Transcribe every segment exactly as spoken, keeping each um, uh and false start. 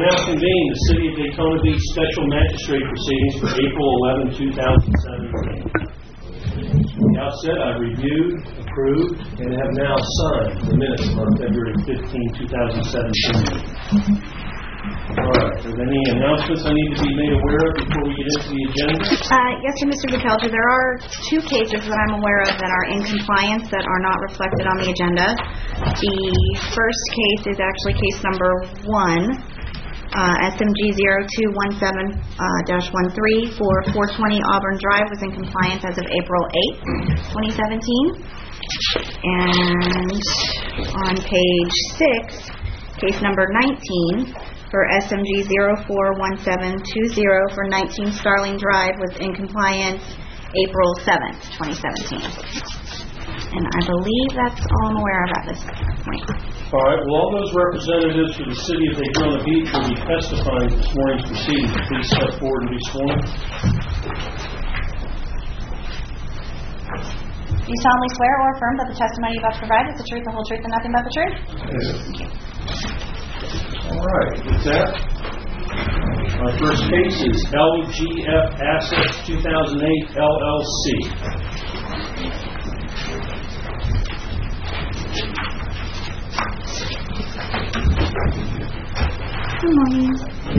now convene the City of Daytona Beach Special Magistrate Proceedings for April eleventh, two thousand seventeen. At the outset, I reviewed, approved, and have now signed the minutes on February fifteenth, two thousand seventeen. All right. Are there any announcements I need to be made aware of before we get into the agenda? Uh, yes, sir, Mister Bucalger, there are two cases that I'm aware of that are in compliance that are not reflected on the agenda. The first case is actually case number one, uh, S M G zero two one seven dash one three for four twenty Auburn Drive was in compliance as of April eighth, twenty seventeen. And on page six, case number nineteen, for S M G zero four one seven two zero for nineteen Starling Drive was in compliance April seventh, twenty seventeen. And I believe that's all I'm aware of at this point. All right. Well, all those representatives for the City of Daytona Beach will be testifying this morning's proceedings. Please step forward and be sworn. Do you solemnly swear or affirm that the testimony you're about to provide is the truth, the whole truth, and nothing but the truth? Yes. Thank you. All right. With that, our first case is L G F Assets two thousand eight L L C. Good morning.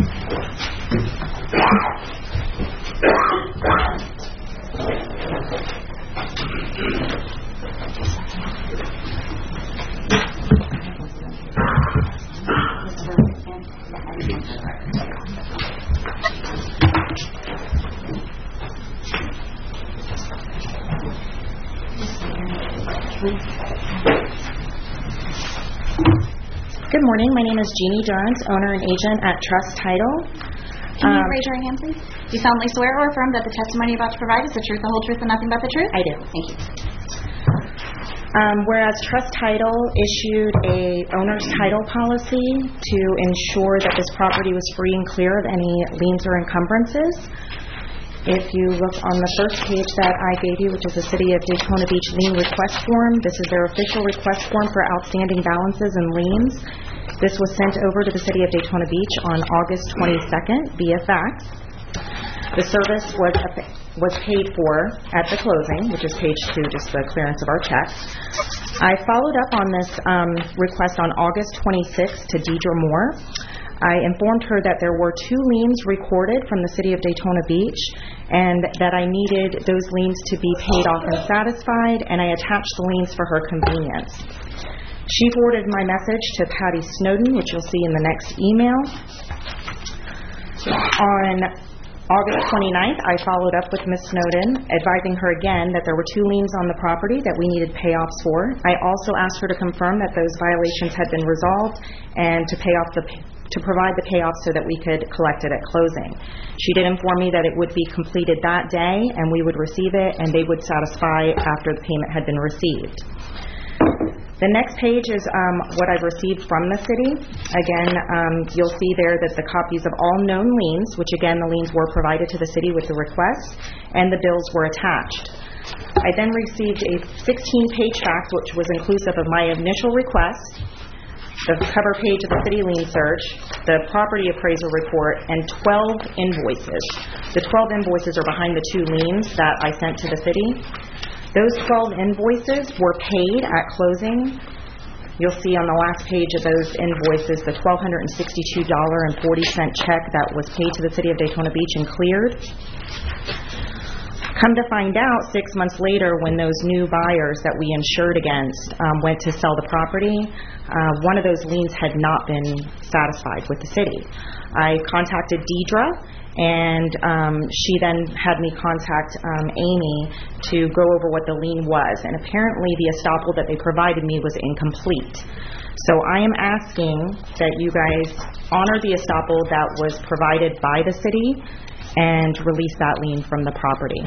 Good morning. My name is Jeannie Durrance, owner and agent at Trust Title. Can you Um, raise your hand, please? Do you solemnly swear or affirm that the testimony you're about to provide is the truth, the whole truth, and nothing but the truth? I do. Thank you. Um, whereas Trust Title issued a owner's title policy to ensure that this property was free and clear of any liens or encumbrances. If you look on the first page that I gave you, which is the City of Daytona Beach lien request form, this is their official request form for outstanding balances and liens. This was sent over to the City of Daytona Beach on August twenty-second via fax. The service was was paid for at the closing, which is page two, just the clearance of our checks. I followed up on this um, request on August twenty-sixth to Deidre Moore. I informed her that there were two liens recorded from the City of Daytona Beach and that I needed those liens to be paid off and satisfied, and I attached the liens for her convenience. She forwarded my message to Patty Snowden, which you'll see in the next email. On August twenty-ninth, I followed up with Miz Snowden, advising her again that there were two liens on the property that we needed payoffs for. I also asked her to confirm that those violations had been resolved and to pay off the to provide the payoff so that we could collect it at closing. She did inform me that it would be completed that day and we would receive it and they would satisfy after the payment had been received. The next page is um, what I've received from the city. Again, um, you'll see there that the copies of all known liens, which again the liens were provided to the city with the request, and the bills were attached. I then received a sixteen-page fax, which was inclusive of my initial request, the cover page of the city lien search, the property appraisal report, and twelve invoices. The twelve invoices are behind the two liens that I sent to the city. Those twelve invoices were paid at closing. You'll see on the last page of those invoices the one thousand two hundred sixty-two dollars and forty cents check that was paid to the City of Daytona Beach and cleared. Come to find out, six months later, when those new buyers that we insured against um, went to sell the property, uh, one of those liens had not been satisfied with the city. I contacted Deidre, and um, she then had me contact um, Amy to go over what the lien was. And apparently the estoppel that they provided me was incomplete. So I am asking that you guys honor the estoppel that was provided by the city and release that lien from the property.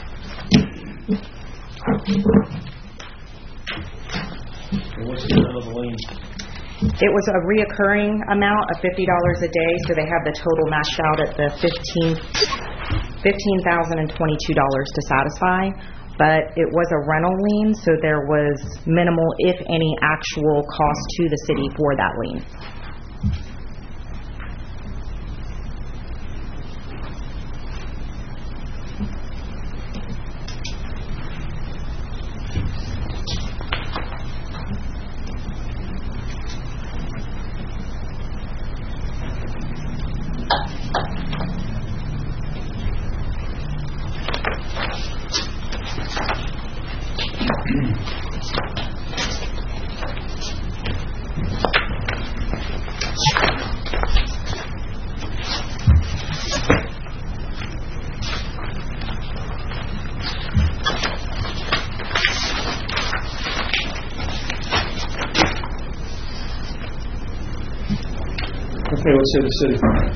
What's the amount of the lien? It was a reoccurring amount of fifty dollars a day, so they have the total matched out at the fifteen thousand twenty-two dollars to satisfy. But it was a rental lien, so there was minimal, if any, actual cost to the city for that lien. Okay, let's say the city.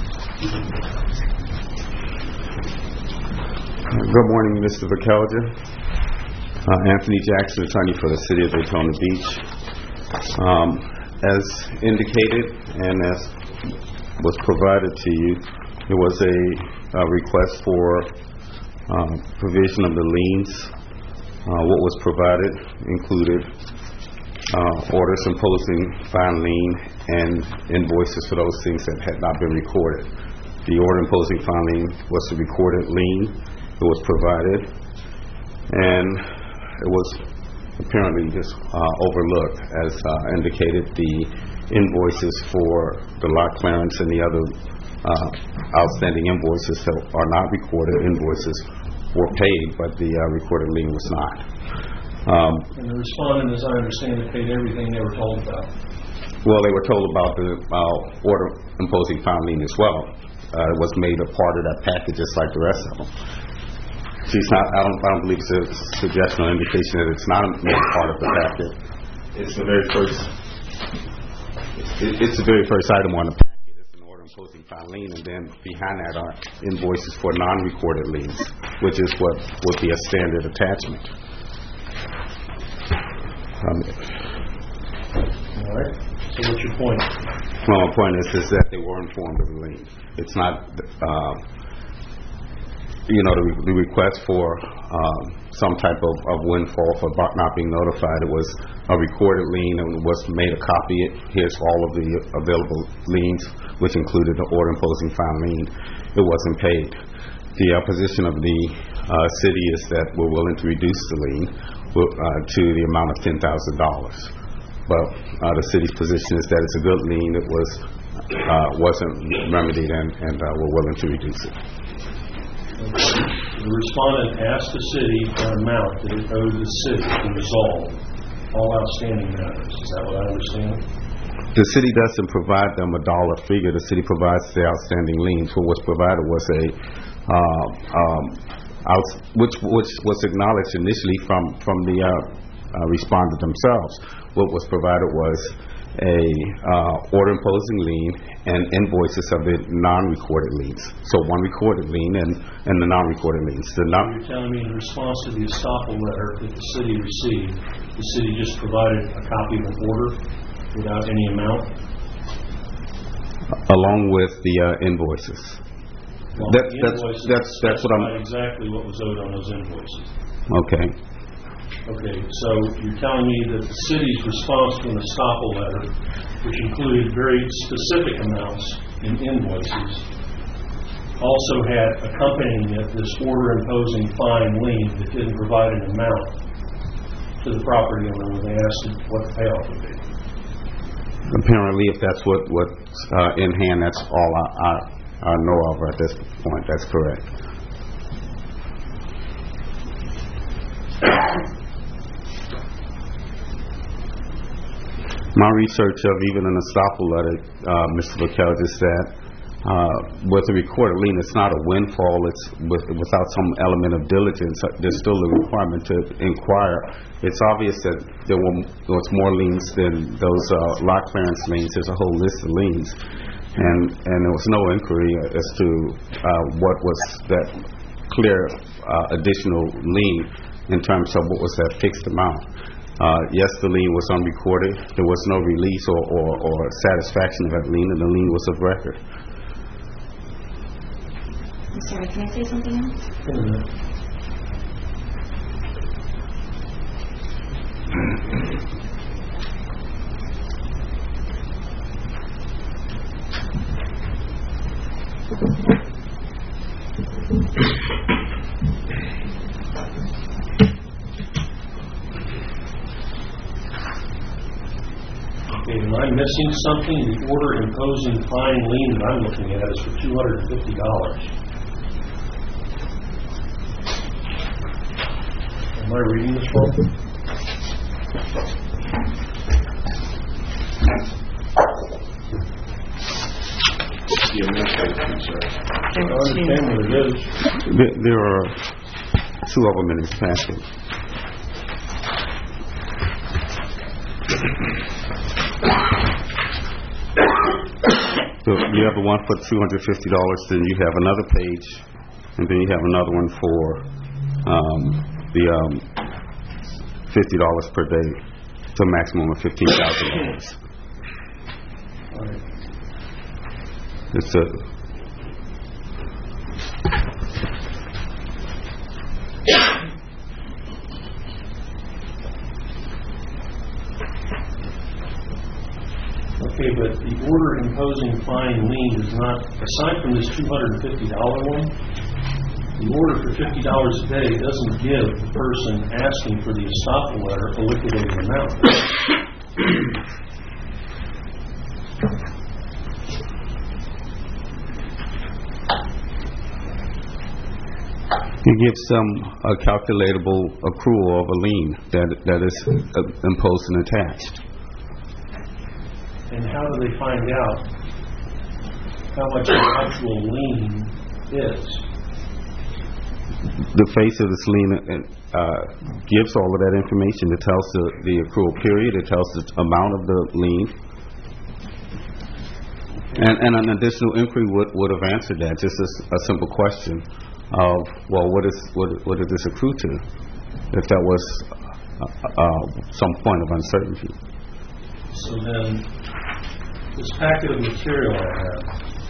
Good morning, Mister Verkelger. Uh, Anthony Jackson, attorney for the City of Daytona Beach. Um, as indicated and as was provided to you, there was a, a request for uh, provision of the liens. Uh, what was provided included uh, orders imposing fine lien and invoices for those things that had not been recorded. The order imposing fine lien was the recorded lien. It was provided, and it was apparently just uh, overlooked, as uh, indicated. The invoices for the lot clearance and the other uh, outstanding invoices that are not recorded invoices were paid, but the uh, recorded lien was not. Um, and the respondent, as I understand it, paid everything they were told about. Well, they were told about the uh, order imposing fine lien as well. Uh, it was made a part of that package, just like the rest of them. She's not. I don't. I don't believe it's a suggestion or indication that it's not made a part of the packet. It's the very first. It, it's the very first item on the packet. It's an order imposing fine lien, and then behind that are invoices for non-recorded liens, which is what would be a standard attachment. Um, All right. So what's your point? Well, my point is, is that they were informed of the lien. It's not. Uh, You know, the, the request for um, some type of, of windfall for not being notified. It was a recorded lien and was made a copy. Here's all of the available liens, which included the order imposing fine lien. It wasn't paid. The uh, position of the uh, city is that we're willing to reduce the lien uh, to the amount of ten thousand dollars. But uh, the city's position is that it's a good lien. It was, uh, wasn't remedied, and, and uh, we're willing to reduce it. The respondent asked the city for an amount that it owed the city to resolve all outstanding matters. Is that what I understand? The city doesn't provide them a dollar figure. The city provides the outstanding liens. What was provided was a, uh, um, out, which, which was acknowledged initially from, from the uh, uh, respondent themselves. What was provided was a uh, order imposing lien and invoices of the non-recorded liens. So one recorded lien and, and the non-recorded liens. The non- You're telling me in response to the estoppel letter that the city received, the city just provided a copy of an order without any amount? Along with the uh, invoices. Well, that, the that's, invoices that's, that's what I'm... exactly what was owed on those invoices. Okay. Okay, so you're telling me that the city's response to an estoppel letter, which included very specific amounts in invoices, also had accompanying it this order imposing fine lien that didn't provide an amount to the property owner when they asked him what the payoff would be. Apparently, if that's what what's uh, in hand, that's all I, I, I know of at this point. That's correct. My research of even an estoppel letter, uh, Mister Verkelger, is that uh, with a recorded lien, it's not a windfall. It's with, without some element of diligence. There's still a requirement to inquire. It's obvious that there were there was more liens than those uh, lot clearance liens. There's a whole list of liens, and and there was no inquiry as to uh, what was that clear uh, additional lien in terms of what was that fixed amount. Uh, yes, the lien was unrecorded. There was no release or, or, or satisfaction of that lien, and the lien was of record. I'm sorry, can I say something else? Mm-hmm. Okay, am I missing something? The order imposing fine lien that I'm looking at is for two hundred fifty dollars. Am I reading this wrong? Yeah, I understand what it is. There, there are two of them in this packet. So you have the one for two hundred fifty dollars, then you have another page, and then you have another one for um, the um, fifty dollars per day to a maximum of fifteen thousand dollars. It's a Okay, but the order imposing fine lien does not, aside from this two hundred fifty dollars one, the order for fifty dollars a day doesn't give the person asking for the estoppel letter a liquidated amount. It gives them a calculatable accrual of a lien that that is uh, imposed and attached. And how do they find out how much the actual lien is? The face of this lien uh, gives all of that information. It tells the, the accrual period. It tells the amount of the lien. And, and an additional inquiry would, would have answered that. Just a, a simple question of, well, what is what, what did this accrue to? If that was uh, uh, some point of uncertainty. So then, this packet of material I have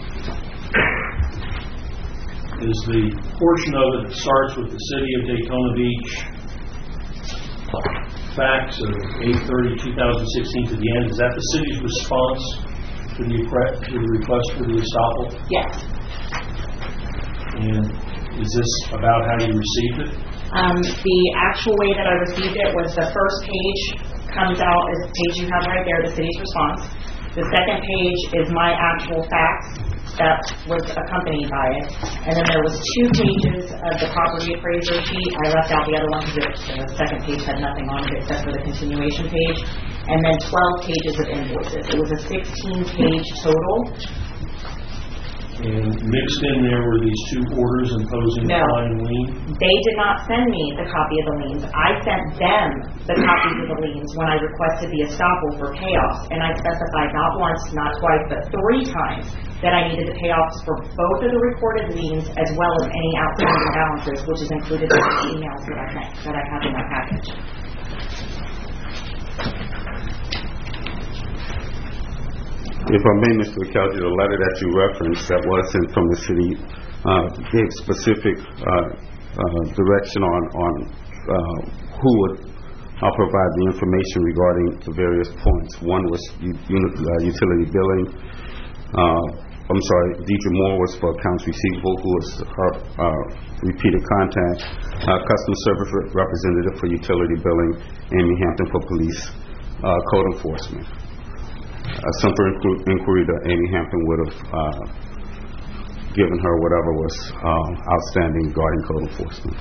is the portion of it that starts with the City of Daytona Beach facts of eight thirty two thousand sixteen to the end. Is that the city's response to the, to the request for the estoppel? Yes. And is this about how you received it? Um, the actual way that I received it was the first page comes out as the page you have right there, the city's response. The second page is my actual facts that was accompanied by it. And then there was two pages of the property appraiser sheet. I left out the other one because the second page had nothing on it except for the continuation page. And then twelve pages of invoices. It was a sixteen page total. And mixed in there were these two orders imposing No. fine and lien? They did not send me the copy of the liens. I sent them the copies of the liens when I requested the estoppel for payoffs. And I specified not once, not twice, but three times that I needed the payoffs for both of the recorded liens as well as any outstanding balances, which is included in the emails that I, that I have in my package. If I may, Mister McKelvey, the letter that you referenced that was sent from the city uh, gave specific uh, uh, direction on, on uh, who would uh, provide the information regarding the various points. One was u- uni- uh, utility billing. Uh, I'm sorry, Deidre Moore was for accounts receivable, who was her uh, repeated contact. Uh, customer service re- representative for utility billing, Amy Hampton for police uh, code enforcement. A simple inqu- inquiry that Amy Hampton would have uh, given her whatever was uh, outstanding regarding code enforcement.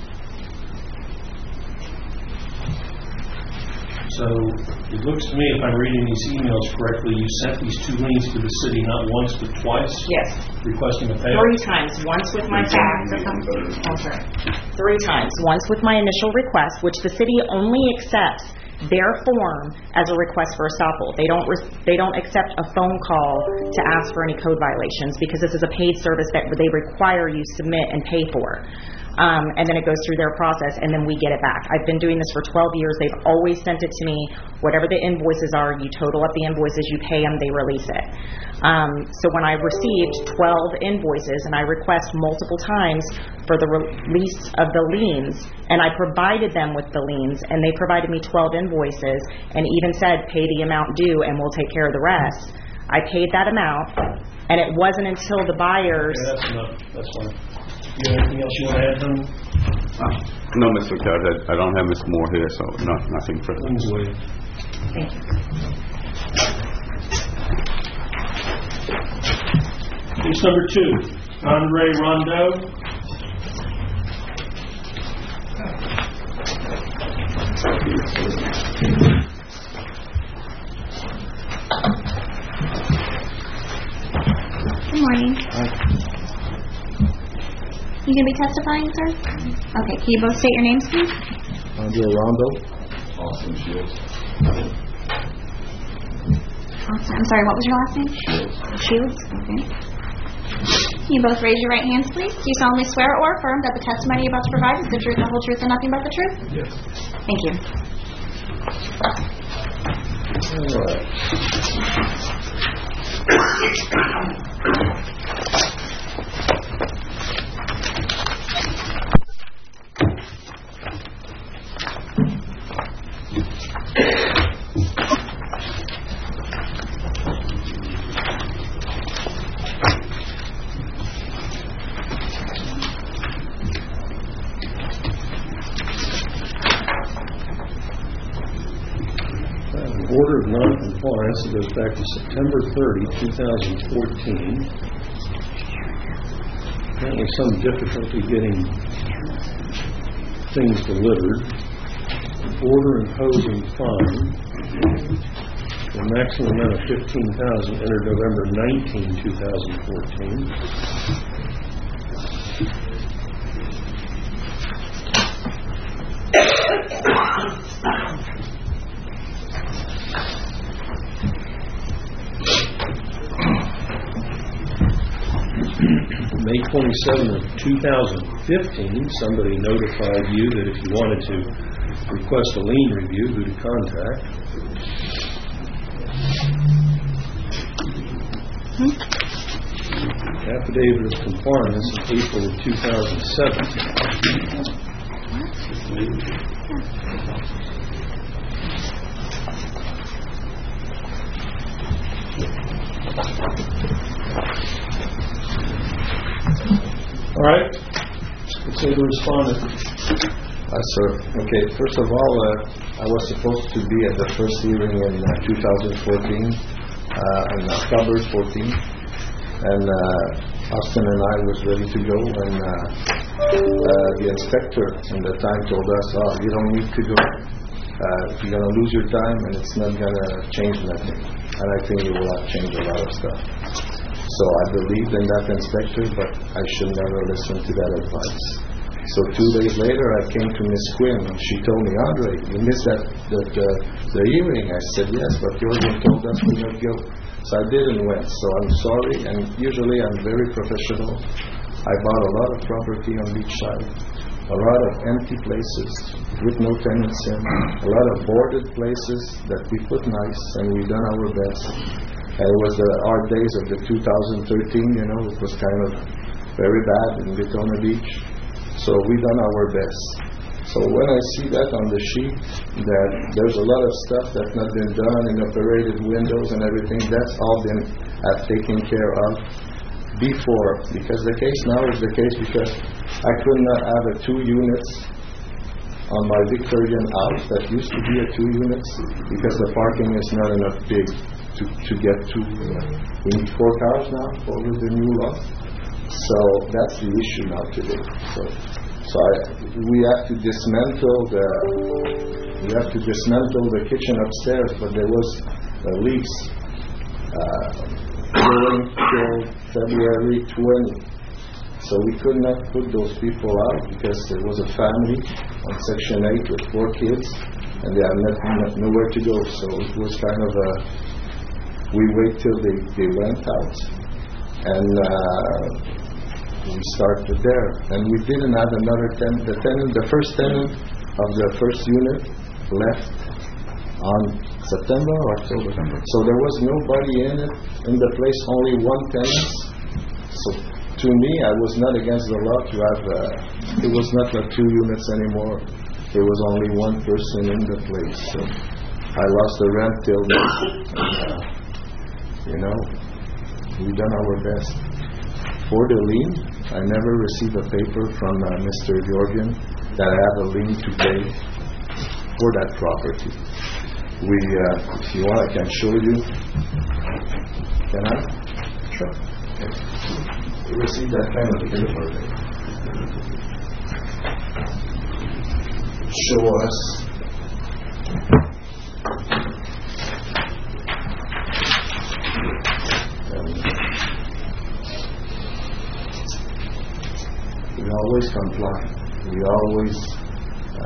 So it looks to me, if I'm reading these emails correctly, you sent these two liens to the city not once but twice? Yes. Requesting a payoff? Three times. Once with my facts. I'm sorry. Three times. Once with my initial request, which the city only accepts their form as a request for estoppel. They don't re- they don't accept a phone call to ask for any code violations because this is a paid service that they require you submit and pay for. Um, and then it goes through their process, and then we get it back. I've been doing this for twelve years. They've always sent it to me. Whatever the invoices are, you total up the invoices, you pay them, they release it. Um, so when I received twelve invoices, and I request multiple times for the release of the liens, and I provided them with the liens, and they provided me twelve invoices, and even said, pay the amount due, and we'll take care of the rest. I paid that amount, and it wasn't until the buyers... Yeah, that's enough. That's fine. You have anything else you want to add, Tony? Uh, no, Mister McKelvey, I, I don't have Miz Moore here, so no, nothing further. Please wait. Thank you. Case number two, Andre Rondeau. Good morning. You going to be testifying, sir? Okay, can you both state your names, please? Andre Rondo. Austin Shields. Austin, I'm sorry, what was your last name? Shields. Okay. Can you both raise your right hands, please? Do you solemnly swear or affirm that the testimony you're about to provide is the truth, the whole truth, and nothing but the truth? Yes. Thank you. All right. Order of non-compliance that goes back to September thirtieth, twenty fourteen. Apparently some difficulty getting things delivered. Order imposing fine. The maximum amount of fifteen thousand dollars entered November nineteenth, twenty fourteen. May twenty-seventh of two thousand fifteen, somebody notified you that if you wanted to request a lien review, who to contact. Hmm? Affidavit of compliance in April of two thousand seventeen. All right. Let's say the respondent. Uh, sir. Okay, first of all, uh, I was supposed to be at the first hearing in uh, two thousand fourteen, uh, on October fourteenth, and uh, Austin and I was ready to go, and uh, uh, the inspector in the time told us, oh, you don't need to go. Uh, you're going to lose your time, and it's not going to change nothing. And I think it will not change a lot of stuff. So I believed in that inspector, but I should never listen to that advice. So two days later, I came to Miss Quinn, and she told me, Andre, you missed that, that uh, the hearing. I said, yes, but Jorgen told us we would go. So I didn't went. So I'm sorry, and usually I'm very professional. I bought a lot of property on Beachside, a lot of empty places with no tenants in, a lot of boarded places that we put nice, and we done our best. And it was the hard days of the two thousand thirteen, you know, it was kind of very bad in Daytona Beach. So we done our best. So when I see that on the sheet, that there's a lot of stuff that's not been done in operated windows and everything, that's all been uh, taken care of before. Because the case now is the case because I could not have a two units on my Victorian house that used to be a two units because the parking is not enough big to, to get to. Uh, we need four cars now over the new law. So that's the issue now today. So, so I, we have to dismantle the we have to dismantle the kitchen upstairs, but there was a lease uh, going till February twentieth. So we could not put those people out because there was a family on Section eight with four kids, and they have not, not, nowhere to go. So it was kind of a we wait till they, they went out. And uh, we started there, and we didn't have another tenant. The tenant, the first tenant of the first unit, left on September or October. So there was nobody in it in the place. Only one tenant. So to me, I was not against the law to have. Uh, it was not like two units anymore. There was only one person in the place. So I lost the rent till. Uh, you know, we done our best. For the lien, I never received a paper from uh, Mister Jorgen that I have a lien to pay for that property. We, uh, if you want, I can show you. Can I? Sure. Okay. We received that kind of paper. Show us. We always comply. We always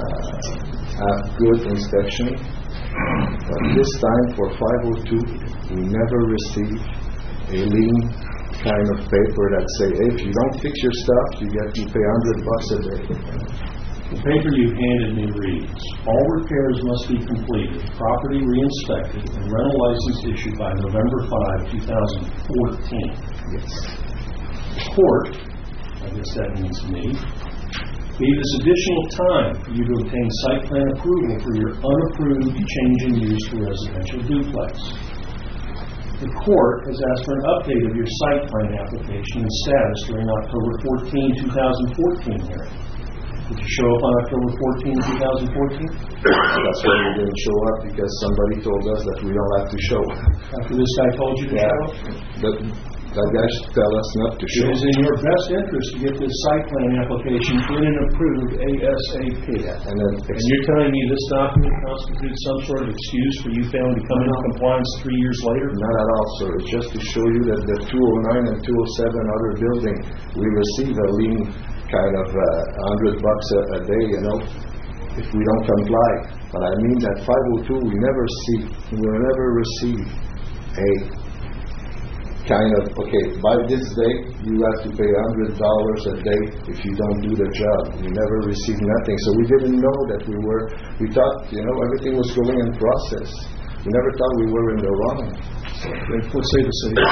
uh, have good inspection. But this time for five oh two, we never received a lien kind of paper that say, hey, if you don't fix your stuff, you get to pay one hundred bucks a day. The paper you handed me reads, all repairs must be completed, property re-inspected, and rental license issued by November fifth, twenty fourteen. Yes. The court, I guess that means me, gave us additional time for you to obtain site plan approval for your unapproved change in use to residential duplex. The court has asked for an update of your site plan application and status during October fourteenth, twenty fourteen hearing. Did you show up on October fourteenth, twenty fourteen? That's why we didn't show up, because somebody told us that we don't have to show up. After this guy told you to show up? But that guy should tell us not to show It is up. in your best interest to get this site plan application in and approved ASAP. And then And you're telling me this document constitutes some sort of excuse for you failing to come into compliance three years later? not at all, sir. It's just to show you that the two oh nine and two oh seven other building, we receive a lien kind of uh, one hundred bucks a, a day, you know, if we don't comply. But I mean that five oh two, we never see, we will never receive a kind of, okay, by this day, you have to pay one hundred dollars a day if you don't do the job. We never received nothing. So we didn't know that we were, we thought, you know, everything was going in process. We never thought we were in the wrong. So, Let's say the city.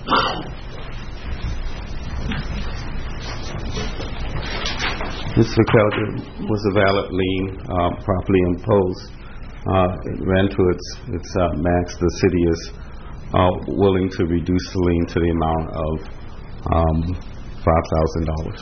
Mister Kelger, was a valid lien uh, properly imposed. Uh, It ran to its its uh, max. The city is uh, willing to reduce the lien to the amount of um, five thousand dollars.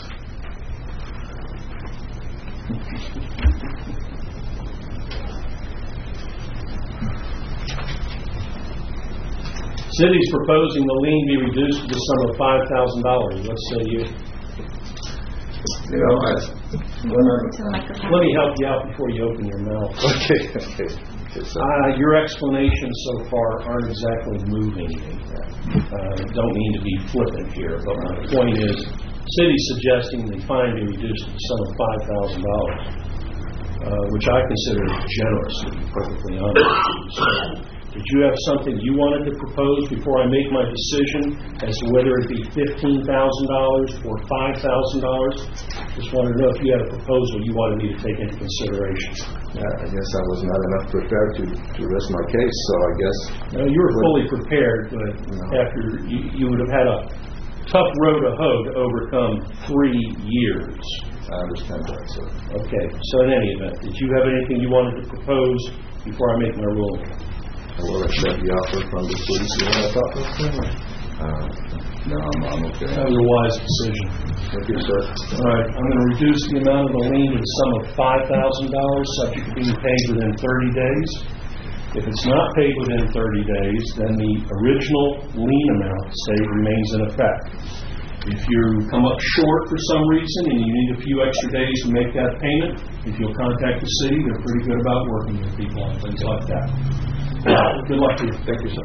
City's proposing the lien be reduced to the sum of five thousand dollars. What say you? you know, I, when I'm, To the microphone. Let me help you out before you open your mouth. okay, okay. okay so, Uh, your explanations so far aren't exactly moving me. Uh, don't mean to be flippant here, but my point is, city's suggesting the fine be reduced to the sum of five thousand dollars, uh, which I consider generous, to be perfectly honest. So, did you have something you wanted to propose before I make my decision as to whether it be fifteen thousand dollars or five thousand dollars? Just wanted to know if you had a proposal you wanted me to take into consideration. yeah, I guess I was not enough prepared to, to rest my case, so I guess, Now, you were fully prepared, but No. after, you, you would have had a tough row to hoe to overcome three years. I understand that, sir. Okay, so in any event, did you have anything you wanted to propose before I make my ruling? I will accept the offer from the police. You want to talk with them? Uh, no, I'm, I'm okay. That was a wise decision. Thank you, sir. All right, I'm going to reduce the amount of the lien to the sum of five thousand dollars, subject to being paid within thirty days. If it's not paid within thirty days, then the original lien amount, say, remains in effect. If you come up short for some reason and you need a few extra days to make that payment, if you'll contact the city, they're pretty good about working with people on things like that. Good luck to you. Thank you, sir.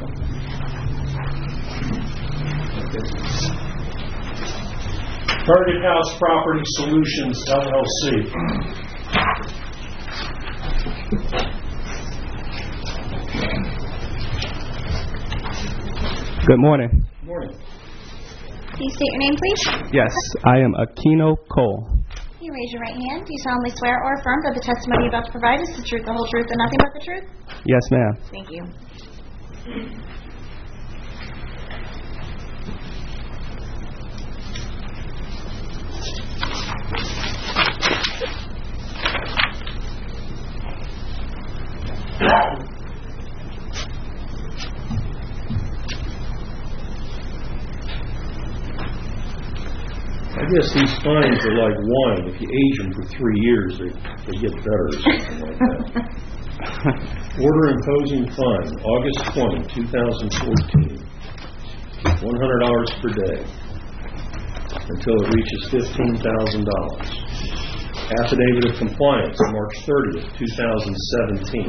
Target House Property Solutions, L L C. Good morning. Good morning. Can you state your name, please? Yes, I am Aquino Cole. You raise your right hand. Do you solemnly swear or affirm that the testimony you're about to provide is the truth, the whole truth, and nothing but the truth? Yes, ma'am. Thank you. I guess these fines are like wine. If you age them for three years, they, they get better or something like that. Order imposing fine, August twentieth, twenty fourteen. one hundred dollars per day until it reaches fifteen thousand dollars. Affidavit of compliance, March thirtieth, twenty seventeen.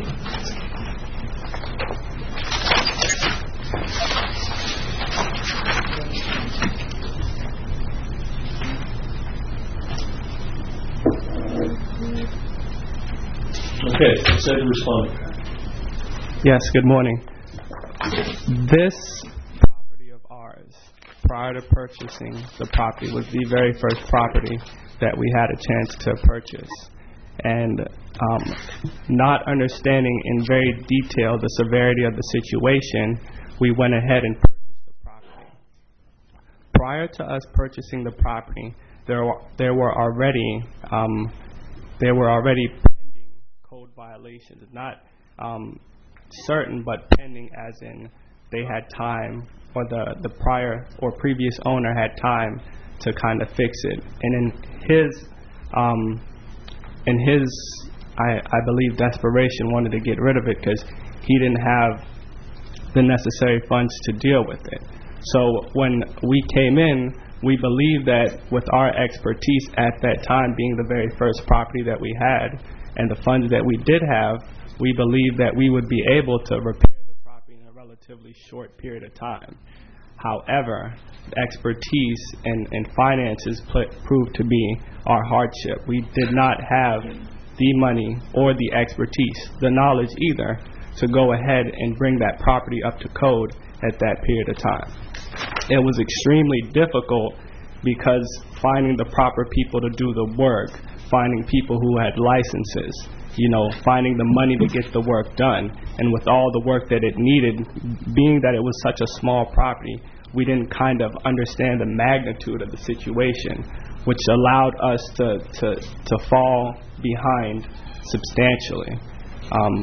Okay, said respondent. Yes, good morning. This property of ours, prior to purchasing the property, was the very first property that we had a chance to purchase. And um, not understanding in very detail the severity of the situation, we went ahead and purchased the property. Prior to us purchasing the property, there were, there were already um, there were already pending code violations. Not um, certain, but pending, as in they had time, or the the prior or previous owner had time to kind of fix it. And in his um, in his I, I believe desperation, wanted to get rid of it because he didn't have the necessary funds to deal with it. So when we came in, we believed that with our expertise at that time, being the very first property that we had, and the funds that we did have, we believed that we would be able to repair the property in a relatively short period of time. However, expertise and, and finances pl- proved to be our hardship. We did not have the money or the expertise, the knowledge either, to go ahead and bring that property up to code at that period of time. It was extremely difficult because finding the proper people to do the work, finding people who had licenses, you know, finding the money to get the work done, and with all the work that it needed, being that it was such a small property, we didn't kind of understand the magnitude of the situation, which allowed us to, to, to fall behind substantially. Um,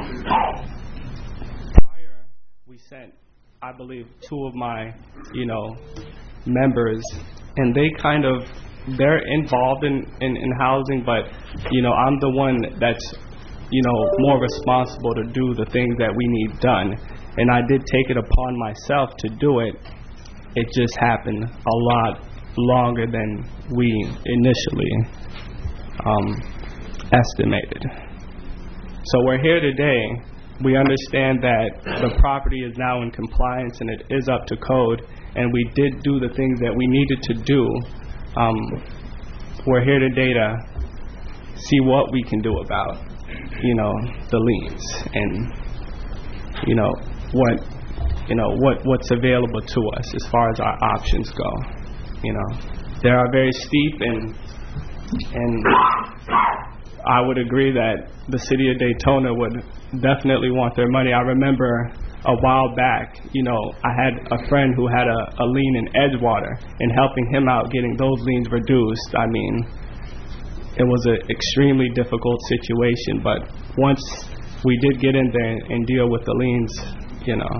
prior, we sent, I believe, two of my, you know, members, and they kind of, they're involved in, in, in housing, but, you know, I'm the one that's, you know, more responsible to do the things that we need done. And I did take it upon myself to do it. It just happened a lot longer than we initially um, estimated. So we're here today. We understand that the property is now in compliance and it is up to code, and we did do the things that we needed to do. Um, we're here today to see what we can do about, you know, the liens and, you know, what, you know, what, what's available to us as far as our options go. You know, they are very steep, and and I would agree that the city of Daytona would definitely want their money. I remember a while back, you know, I had a friend who had a, a lien in Edgewater, and helping him out getting those liens reduced. I mean, it was an extremely difficult situation, but once we did get in there and deal with the liens, you know,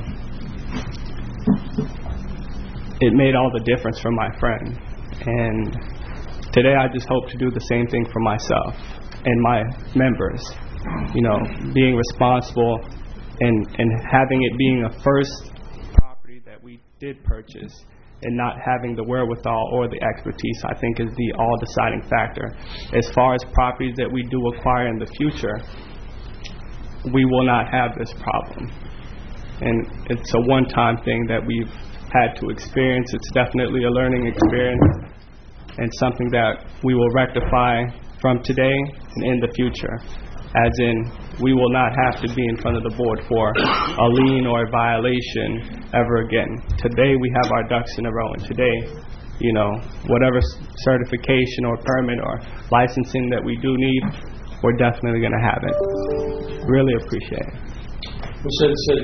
it made all the difference for my friend. And today I just hope to do the same thing for myself and my members, you know, being responsible and, and having it being a first property that we did purchase, and not having the wherewithal or the expertise, I think, is the all-deciding factor. As far as properties that we do acquire in the future, we will not have this problem. And it's a one-time thing that we've had to experience. It's definitely a learning experience and something that we will rectify from today and in the future. As in, we will not have to be in front of the board for a lien or a violation ever again. Today we have our ducks in a row, and today, you know, whatever certification or permit or licensing that we do need, we're definitely going to have it. Really appreciate it. City City.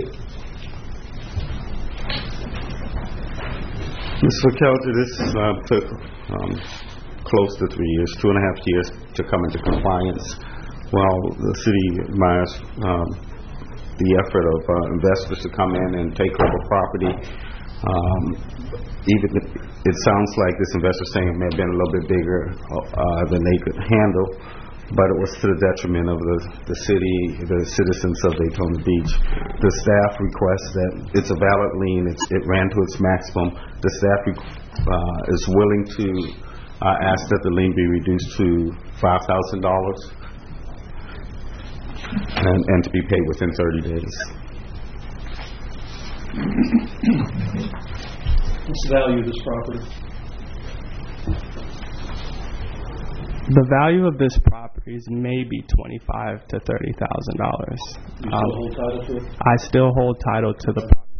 Mister Kelger, this uh, took um, close to three years, two and a half years to come into compliance. While the city admires um, the effort of uh, investors to come in and take over property, um, even if it sounds like this investor saying it may have been a little bit bigger uh, than they could handle, but it was to the detriment of the, the city, the citizens of Daytona Beach. The staff requests that it's a valid lien. It's, it ran to its maximum. The staff uh, is willing to uh, ask that the lien be reduced to five thousand dollars. And, and to be paid within thirty days. What's the value of this property? The value of this property is maybe twenty-five to thirty thousand dollars. You still hold title to it? I still hold title to the property.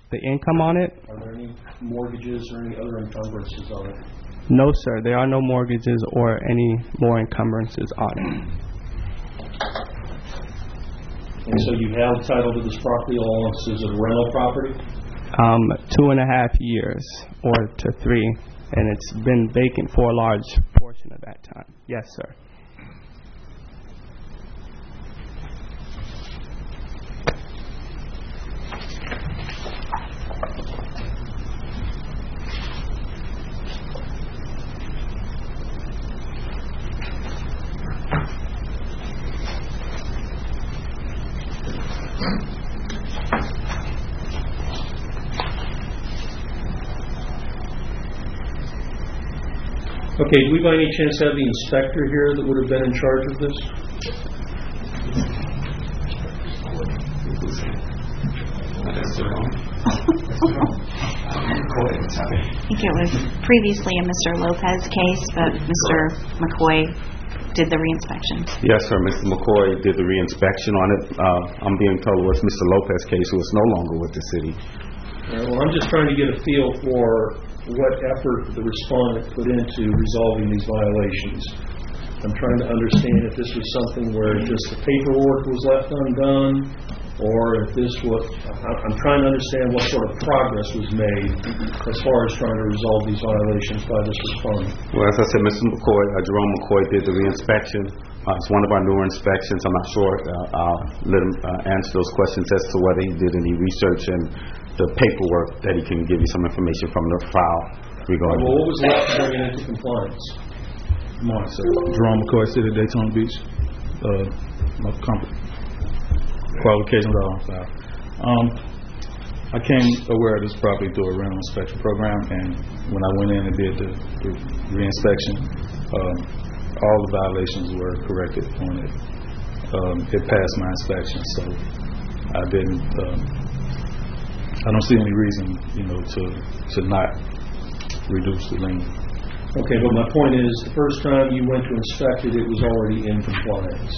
The income on it? Are there any mortgages or any other encumbrances on it? No, sir. There are no mortgages or any more encumbrances on it. And so you held title to this property all along as a rental property? Um, two and a half years or to three, and it's been vacant for a large portion of that time. Yes, sir. Okay, do we by any chance have the inspector here that would have been in charge of this? I think it was previously a Mister Lopez case, but Mister McCoy did the reinspection. Yes, sir. Mister McCoy did the reinspection on it. Uh, I'm being told it was Mister Lopez's case, who is no longer with the city. All right, well, I'm just trying to get a feel for what effort the respondent put into resolving these violations. I'm trying to understand if this was something where just the paperwork was left undone, or if this was, I'm trying to understand what sort of progress was made as far as trying to resolve these violations by this respondent. Well, as I said, Mister McCoy, uh, Jerome McCoy did the reinspection. Uh, it's one of our newer inspections. I'm not sure. Uh, I'll let him uh, answer those questions as to whether he did any research and the paperwork that he can give you some information from the file regarding. Well, what was left to bring it into compliance? Good morning, sir. Jerome McCoy, City of Daytona Beach. Uh, my company. Qualifications are on file. Um, I came aware of this property through a rental inspection program, and when I went in and did the, the re-inspection, um, all the violations were corrected on it. Um, it passed my inspection, so I didn't. Um, I don't see any reason, you know, to to not reduce the lien. Okay, but my point is, the first time you went to inspect it, it was already in compliance.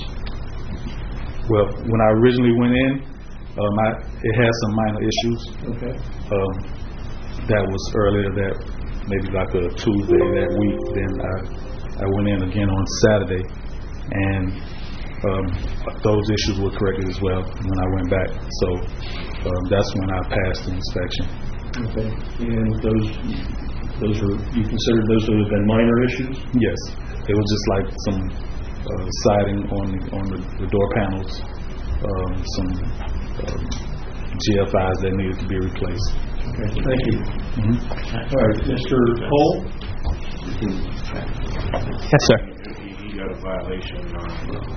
Well, when I originally went in, um, I, it had some minor issues. Okay. Um, that was earlier that, maybe like a Tuesday that week. Then I, I went in again on Saturday, and um, those issues were corrected as well when I went back. So um, that's when I passed the inspection. Okay. And those, those were, you considered those to have been minor issues? Yes. It was just like some Uh, siding on the on the, the door panels, um, some um, G F Is that needed to be replaced. Okay, thank you. Mm-hmm. All right, Mister Cole? Yes, sir. He got a violation on.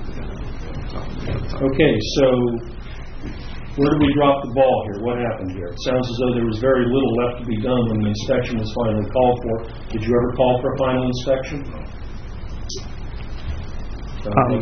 Okay, so where did we drop the ball here? What happened here? It sounds as though there was very little left to be done when the inspection was finally called for. Did you ever call for a final inspection? Um,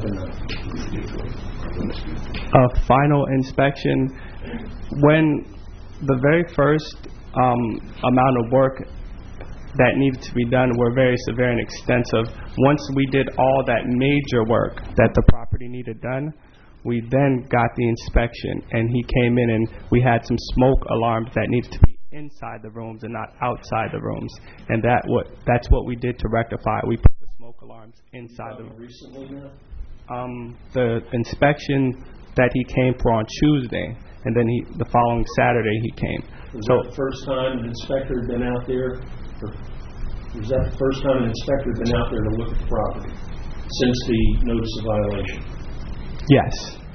a final inspection, when the very first um, amount of work that needed to be done were very severe and extensive. Once we did all that major work that the property needed done, we then got the inspection, and he came in and we had some smoke alarms that needed to be inside the rooms and not outside the rooms, and that what that's what we did to rectify it. We put the smoke alarms inside the room. Recently now? Um, the inspection that he came for on Tuesday, and then he the following Saturday he came. Was So that the first time an inspector had been out there? Or was that the first time an inspector had been out there to look at the property since the notice of violation? yes,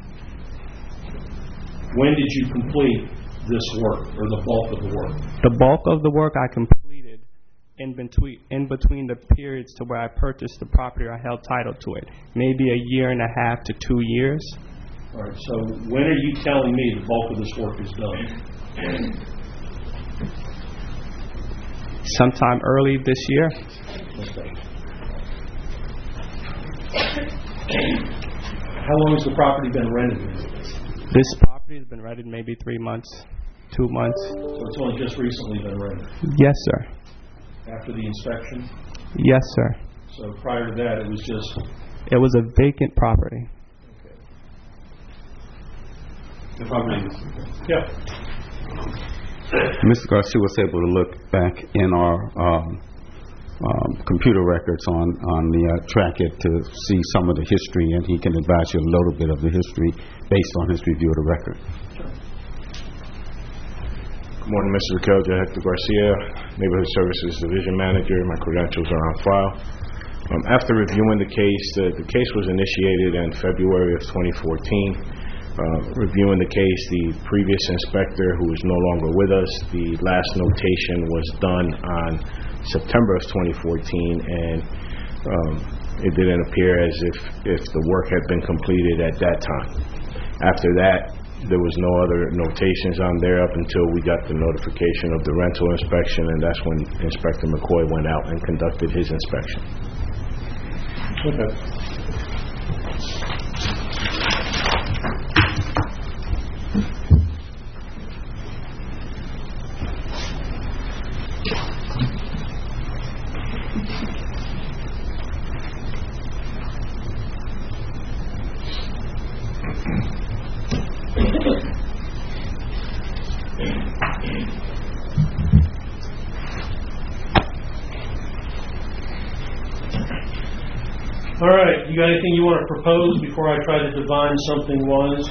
When did you complete this work, or the bulk of the work? the bulk of the work I completed in between in between the periods to where I purchased the property or I held title to it, maybe a year and a half to two years. All right, so when are you telling me the bulk of this work is done? Sometime early this year. Okay. How long has the property been rented? This property has been rented maybe three months, two months. So it's only just recently been rented? Yes, sir. After the inspection? Yes, sir. So prior to that, it was just... It was a vacant property. Yeah. Mister Garcia was able to look back in our um, um, computer records on, on the uh, track it to see some of the history, and he can advise you a little bit of the history based on his review of the record. Good morning, Mister Raquelja. Hector Garcia, Neighborhood Services Division Manager. My credentials are on file. Um, after reviewing the case, the, the case was initiated in February of twenty fourteen. Uh, reviewing the case, the previous inspector, who is no longer with us, the last notation was done on September of twenty fourteen, and um, it didn't appear as if, if the work had been completed at that time. After that, there was no other notations on there up until we got the notification of the rental inspection, and that's when Inspector McCoy went out and conducted his inspection. Okay. All right, you got anything you want to propose before I try to divine something was?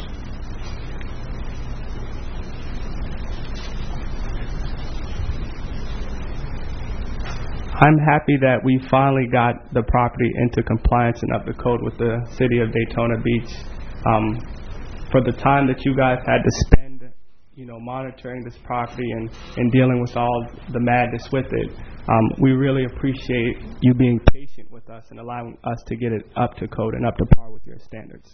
I'm happy that we finally got the property into compliance and up to code with the city of Daytona Beach. Um, for the time that you guys had to spend, you know, monitoring this property and, and dealing with all the madness with it, um, we really appreciate you being patient with us and allowing us to get it up to code and up to par with your standards.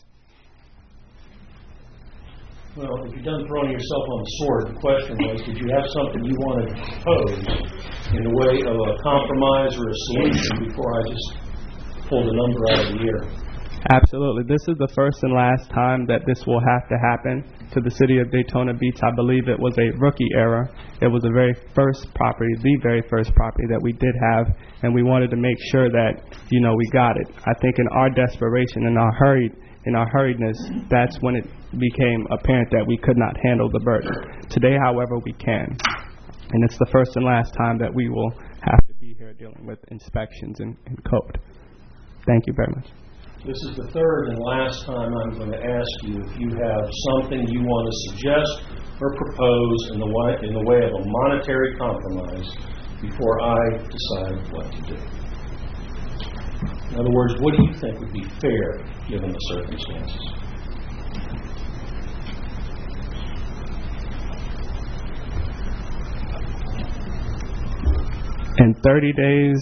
Well, if you're done throwing yourself on the sword, the question was, did you have something you wanted to propose in the way of a compromise or a solution before I just pulled a number out of the air? Absolutely. This is the first and last time that this will have to happen to the city of Daytona Beach. I believe it was a rookie error. It was the very first property, the very first property that we did have, and we wanted to make sure that, you know, we got it. I think in our desperation and our hurried, in our hurriedness, that's when it became apparent that we could not handle the burden. Today, however, we can. And it's the first and last time that we will have to be here dealing with inspections and, and code. Thank you very much. This is the third and last time I'm going to ask you if you have something you want to suggest or propose in the way, in the way of a monetary compromise before I decide what to do. In other words, what do you think would be fair given the circumstances? In thirty days,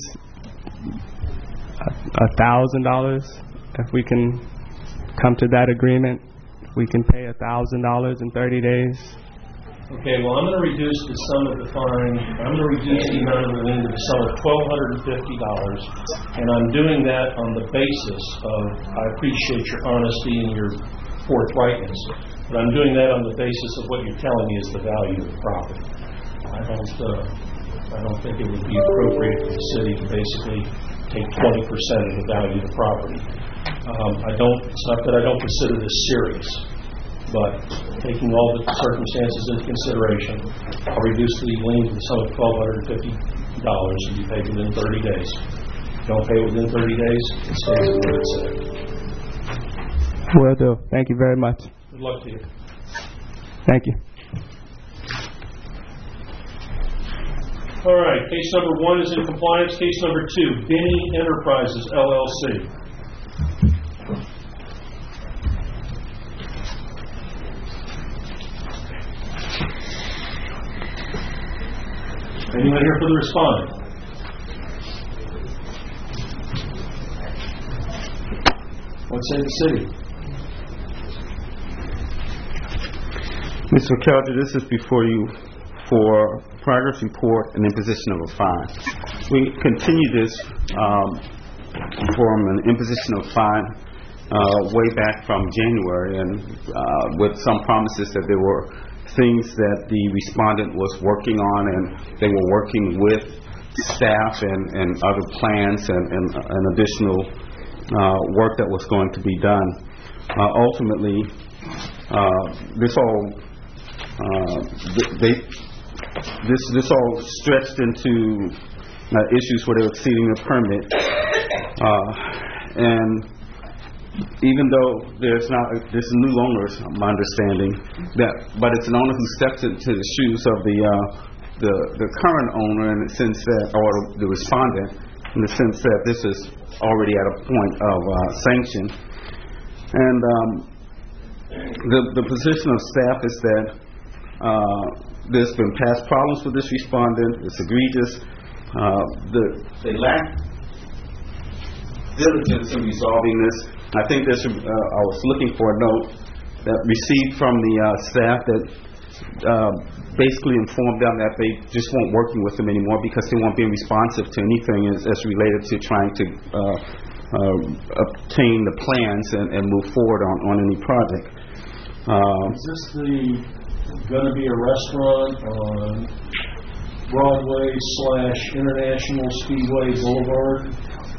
a thousand dollars. If we can come to that agreement, we can pay a thousand dollars in thirty days. Okay, well, I'm going to reduce the sum of the fine. I'm going to reduce the amount of the lien to the sum of twelve fifty dollars, and I'm doing that on the basis of, I appreciate your honesty and your forthrightness, but I'm doing that on the basis of what you're telling me is the value of the property. I don't, uh, I don't think it would be appropriate for the city to basically take twenty percent of the value of the property. Um, I don't, it's not that I don't consider this serious, but taking all the circumstances into consideration, I'll reduce the lien to the sum of twelve fifty dollars and be paid within thirty days. If you don't pay within thirty days, it stays where it's at. Will do. Thank you very much. Good luck to you. Thank you. All right, case number one is in compliance. Case number two, Benny Enterprises, L L C. Anyone here for the respondent? What say the city? Mister Kelder, this is before you for progress report and imposition of a fine. We continue this um, from an imposition of fine uh, way back from January, and uh, with some promises that there were things that the respondent was working on, and they were working with staff and, and other plans and, and, and additional uh, work that was going to be done. Uh, ultimately, uh, this all uh, they this this all stretched into uh, issues where they were exceeding the permit, uh, and even though there's not this new owner, my understanding that, but it's an owner who steps into the shoes of the uh, the the current owner in the sense that, or the respondent, in the sense that this is already at a point of uh, sanction, and um, the the position of staff is that uh, there's been past problems with this respondent. It's egregious. Uh, the, they lack diligence in resolving this. I think there's. Uh, I was looking for a note that received from the uh, staff that uh, basically informed them that they just weren't working with them anymore because they weren't being responsive to anything as, as related to trying to uh, uh, obtain the plans and, and move forward on, on any project. Uh, Is this the going to be a restaurant on Broadway slash International Speedway Boulevard?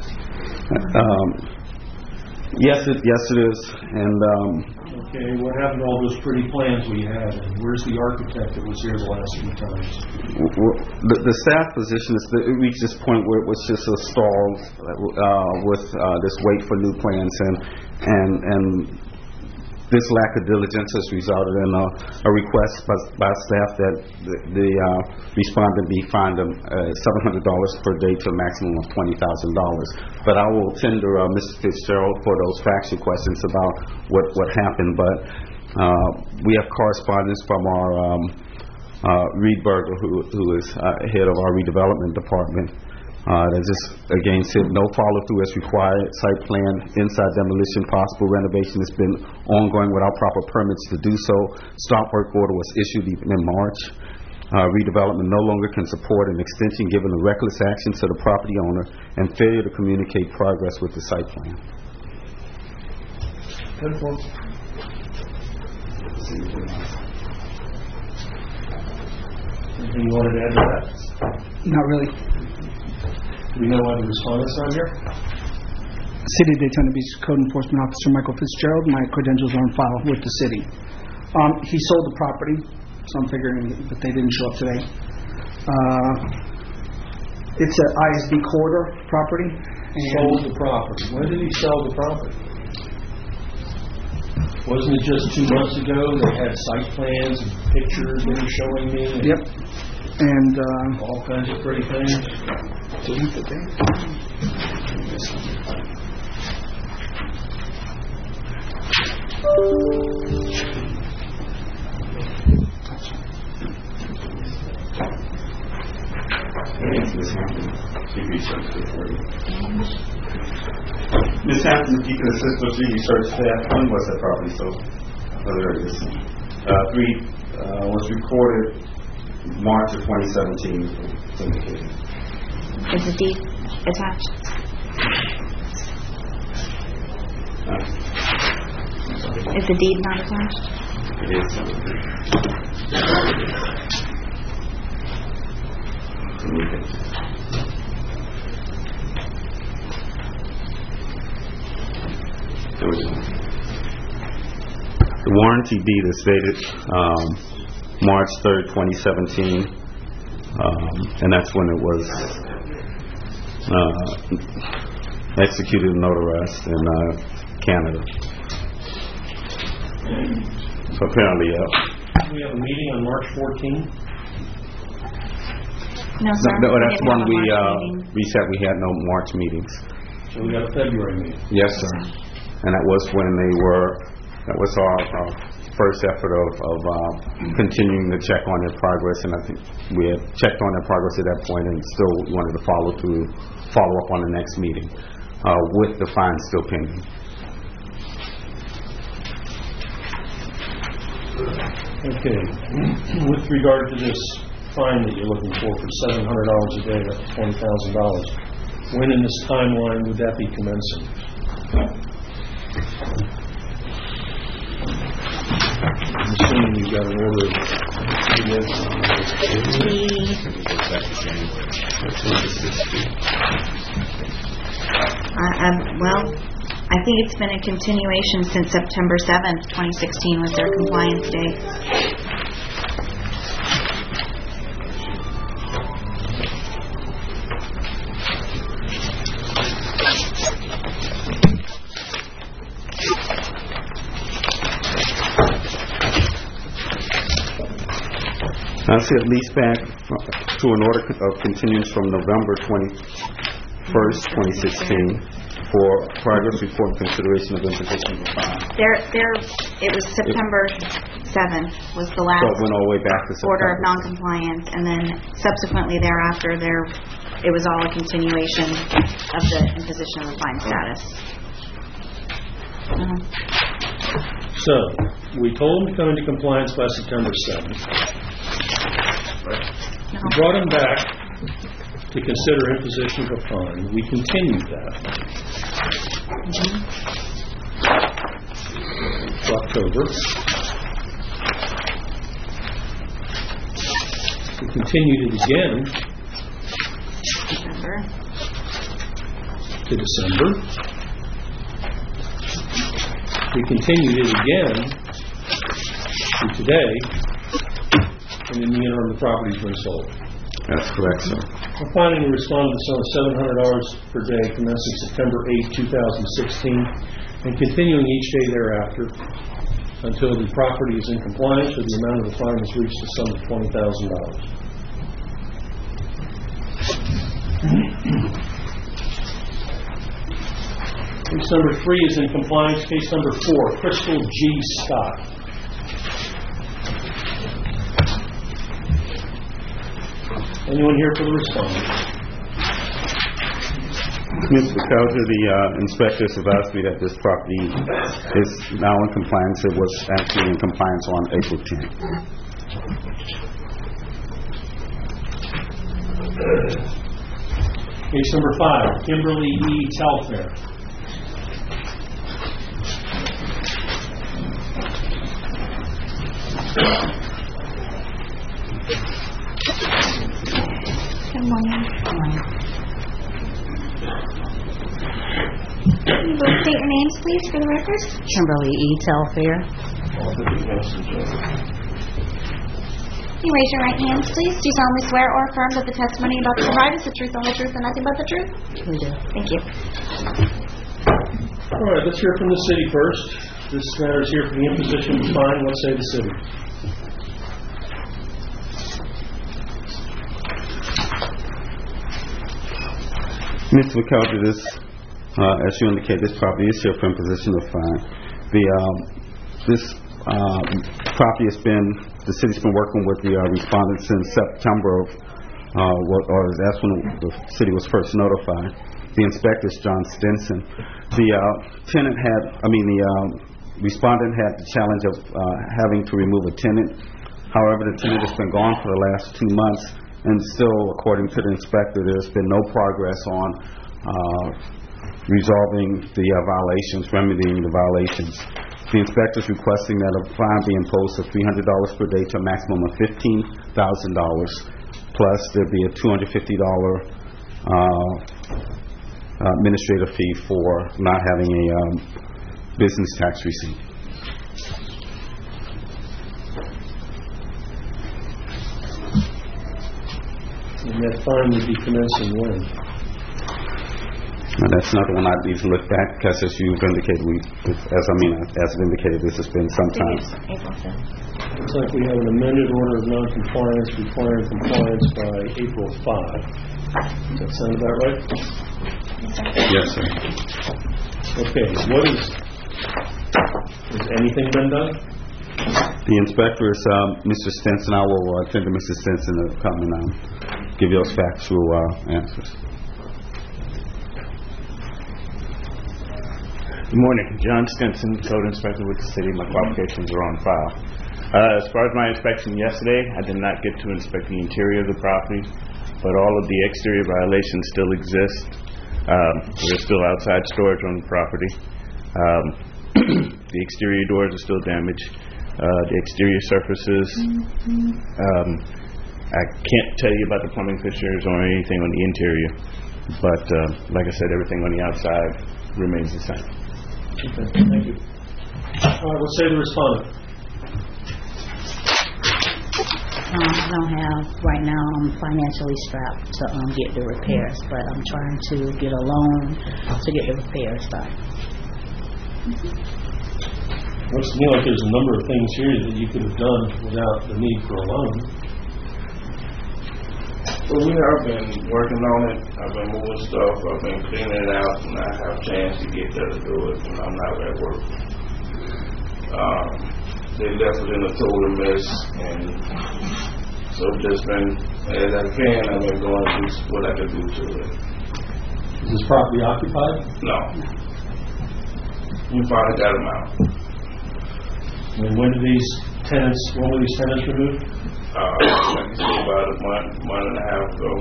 Um, yes, it yes it is. And um, okay, what happened to all those pretty plans we had? And where's the architect that was here the last few times? w- w- the, the staff position is that it reached this point where it was just a stall uh, with uh, this wait for new plans, and and and this lack of diligence has resulted in a, a request by, by staff that the, the uh, respondent be fined uh, seven hundred dollars per day to a maximum of twenty thousand dollars. But I will tender uh, Mister Fitzgerald for those factual questions about what, what happened. But uh, we have correspondence from our um, uh, Reed Berger, who, who is uh, head of our redevelopment department. Uh, that just, again, said no follow-through is required. Site plan, inside demolition, possible renovation has been ongoing without proper permits to do so. Stop work order was issued even in March. Uh, redevelopment no longer can support an extension given the reckless actions of the property owner and failure to communicate progress with the site plan. Anything you wanted to add to that? Not really. Do we know why the respondent's on here? City of Daytona Beach Code Enforcement Officer Michael Fitzgerald. My credentials are on file with the city. Um, he sold the property, so I'm figuring that they didn't show up today. Uh, it's an I S B corridor property. And Sold the property. When did he sell the property? Wasn't it just two months ago they had site plans and pictures they were showing me? And Yep. And uh, all kinds of pretty things. delete the date. Miz Hampton, if you can assist with the research staff, when was that property sold? Oh, there it is. Uh, three, uh, was recorded March of twenty seventeen. It's indicated. Is the deed attached? Uh, Is the deed not attached? It is. There was the warranty deed is dated um, March third, twenty seventeen, um, and that's when it was uh, executed and notarized in uh, Canada. So apparently, yeah. We have a meeting on March fourteenth. No, sir. No, no, that's didn't when have a we March uh, meeting. we said we had no March meetings. So we got a February meeting. Yes, sir. And that was when they were. That was our, our first effort of, of uh, continuing to check on their progress, and I think we had checked on their progress at that point, and still wanted to follow through, follow up on the next meeting uh, with the fine still pending. Okay. With regard to this fine that you're looking for for seven hundred dollars a day, that's twenty thousand dollars, when in this timeline would that be commencing? I'm assuming you've got an order. Uh, um, well, I think it's been a continuation since September seventh, twenty sixteen was their compliance date. I see a lease back fr- to an order of continuance from November twenty-first, twenty sixteen for progress report and consideration of imposition of a fine. There, there, it was September seventh was the last So it went all the way back to September. order of noncompliance, and then subsequently thereafter, there, it was all a continuation of the imposition of a fine status. Uh-huh. So, we told them to come into compliance by September seventh. No. We brought them back to consider imposition of a fine. We continued that. Mhm. To October. We continued it again December. to December. We continued it again to today, and in the interim, the property's been sold. That's correct, sir. Our finding, the respondent is on seven hundred dollars per day commencing September eighth, two thousand sixteen, and continuing each day thereafter until the property is in compliance or the amount of the fine has reached the sum of twenty thousand dollars. Case number three is in compliance. Case number four, Crystal G. Scott. Anyone here for the respondent? Mister McCelder, the uh, inspector has advised me that this property is now in compliance. It was actually in compliance on April tenth. Case number five, Kimberly E. Telfair. Good morning. Good morning. Can you both state your names, please, for the record? Kimberly E. Telfair. Can you raise your right hands, please? Do you solemnly swear or affirm that the testimony you're about to provide is the truth, the whole truth, and nothing but the truth? We do. Thank you. All right, let's hear from the city first. This matter is here for the imposition of the fine. What say the city? Mister McCelder, this, uh, as you indicate, this property is here for imposition of fine. The um, this um, property has been, the city's been working with the uh, respondent since September of, uh, what, or that's when the city was first notified. The inspector is John Stinson. The uh, tenant had, I mean, the um, respondent had the challenge of uh, having to remove a tenant. However, the tenant has been gone for the last two months, and still, according to the inspector, there's been no progress on uh, resolving the uh, violations, remedying the violations. The inspector is requesting that a fine be imposed of three hundred dollars per day to a maximum of fifteen thousand dollars, plus there'd be a two hundred fifty dollars uh, administrative fee for not having a um, business tax receipt. And that fine would be commencing when? Now, that's not the one I'd even look back, because as you've indicated, we, as I mean, as I've indicated, this has been some time. April fifth. Looks like we have an amended order of noncompliance requiring compliance by April fifth. Does that sound about right? Yes, sir. Okay, what is, has anything been done? The inspector is um, Mister Stinson. I will uh, attend to Mister Stinson to come and um, give you those factual uh, answers. Good morning. John Stinson, Code Inspector with the city. My qualifications are on file. Uh, as far as my inspection yesterday, I did not get to inspect the interior of the property, but all of the exterior violations still exist. Um, there's still outside storage on the property. Um, the exterior doors are still damaged. Uh, the exterior surfaces, um, I can't tell you about the plumbing fixtures or anything on the interior, but uh, like I said, everything on the outside remains the same. Okay, thank you. All right, we'll say the respondent. Um, I don't have, right now, I'm financially strapped to um, get the repairs, but I'm trying to get a loan to get the repairs done. Looks to me like there's a number of things here that you could have done without the need for a loan. Well, we have been working on it. I've been moving stuff. I've been cleaning it out when I have a chance to get there to do it when I'm not at work. Um, they left it in a total mess, and so I've just been, as I can, I've been going to do what I can do to it. Is this property occupied? No. We finally got them out. And when did these tenants, when were these tenants removed? Uh, I can say about a month, month and a half ago.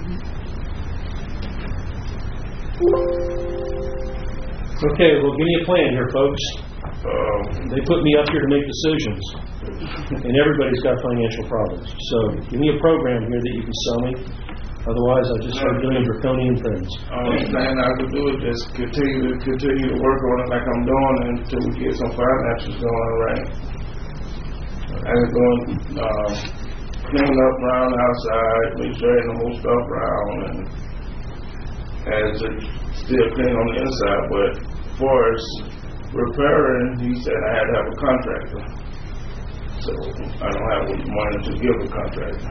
Okay, well, give me a plan here, folks. Um, They put me up here to make decisions, and everybody's got financial problems. So give me a program here that you can sell me. Otherwise, I'll just start doing draconian things. Only thing I could do is just continue to continue to work on it like I'm doing until we get some finances going right. I was going uh, clean up around outside, make sure ain't no more stuff around, and as it still clean on the inside. But for us repairing, he said I had to have a contractor, so I don't have money to give a contractor.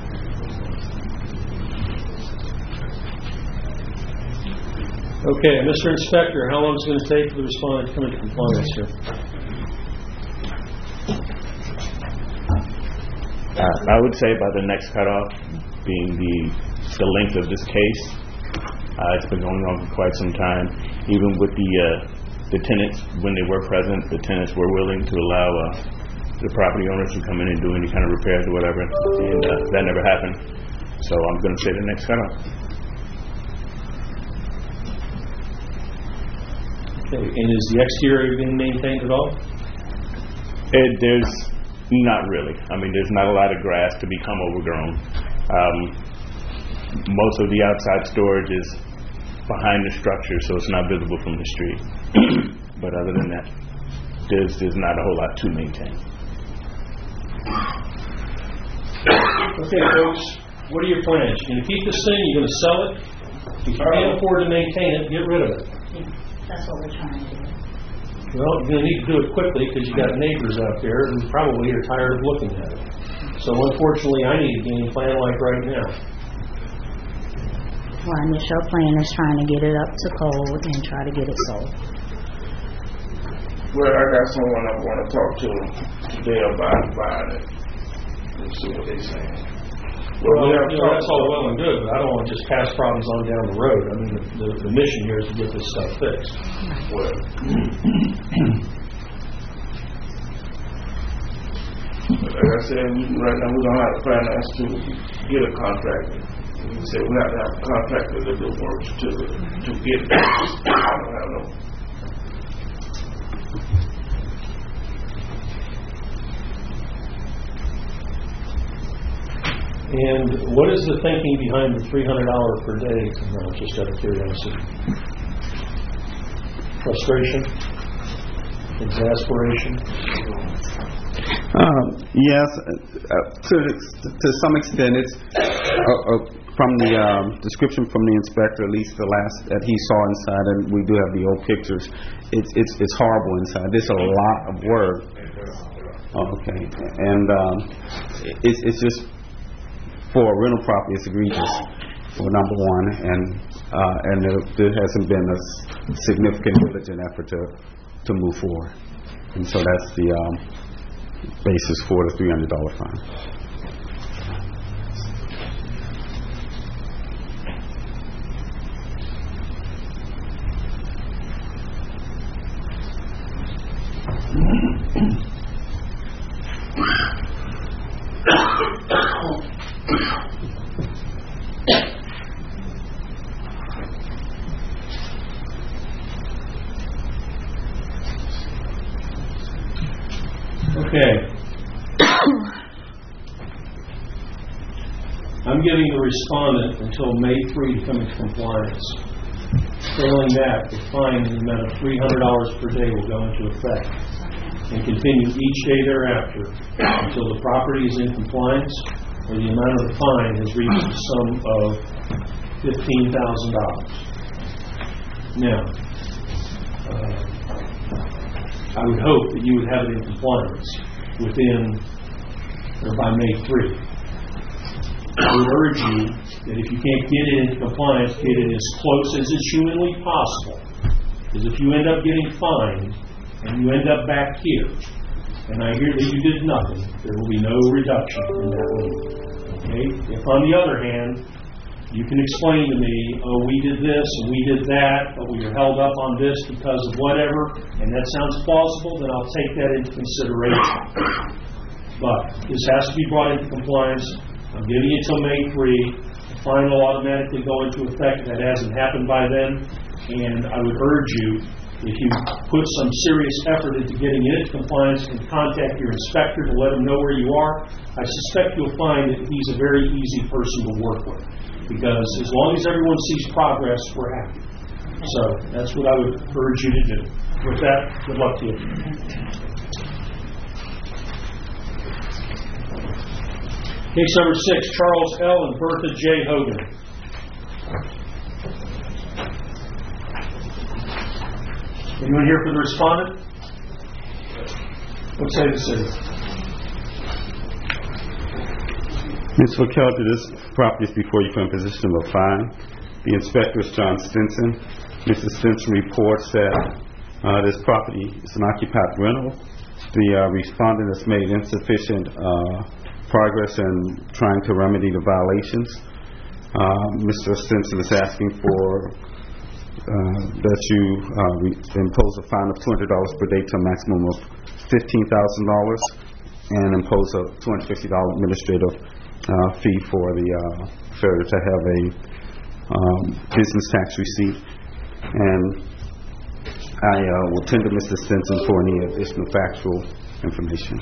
Okay, Mister Inspector, how long is it going to take for the respondent to come into compliance here? Uh, I would say by the next cutoff being the the length of this case. Uh, it's been going on for quite some time. Even with the uh, the tenants, when they were present, the tenants were willing to allow uh, the property owners to come in and do any kind of repairs or whatever, and uh, that never happened. So I'm going to say the next cutoff. Okay, and is the exterior being maintained at all? It, there's not really. I mean, there's not a lot of grass to become overgrown. Um, most of the outside storage is behind the structure, so it's not visible from the street. But other than that, there's, there's not a whole lot to maintain. Okay, folks, what are your plans? You're going to keep this thing? You're going to sell it? If you can't afford to maintain it, get rid of it. That's what we're trying to do. Well, you're going to need to do it quickly because you got neighbors out there who probably are tired of looking at it. So unfortunately, I need a game plan like right now. Our initial plan is trying to get it up to code and try to get it sold. Well, I got someone I want to talk to today about buying it and see what they're saying. Well, well you know, that's all well and good, but I don't want to just pass problems on down the road. I mean, the, the, the mission here is to get this stuff fixed. Well, like I said, we, right now we don't have the finance to get a contractor. We said we have to have a contractor to do work to to get that. I don't have no. And what is the thinking behind the three hundred dollars per day? No, just out of curiosity. Frustration? Exasperation? Um, yes, uh, to to some extent, it's uh, uh, from the um, description from the inspector, at least the last that he saw inside, and we do have the old pictures. It's it's it's horrible inside. There's a lot of work. Oh, okay, and um, it's it's just. For a rental property, it's egregious, for number one, and uh, and there, there hasn't been a significant diligent effort to to move forward, and so that's the um, basis for the three hundred dollar fine. Okay. I'm giving the respondent until May third to come into compliance. Failing that, the fine in the amount of three hundred dollars per day will go into effect and continue each day thereafter until the property is in compliance or the amount of the fine has reached the sum of fifteen thousand dollars. Now, uh, I would hope that you would have it in compliance within or by May third. I would urge you that if you can't get it into compliance, get it as close as is humanly possible. Because if you end up getting fined and you end up back here, and I hear that you did nothing, there will be no reduction in that lien. Okay? If on the other hand, you can explain to me, oh, we did this and we did that, but we were held up on this because of whatever, and that sounds plausible, then I'll take that into consideration. But this has to be brought into compliance. I'm giving you till May third. The fine will automatically go into effect if that hasn't happened by then. And I would urge you, if you put some serious effort into getting it into compliance, and contact your inspector to let him know where you are, I suspect you'll find that he's a very easy person to work with. Because as long as everyone sees progress, we're happy. So that's what I would urge you to do. With that, good luck to you. Case number six, Charles L. and Bertha J. Hogan. Anyone here for the respondent? What say the city? Miz McKelvey, this property is before you for imposition of a fine. The inspector is John Stinson. Mister Stinson reports that uh, this property is an occupied rental. The uh, respondent has made insufficient uh, progress in trying to remedy the violations. Uh, Mister Stinson is asking for uh, that you uh, re- impose a fine of two hundred dollars per day to a maximum of fifteen thousand dollars and impose a two hundred fifty dollars administrative uh, fee for the uh, failure to have a um, business tax receipt. And I uh, will tender Mister Stinson for any additional factual information.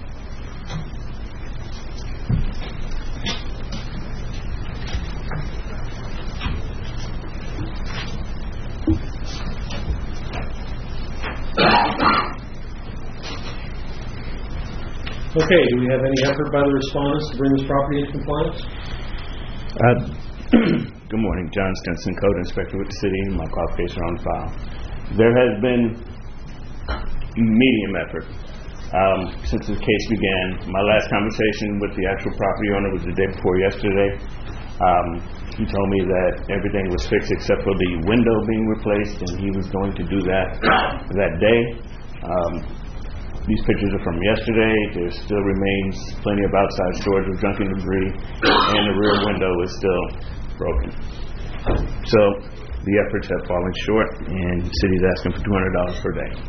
Okay, do we have any effort by the respondents to bring this property into compliance? Uh, good morning, John Stinson, Code Inspector with the City. My qualifications are on file. There has been medium effort um, since the case began. My last conversation with the actual property owner was the day before yesterday. Um, he told me that everything was fixed except for the window being replaced, and he was going to do that that day. Um, These pictures are from yesterday. There still remains plenty of outside storage of junk and debris, and the rear window is still broken. So the efforts have fallen short, and the city is asking for two hundred dollars per day.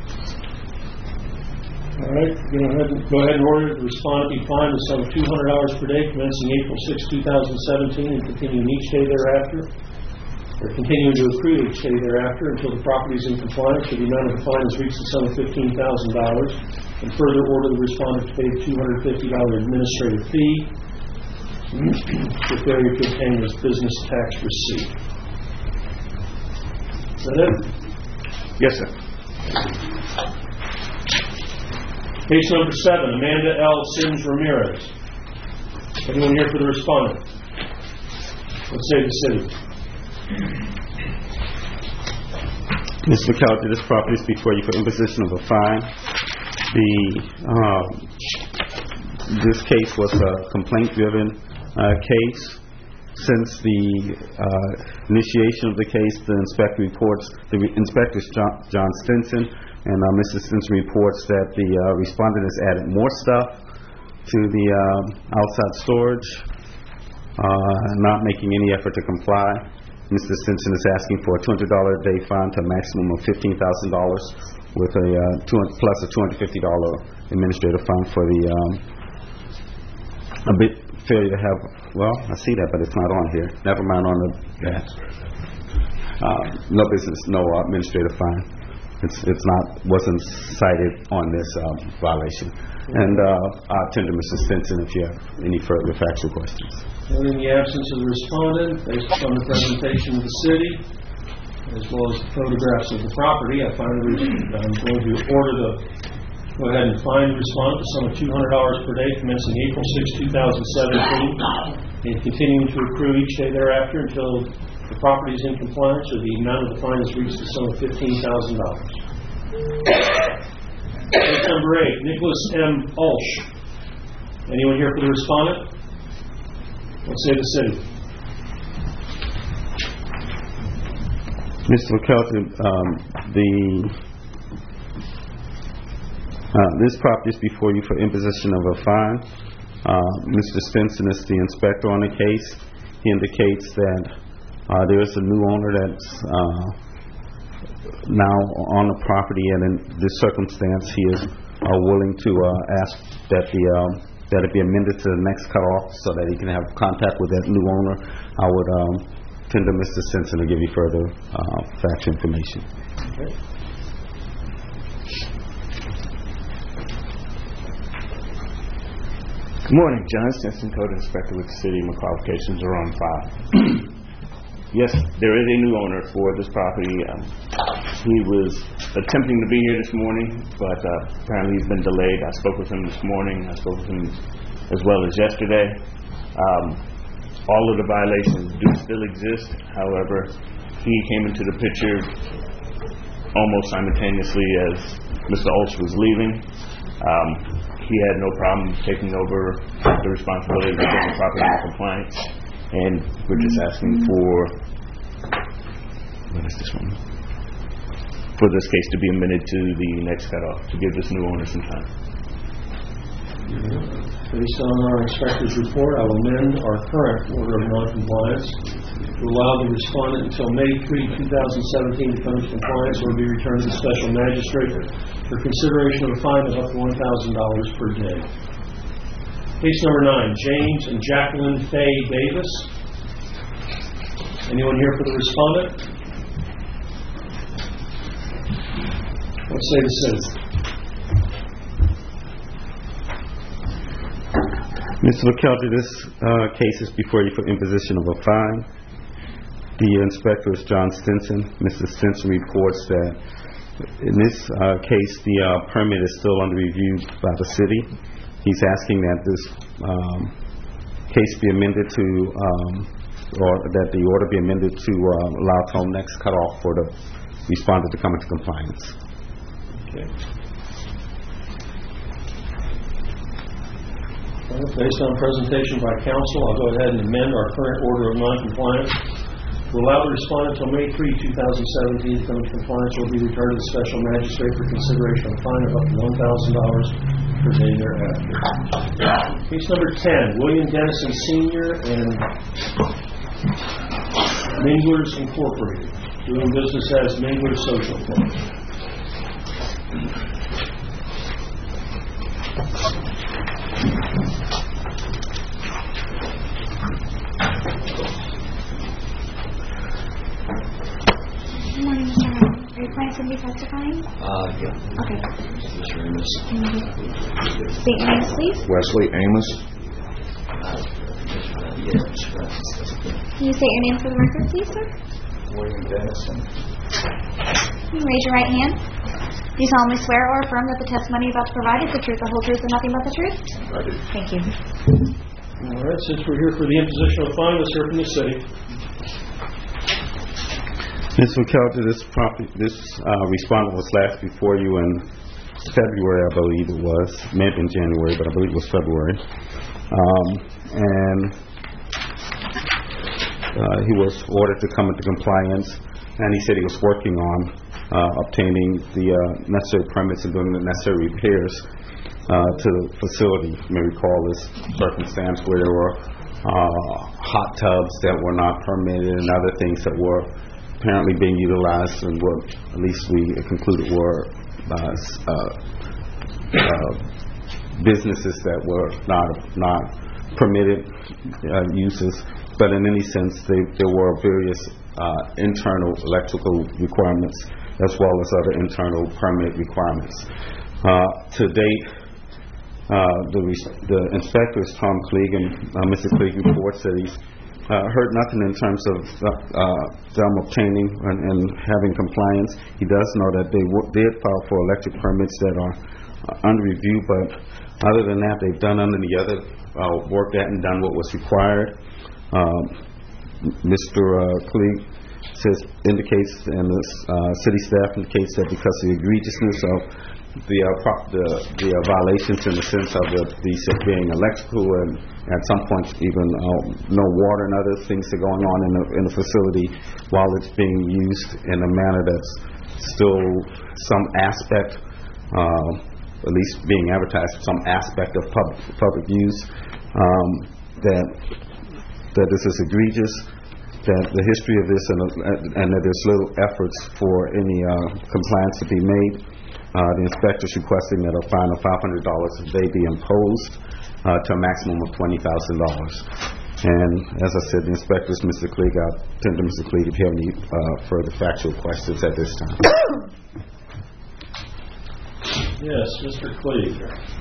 All right, go ahead and, go ahead and order the respondent be fined the sum of two hundred dollars per day commencing April sixth, two thousand seventeen, and continuing each day thereafter. Or continuing to accrue each day thereafter until the property is in compliance or the amount of the fine has reached the sum of fifteen thousand dollars. And further order the respondent to pay the two hundred fifty dollars administrative fee for failure to obtain his business tax receipt. Is that it? Yes, sir. Case number seven, Amanda L. Sims Ramirez. Anyone here for the respondent? Let's say the city. Mister McKelvey, this property is before you for imposition of a fine. The uh, this case was a complaint-driven uh, case. Since the uh, initiation of the case, the inspector reports the re- inspector John, John Stinson, and uh, Mister Stinson reports that the uh, respondent has added more stuff to the uh, outside storage, uh, not making any effort to comply. Mister Stinson is asking for a two hundred dollars a day fine to a maximum of fifteen thousand dollars with a uh, two, plus a two hundred fifty dollars administrative fine for the um, a bit failure to have, well, I see that, but it's not on here. Never mind on the, that. Uh, no business, no uh, administrative fine. It's it's not, wasn't cited on this um, violation. And uh, I'll tender Mister Stinson if you have any further factual questions. And in the absence of the respondent, based upon the presentation of the city, as well as the photographs of the property, I finally I'm going to order the go ahead and fine the respondent the sum of two hundred dollars per day commencing April sixth, two thousand seventeen, and continuing to accrue each day thereafter until the property is in compliance or the amount of the fine has reached the sum of fifteen thousand dollars. Case number eight, Nicholas M. Ulsh. Anyone here for the respondent? What say the city? Mister McKelton, um, the, uh, this property is before you for imposition of a fine. Uh, Mister Stinson is the inspector on the case. He indicates that uh, there is a new owner that's uh, now on the property, and in this circumstance, he is uh, willing to uh, ask that the uh, that it be amended to the next cutoff so that he can have contact with that new owner. I would um, tender Mister Stinson to give you further uh, facts information. Okay. Good morning, John Stinson, Code Inspector with the City. My qualifications are on file. Yes, there is a new owner for this property. Um, he was attempting to be here this morning, but uh, apparently he's been delayed. I spoke with him this morning. I spoke with him as well as yesterday. Um, all of the violations do still exist. However, he came into the picture almost simultaneously as Mister Olds was leaving. Um, he had no problem taking over the responsibility of getting the property in compliance. And we're just asking for, what is this one? For this case to be amended to the next cutoff to give this new owner some time. Based on our inspector's report, I will amend our current order of noncompliance to allow the respondent until May third, twenty seventeen to come into compliance or be returned to the special magistrate for consideration of a fine of up to one thousand dollars per day. Case number nine, James and Jacqueline Faye Davis. Anyone here for the respondent? What say the citizen? Mister McKelvey, this uh, case is before you for imposition of a fine. The inspector is John Stinson. Mister Stinson reports that in this uh, case, the uh, permit is still under review by the city. He's asking that this um, case be amended to, um, or that the order be amended to uh, allow till next cutoff for the respondent to come into compliance. Okay. Well, based on presentation by counsel, I'll go ahead and amend our current order of noncompliance to allow the respondent until May third, twenty seventeen to come into compliance or be returned to the special magistrate for consideration of a fine of up to one thousand dollars per day thereafter. Case number ten, William Dennison Senior and Minglers Incorporated, doing business as Minglers Social Club. Good morning, Mister Ryan. Are you planning to be testifying? Uh, yeah. Okay. Mister Amos. Can you state your names, please? Wesley Amos. Can you state your name for the record, please, sir? William Dennison. Can you raise your right hand? Do you solemnly swear or affirm that the testimony you're about to provide is the truth, the whole truth, and nothing but the truth? I do. Thank you. All right, since we're here for the imposition of a fine, let's hear from the city. Mister McKelvey, this property, this uh, respondent was last before you in February, I believe it was. It may have been January, but I believe it was February. Um, and uh, he was ordered to come into compliance, and he said he was working on uh, obtaining the uh, necessary permits and doing the necessary repairs uh, to the facility. You may recall this circumstance where there were uh, hot tubs that were not permitted and other things that were apparently being utilized and what at least we concluded were uh, uh, uh, businesses that were not not permitted uh, uses, but in any sense they, there were various uh, internal electrical requirements as well as other internal permit requirements. Uh, to date, uh, the, the inspector is Tom Clegan. Uh, Mister Clegan reports that he's Uh, heard nothing in terms of uh, uh, them obtaining and, and having compliance. He does know that they w- did file for electric permits that are uh, under review, but other than that, they've done under the other uh, work that and done what was required. Um, Mister Uh, Cleeg says, indicates, and the uh, city staff indicates that because of the egregiousness of the uh, pro- the, the uh, violations in the sense of the, these being electrical and at some points even uh, no water and other things that are going on in the, in the facility while it's being used in a manner that's still some aspect, uh, at least being advertised, some aspect of public, public use, um, that that this is egregious, that the history of this and, uh, and that there's little efforts for any uh, compliance to be made. Uh, the inspector is requesting that a fine of five hundred dollars a day be imposed uh, to a maximum of twenty thousand dollars. And as I said, the inspector is Mister Klieg. I'll turn to Mister Klieg if you have any uh, further factual questions at this time. Yes, Mister Klieg.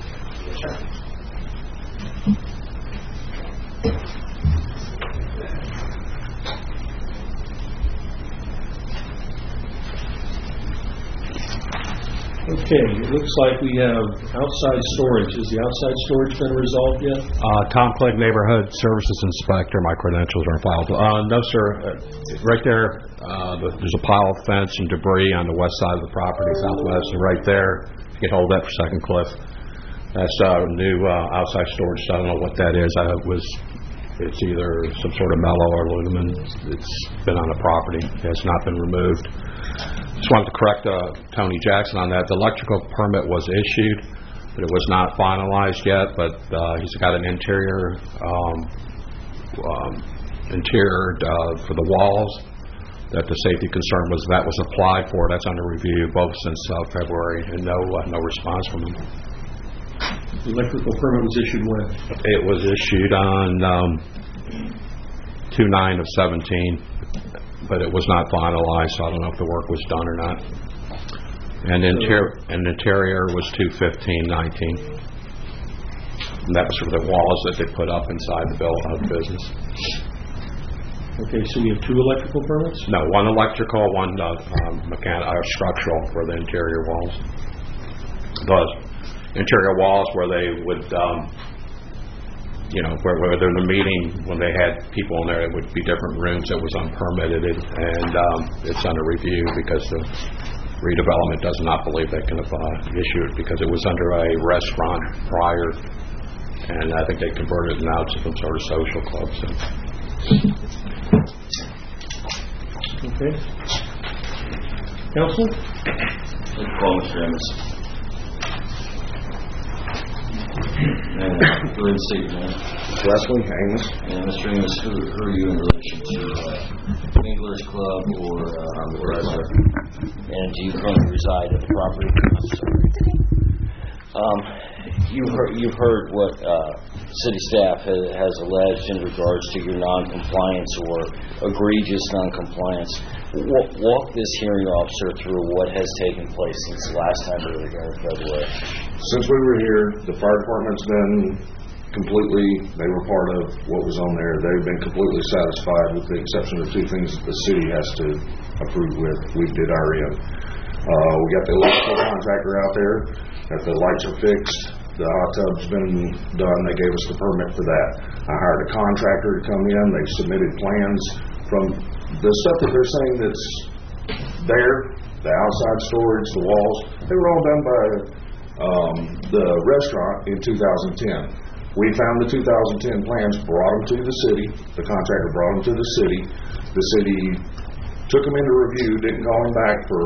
Okay, it looks like we have outside storage. Has the outside storage been resolved yet? Uh, Tom Clegg, Neighborhood Services Inspector. My credentials are filed. Uh, no, sir. Uh, right there, uh, the, there's a pile of fence and debris on the west side of the property, southwest, and right there, you can hold that for a second, Cliff. That's uh, new uh, outside storage. I don't know what that is. I was. It's either some sort of metal or aluminum. It's been on the property. It has not been removed. Just wanted to correct uh, Tony Jackson on that. The electrical permit was issued, but it was not finalized yet. But uh, he's got an interior um, um, interior uh, for the walls that the safety concern was that was applied for. That's under review both since uh, February, and no uh, no response from him. The electrical permit was issued when? It was issued on um, two nine of seventeen, but it was not finalized, so I don't know if the work was done or not. And interior, and interior was two fifteen nineteen. And that was for the walls that they put up inside the bill of business. Okay, so we have two electrical permits? No, one electrical, one uh, um, mechanical, uh, structural for the interior walls. Those interior walls where they would, um, you know, where, where they're in the meeting, when they had people in there, it would be different rooms that was unpermitted, and um, it's under review because the redevelopment does not believe they can uh, issue it because it was under a restaurant prior, and I think they converted it now to some sort of social club. So. Okay. Counsel? Call Mister Amos. And uh, go ahead and state your name. Wesley Amos. And Mister Amos, who, who are you in relation to? Uh, English Club or uh, the Wrestler? And do you currently reside at the property? Um, you've heard, you've heard what uh, city staff has, has alleged in regards to your non-compliance or egregious non-compliance. Walk, walk this hearing officer through what has taken place since the last time we were here in February. Since we were here, the fire department's been completely, they were part of what was on there. They've been completely satisfied with the exception of two things that the city has to approve with. We did our end. Uh, we got the electrical contractor out there, that the lights are fixed, the hot tub's been done, they gave us the permit for that. I hired a contractor to come in, they've submitted plans from the stuff that they're saying that's there, the outside storage, the walls, they were all done by um, the restaurant in two thousand ten. We found the two thousand ten plans, brought them to the city, the contractor brought them to the city, the city took them into review, didn't call him back for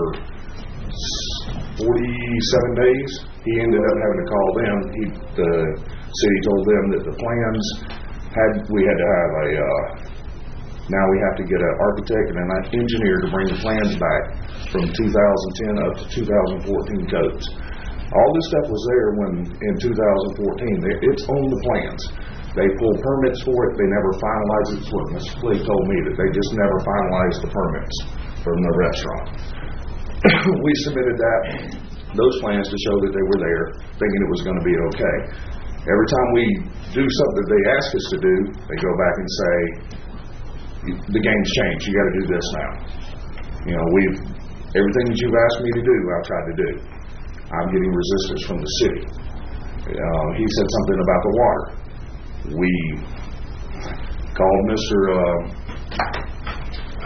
forty-seven days. He ended up having to call them. He, the city told them that the plans had, we had to have a, uh, now we have to get an architect and an engineer to bring the plans back from two thousand ten up to two thousand fourteen codes. All this stuff was there when, in two thousand fourteen. It's on the plans. They pulled permits for it. They never finalized it. That's what Mister Clegg told me, that they just never finalized the permits from the restaurant. We submitted that, those plans to show that they were there, thinking it was going to be okay. Every time we do something that they ask us to do, they go back and say, the game's changed, you got to do this now. You know, we've, everything that you've asked me to do, I've tried to do. I'm getting resistance from the city. Uh, he said something about the water. We called Mister Uh,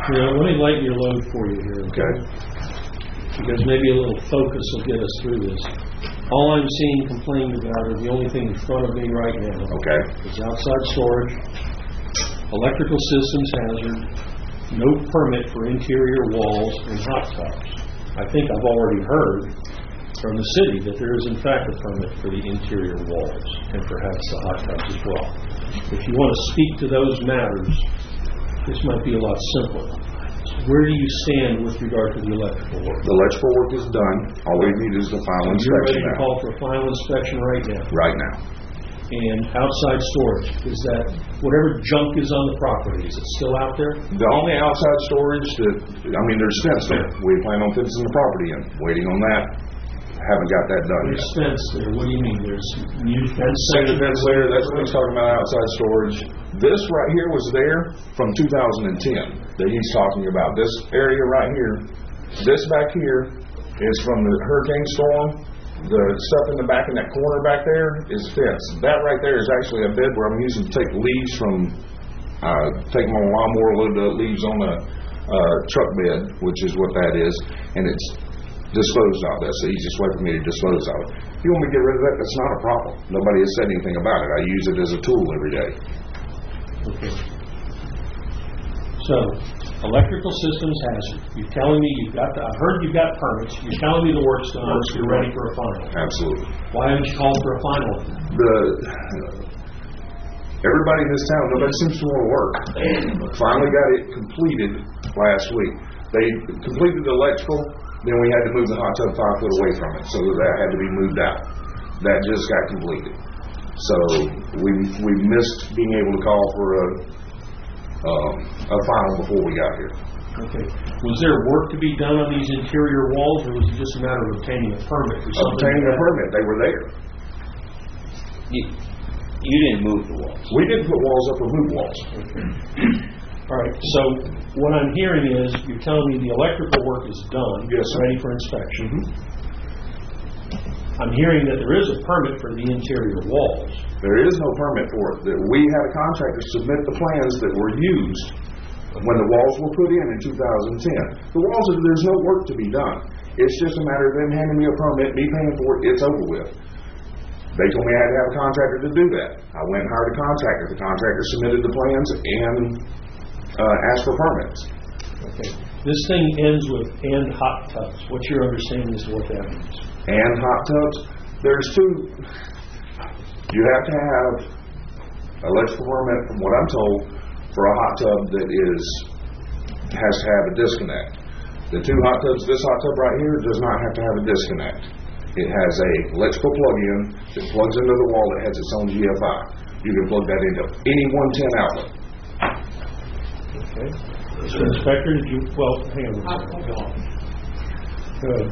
You know, let me lighten your load for you here, okay? Because maybe a little focus will get us through this. All I'm seeing complained about are the only thing in front of me right now. Okay. Is outside storage, electrical systems hazard, no permit for interior walls and hot tubs. I think I've already heard from the city that there is in fact a permit for the interior walls and perhaps the hot tubs as well. If you want to speak to those matters, this might be a lot simpler. Where do you stand with regard to the electrical work? The electrical work is done. All we need is the final And you're ready inspection to now. call for a final inspection right now? Right now. And outside storage, is that whatever junk is on the property, is it still out there? The only outside storage that, I mean, there's fence there. We plan on fencing the property in. Waiting on that. Haven't got that done There's yet. fence there. What do you mean? There's new fence Say the section? fence there, that's what he's talking about, outside storage. This right here was there from two thousand ten that he's talking about. This area right here, this back here is from the hurricane storm. The stuff in the back in that corner back there is fence. That right there is actually a bed where I'm using to take leaves from, uh, take my lawnmower, load the leaves on a uh, truck bed, which is what that is, and it's disposed of. That's the easiest way for me to dispose of it. If you want me to get rid of that, that's not a problem. Nobody has said anything about it. I use it as a tool every day. Okay. So, electrical systems hazard. You're telling me you've got the, I heard you've got permits. You're telling me the work's done. You're ready for a final. Absolutely. Why haven't you called for a final? The everybody in this town, nobody seems to want to work. Finally got it completed last week. They completed the electrical, then we had to move the hot tub five foot away from it, so that had to be moved out. That just got completed. So we we missed being able to call for a um, a final before we got here. Okay. Was there work to be done on these interior walls, or was it just a matter of obtaining a permit for something? Obtaining a permit, they were there. You, you didn't move the walls. We didn't put walls up or move walls. All right. So what I'm hearing is you're telling me the electrical work is done. Yes, sir. Ready for inspection. I'm hearing that there is a permit for the interior walls. There is no permit for it. That we had a contractor submit the plans that were used when the walls were put in in two thousand ten. The walls, there's no work to be done. It's just a matter of them handing me a permit, me paying for it, it's over with. They told me I had to have a contractor to do that. I went and hired a contractor. The contractor submitted the plans and uh, asked for permits. Okay. This thing ends with "and hot tubs." What's your understanding as to what that means? And hot tubs. There's two. You have to have electrical permit, from what I'm told, for a hot tub that is has to have a disconnect. The two hot tubs, this hot tub right here, does not have to have a disconnect. It has a electrical plug-in that plugs into the wall that has its own G F I. You can plug that into any one ten outlet. Okay. Mister Inspector, did you? Well, hang on a second. Good.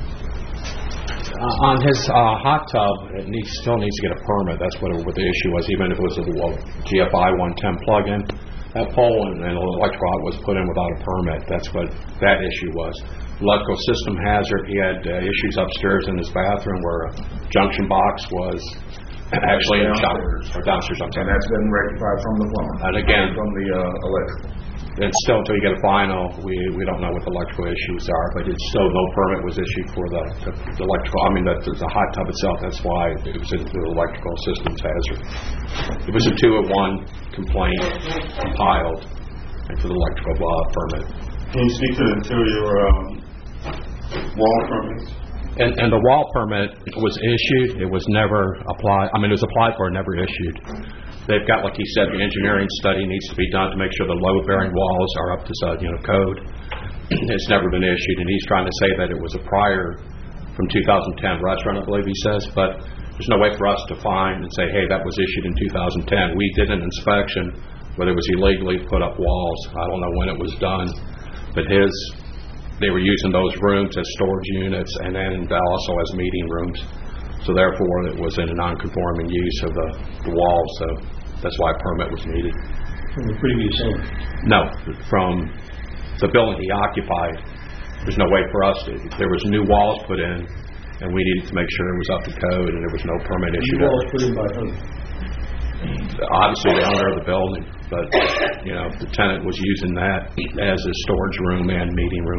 Uh, on his uh, hot tub, it needs, still needs to get a permit. That's what, what the issue was, even if it was a well, G F I one ten plug-in. That pole and, and electrical outlet was put in without a permit. That's what that issue was. Electrical system hazard, he had uh, issues upstairs in his bathroom where a junction box was actually in the shower, or downstairs, I'm sorry. And that's been rectified from the plumber. And again, from the uh, electrical. And still, until you get a final, we we don't know what the electrical issues are. But it's still no permit was issued for the, the, the electrical. I mean, the, the hot tub itself. That's why it was into the electrical systems hazard. It was a two-at-one complaint compiled, and for the electrical uh, permit. Can you speak to the interior um, wall permits? And, and the wall permit was issued. It was never applied. I mean, it was applied for and never issued. They've got, like he said, the engineering study needs to be done to make sure the load-bearing walls are up to you know code. It's never been issued, and he's trying to say that it was a prior from two thousand ten restaurant, I believe he says, but there's no way for us to find and say, hey, that was issued in two thousand ten. We did an inspection where it was illegally put up walls. I don't know when it was done, but his, they were using those rooms as storage units and then also as meeting rooms. So therefore, it was in a non-conforming use of the, the walls, so that's why a permit was needed. From the previous owner? No, from the building he occupied. There's no way for us to, there was new walls put in, and we needed to make sure it was up to code, and there was no permit issued. New walls put in by whom? obviously the owner of the building, but, you know, the tenant was using that as a storage room and meeting room.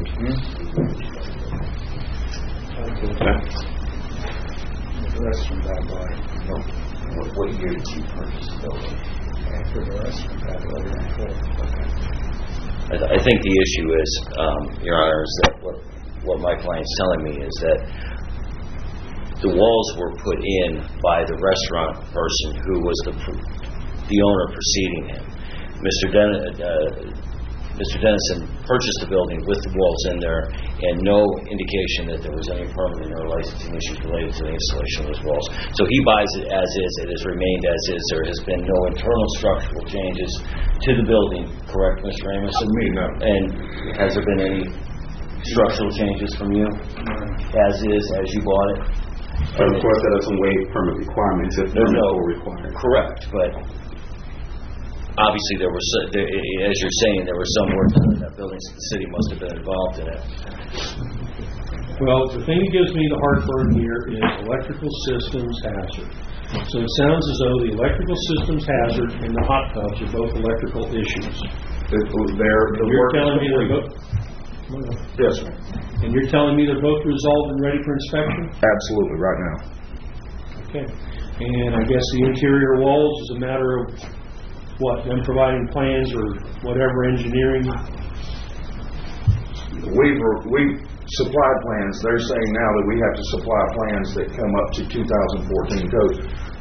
Okay. The restaurant got bought. No. What, what year did you purchase the building? After the restaurant got bought. Okay. I, th- I think the issue is, um, Your Honor, is that what, what my client's telling me is that the walls were put in by the restaurant person who was the pr- the owner preceding him. Mister Den- uh, Mister Dennison purchased the building with the walls in there, and no indication that there was any permanent or licensing issues related to the installation of those walls. So he buys it as is. It has remained as is. There has been no internal structural changes to the building. Correct, Mister Ramos? For me, no. And has there been any structural changes from you? As is, as you bought it? But of course, that doesn't waive permit requirements if There's permits no were required. Correct, but obviously there was, so- there, as you're saying, there was some work done in that building, so the city must have been involved in it. Well, the thing that gives me the heartburn here is electrical systems hazard. So it sounds as though the electrical systems hazard and the hot tubs are both electrical issues. It was there. The You're work telling me they're complete. both... Yes, sir. And you're telling me they're both resolved and ready for inspection? Absolutely, right now. Okay. And I guess the interior walls is a matter of, what, them providing plans or whatever engineering? We've, we've supplied plans. They're saying now that we have to supply plans that come up to two thousand fourteen code.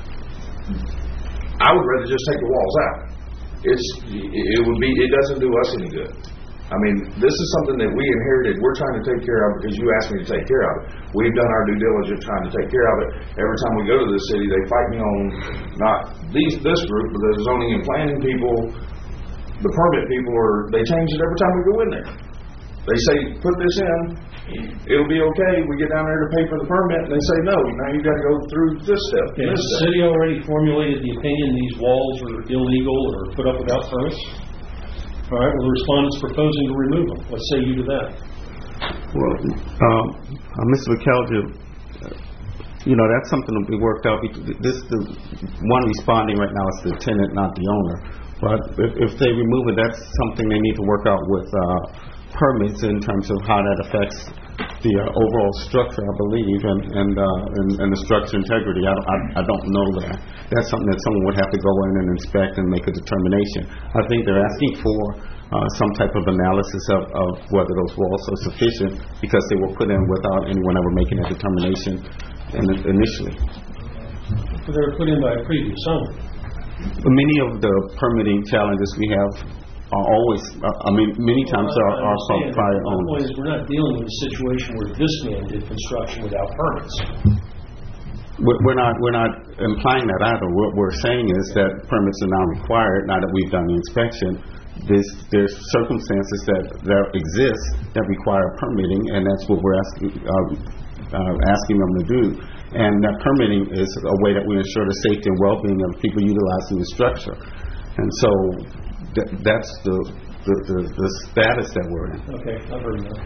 I would rather just take the walls out. It's, it would be, it doesn't do us any good. I mean, this is something that we inherited. We're trying to take care of because you asked me to take care of it. We've done our due diligence trying to take care of it. Every time we go to the city, they fight me on not these this group, but the zoning and planning people, the permit people, are they change it every time we go in there. They say, put this in, it'll be okay. We get down there to pay for the permit, and they say, no, now you've got to go through this step. Has This the step. city already formulated the opinion these walls are illegal or put up without permits? All right, well, the respondent's proposing to remove them. What say you to that? Well, um, uh, Mister McKelvey, you know, that's something that we worked out. This the one responding right now is the tenant, not the owner. But if, if they remove it, that's something they need to work out with uh, permits in terms of how that affects the uh, overall structure, I believe, and and, uh, and and the structure integrity. I, I I don't know that. That's something that someone would have to go in and inspect and make a determination. I think they're asking for uh, some type of analysis of, of whether those walls are sufficient because they were put in without anyone ever making that determination in- initially. They were put in by a previous owner. Many of the permitting challenges we have are always, uh, I mean, many times Well, are, I are from understand. prior My point owners. is, we're not dealing with a situation where this man did construction without permits. We're we're not, we're not implying that either. What we're saying is that permits are now required, now that we've done the inspection. There's, there's circumstances that, that exist that require permitting, and that's what we're asking, uh, uh, asking them to do. And that permitting is a way that we ensure the safety and well-being of people utilizing the structure. And so th- that's the, the, the, the status that we're in. Okay, I've heard that.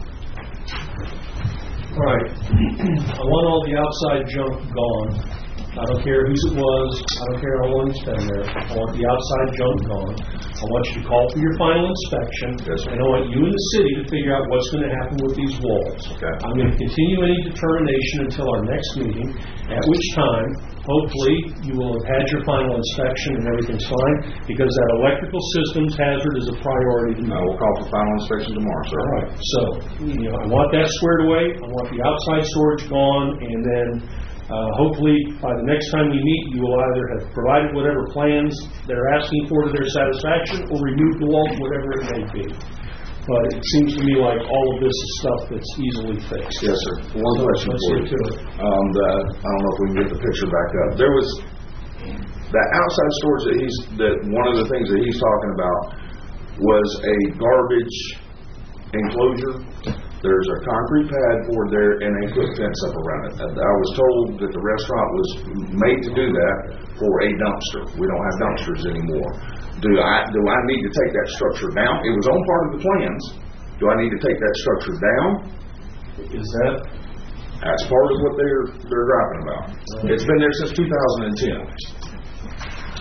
All right. I want all the outside junk gone. I don't care whose it was. I don't care how long it's been there. I want the outside junk gone. I want you to call for your final inspection. Yes, sir. And I want you and the city to figure out what's going to happen with these walls. Okay. I'm going to continue any determination until our next meeting, at which time, hopefully, you will have had your final inspection and everything's fine, because that electrical systems hazard is a priority to me. I will call for final inspection tomorrow, sir. All right, so, you know, I want that squared away, I want the outside storage gone, and then uh, hopefully by the next time we meet, you will either have provided whatever plans they're asking for to their satisfaction, or removed the walls, whatever it may be. But it seems to me like all of this is stuff that's easily fixed. Yes, sir. One So, question let's for get you. to it. Um, the, I don't know if we can get the picture back up. There was that outside storage that he's that one of the things that he's talking about was a garbage enclosure. There's a concrete pad for there, and they put fence up around it. And I was told that the restaurant was made to do that for a dumpster. We don't have dumpsters anymore. Do I do I need to take that structure down? It was on part of the plans. Do I need to take that structure down? Is that? That's part of what they're they're griping about. It's been there since two thousand ten.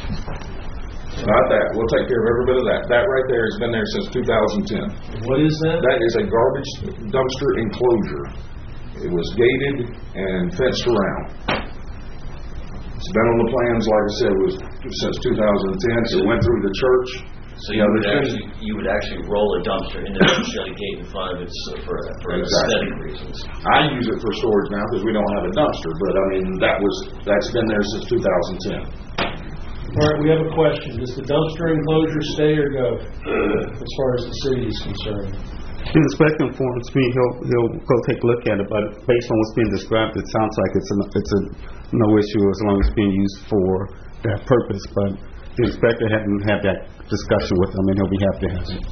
Not that. We'll take care of every bit of that. That right there has been there since two thousand ten. What is that? That is a garbage dumpster enclosure. It was gated and fenced around. It's been on the plans, like I said, was since two thousand ten. It went through the church. So you would actually, you would actually roll a dumpster and then shut a gate in front of it so for, for aesthetic reasons. I use it for storage now because we don't have a dumpster, but I mean, that was, that's been there since two thousand ten. All right, we have a question. Does the dumpster enclosure stay or go, as far as the city is concerned? The inspector informs me he'll he'll go take a look at it, but based on what's being described, it sounds like it's a, it's a no issue as long as it's being used for that purpose. But the inspector hadn't had that discussion with him, and he'll be happy to have it.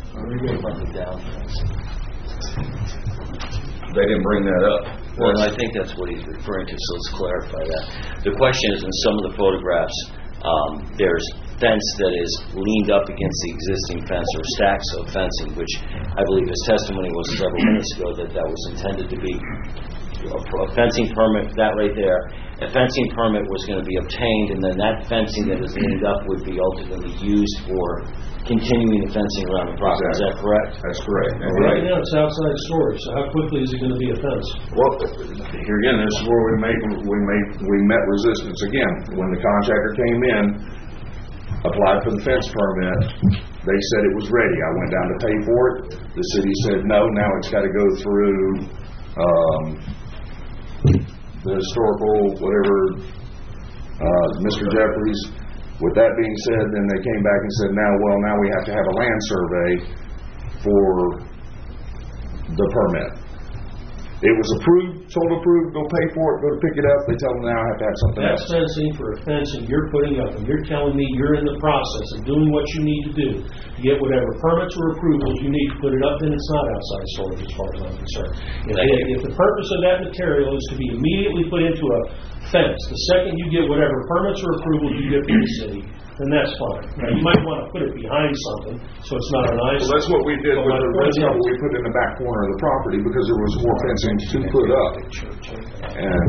They didn't bring that up. Well, I think that's what he's referring to, so let's clarify that. The question is, in some of the photographs, um, there's fence that is leaned up against the existing fence or stacks of fencing, which I believe his testimony was several minutes ago that that was intended to be a, a fencing permit, that right there. A fencing permit was going to be obtained, and then that fencing that is leaned up would be ultimately used for continuing the fencing around the property. Is that correct? That's correct. Well, right now it's outside storage, so how quickly is it going to be a fence? Well, here again, this is where we make we made we met resistance again. When the contractor came in, applied for the fence permit, they said it was ready. I went down to pay for it. The city said no. Now it's got to go through um, the historical whatever, uh, Mister Jeffries. With that being said, then they came back and said, now, well, now we have to have a land survey for the permit. It was approved, told approved, go pay for it, go to pick it up. They tell them now I have to have something That's else. That's fencing for a fencing you're putting up, and you're telling me you're in the process of doing what you need to do to get whatever permits or approvals you need to put it up, then it's not outside storage as far as I'm concerned. If, if the purpose of that material is to be immediately put into a fence, the second you get whatever permits or approvals you get from the city, then that's fine. Now, you might want to put it behind something so it's not an eyesore. Well, that's what we did with the original we put in the back corner of the property because there was more fencing to put up. And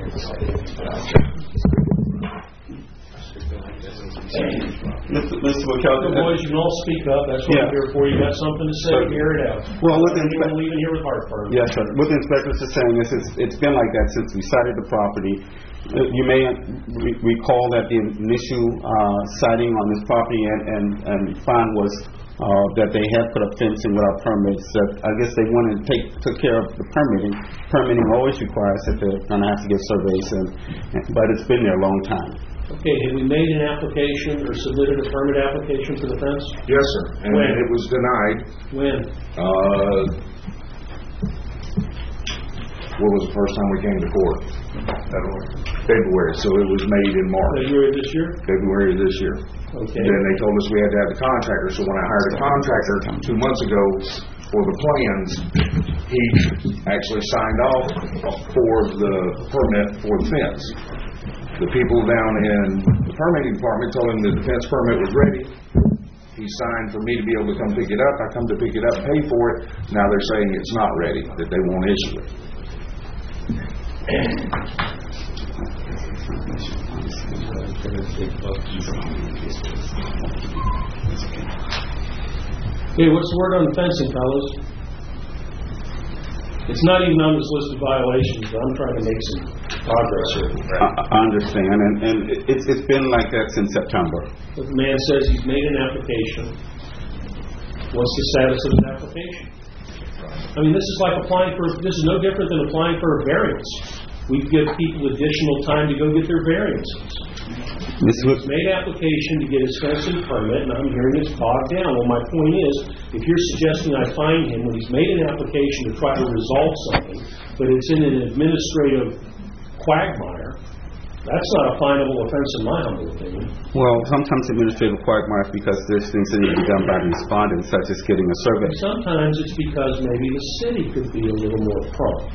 Mister Mister McKelvey, boys, you can all speak up. That's what I'm here for. You got something to say, hear it out. Well, with the Anyone leaving here with heartburn. Yes, sir. What the inspector is saying is it's, it's been like that since we sited the property. Uh, You may re- recall that the initial uh, siting on this property and, and, and find was uh, that they had put up fencing without permits. That I guess they wanted to take took care of the permitting. Permitting always requires that they're going to have to get surveys, and, and, but it's been there a long time. Okay, have we made an application or submitted a permit application for the fence? yes, sir. And When? it was denied. When? Uh, what was the first time we came to court? February. So it was made in March. February this year? February of this year. Okay. Then they told us we had to have the contractor. So when I hired a contractor two months ago for the plans, he actually signed off for the permit for the fence. The people down in the permitting department told him that the fence permit was ready. He signed for me to be able to come pick it up. I come to pick it up, pay for it. Now they're saying it's not ready, that they won't issue it. Hey, what's the word on the fencing, fellas? It's not even on this list of violations, but I'm trying to make some progress here. I, I understand, and, and it's it's been like that since September. The man says he's made an application. What's the status of his application? I mean, this is like applying for, this is no different than applying for a variance. We give people additional time to go get their variances. He's made an application to get his fencing permit, and I'm hearing it's bogged down. Well, my point is, if you're suggesting I fine him when he's made an application to try to resolve something, but it's in an administrative quagmire, that's not a fineable offense in my humble opinion. Well, sometimes administrative quagmire is because there's things that need to be done by the respondent, such as getting a survey. Sometimes it's because maybe the city could be a little more prompt.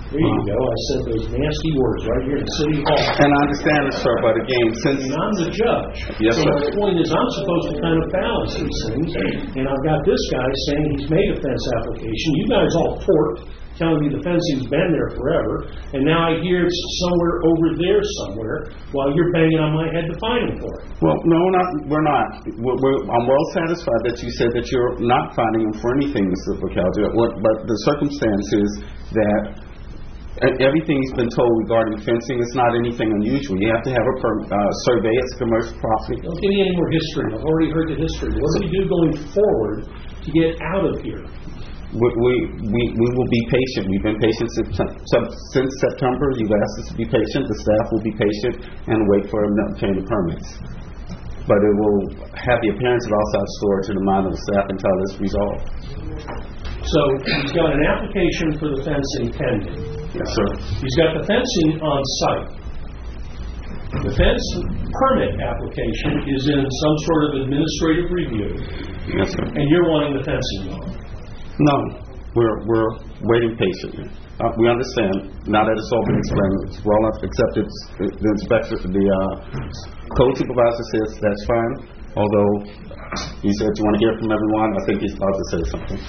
There you go. I said those nasty words right here in City Hall. And I understand it, sir, but again, since... And I'm the judge. Yes, so sir. my point is I'm supposed to kind of balance these things. And I've got this guy saying he's made a fence application. You guys all torqued, telling me the fencing's been there forever. And now I hear it's somewhere over there somewhere while you're banging on my head to find him for it. Well, no, not, we're not. We're, we're, I'm well satisfied that you said that you're not finding him for anything, Mister Bacalja. But the circumstance is that everything's been told regarding fencing. It's not anything unusual. You have to have a per, uh, survey. It's commercial property. Don't give me any more history. I've already heard the history. What do we do going forward to get out of here? We, we, we, we will be patient. We've been patient since, since September. You've asked us to be patient. The staff will be patient and wait for them to obtain the permits. But it will have the appearance of outside storage in the mind of the staff until it's resolved. So he's got an application for the fencing pending. Yes, sir. He's got the fencing on site. The fence permit application is in some sort of administrative review. Yes, sir. And you're wanting the fencing on. No, we're we're waiting patiently. Uh, we understand now that it's all been explained. It's well accepted. The inspector, the uh, code supervisor says that's fine. Although he said you want to hear from everyone, I think he's about to say something.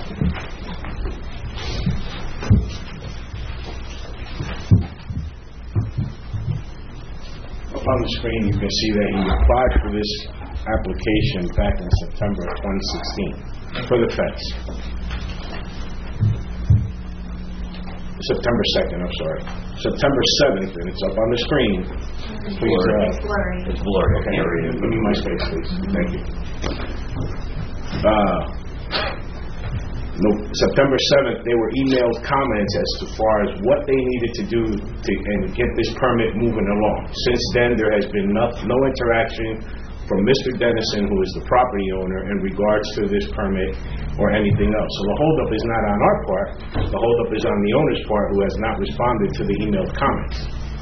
Up on the screen, you can see that he applied for this application back in September of twenty sixteen for the fence. September second, I'm sorry. September seventh, and it's up on the screen. Please, uh, It's blurry. It's blurry. Okay, give me my space, please. Thank you. Uh, no, September seventh, they were emailed comments as to far as what they needed to do to and get this permit moving along. Since then, there has been no, no interaction from Mister Dennison, who is the property owner, in regards to this permit or anything else. So the holdup is not on our part. The holdup is on the owner's part, who has not responded to the emailed comments.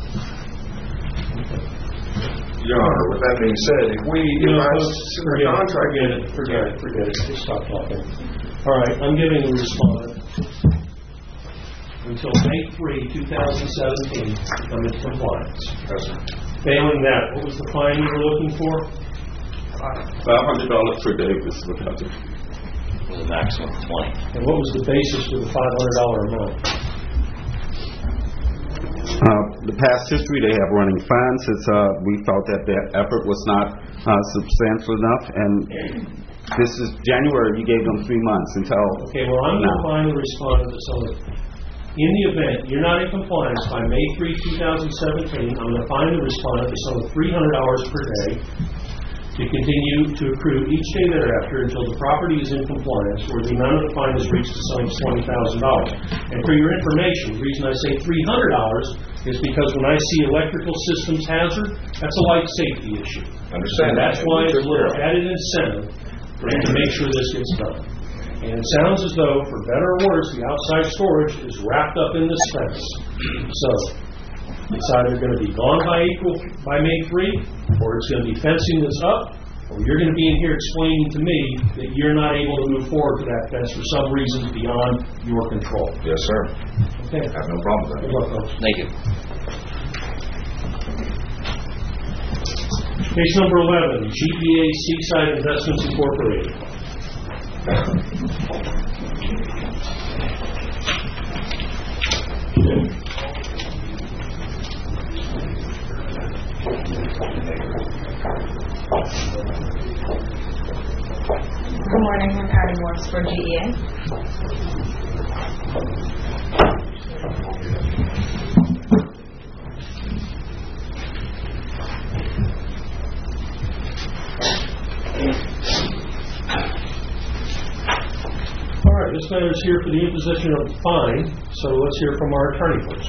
Your Honor, with that being said, if we, You know, if I, folks, the forget, it, contract, forget it, forget it, forget it. Just stop talking. All right, I'm giving a response until May third, twenty seventeen, to come into compliance. Yes, sir. Failing that, what was the fine you were looking for? Five hundred dollars per day, Mister Bacalja. With a maximum of twenty. And what was the basis for the five hundred dollar amount? Uh, the past history, they have running fines. It's, uh, we felt that their effort was not uh, substantial enough, and this is January. You gave them three months until Okay, well, I'm going to now. find the respondent to some of it. In the event you're not in compliance by May third, twenty seventeen, I'm going to find the respondent to some of three hundred hours per day to continue to accrue each day thereafter until the property is in compliance, where the amount of the fine is reached the sum of twenty thousand dollars. And for your information, the reason I say three hundred dollars is because when I see electrical systems hazard, that's a life safety issue. Understand And that's that. why it's a little added incentive for him to make sure this gets done. And it sounds as though, for better or worse, the outside storage is wrapped up in this fence. So it's either going to be gone by April, by May third, or it's going to be fencing this up, or you're going to be in here explaining to me that you're not able to move forward to that fence for some reason beyond your control. Yes, sir. Okay. I have no problem with that. Good luck, folks. Thank you. Case number eleven, G B A Seaside Investments Incorporated. Good morning, I'm Patty Morse for G E A. All right, this matter is here for the imposition of a fine, so let's hear from our attorney first.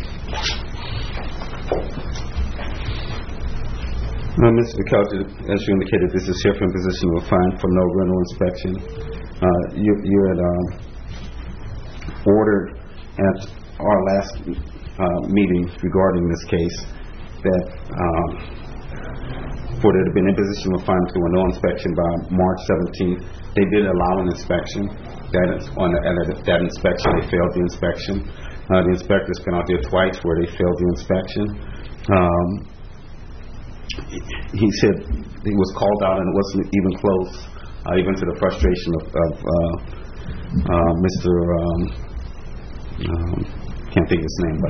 Uh, Mister Bacalja, as you indicated, this is here for imposition of a fine for no rental inspection. Uh, you, you had um, ordered at our last uh, meeting regarding this case that um, for there to be an imposition of a fine to a no inspection by March seventeenth. They did allow an inspection. That is, on the, at that inspection, they failed the inspection. Uh, the inspector's been out there twice where they failed the inspection. Um, he said he was called out and it wasn't even close, uh, even to the frustration of, of uh, uh, Mister Um, um, can't think of his name, but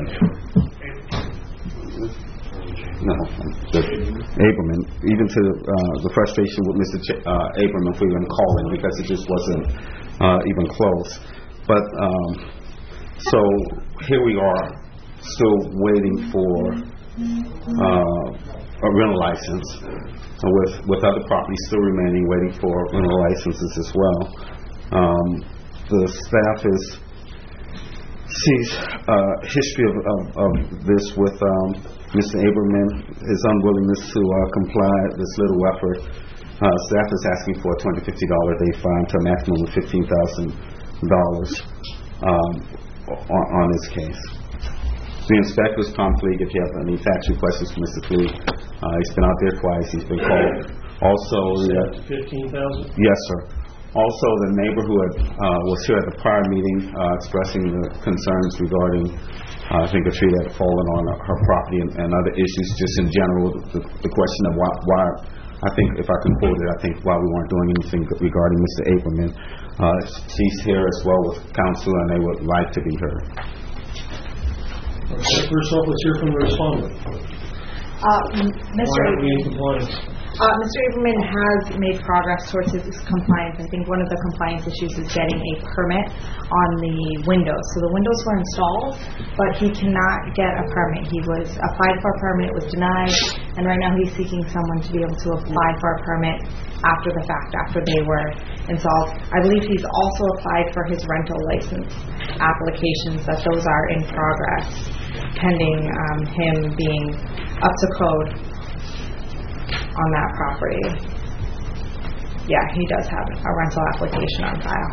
no, Aberman. Even to uh, the frustration with Mister Ch- uh, Aberman for even calling because it just wasn't uh, even close. But um, so here we are, still waiting for uh, a rental license, uh, with with other properties still remaining, waiting for rental licenses as well. Um, the staff is sees uh, history of, of, of this with um, Mister Aberman, his unwillingness to uh, comply, this little effort. Uh, staff is asking for a two hundred fifty dollars a day fine to a maximum of fifteen thousand dollars um, on, on this case. The inspector's Tom Fleeg, if you have any factual questions for Mister Fleeg, uh, he's been out there twice, he's been called. Also, uh, fifteen thousand dollars? Yes, sir. Also, the neighbor who had, uh, was here at the prior meeting uh, expressing the concerns regarding, uh, I think, a tree that had fallen on her property and, and other issues, just in general, the, the question of why, why, I think, if I can quote it, I think why we weren't doing anything regarding Mister Aberman. Uh, she's here as well with counsel, and they would like to be heard. Okay, first off, let's hear from the respondent. Uh, Mister Why aren't we in compliance? Uh, Mister Aberman has made progress towards his compliance. I think one of the compliance issues is getting a permit on the windows. So the windows were installed, but he cannot get a permit. He was applied for a permit, was denied, and right now he's seeking someone to be able to apply for a permit after the fact, after they were installed. I believe he's also applied for his rental license applications, that those are in progress, pending um, him being up to code on that property. Yeah, he does have a rental application on file.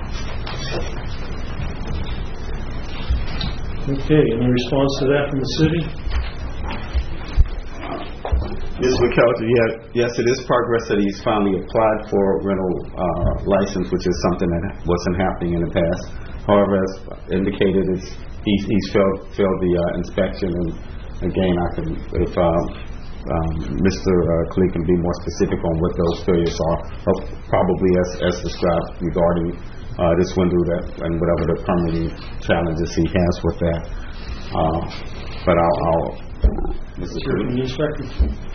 Okay, any response to that from the city? Miz McKelvey, yeah, yes, it is progress that he's finally applied for a rental uh, license, which is something that wasn't happening in the past. However, as indicated, it's, he's, he's failed, failed the uh, inspection, and again, I can, if um, um, Mister Uh, Klee can be more specific on what those failures are, uh, probably as, as described regarding uh, this window that and whatever the permitting challenges he has with that. Uh, but I'll, I'll Mister Klee. Inspector.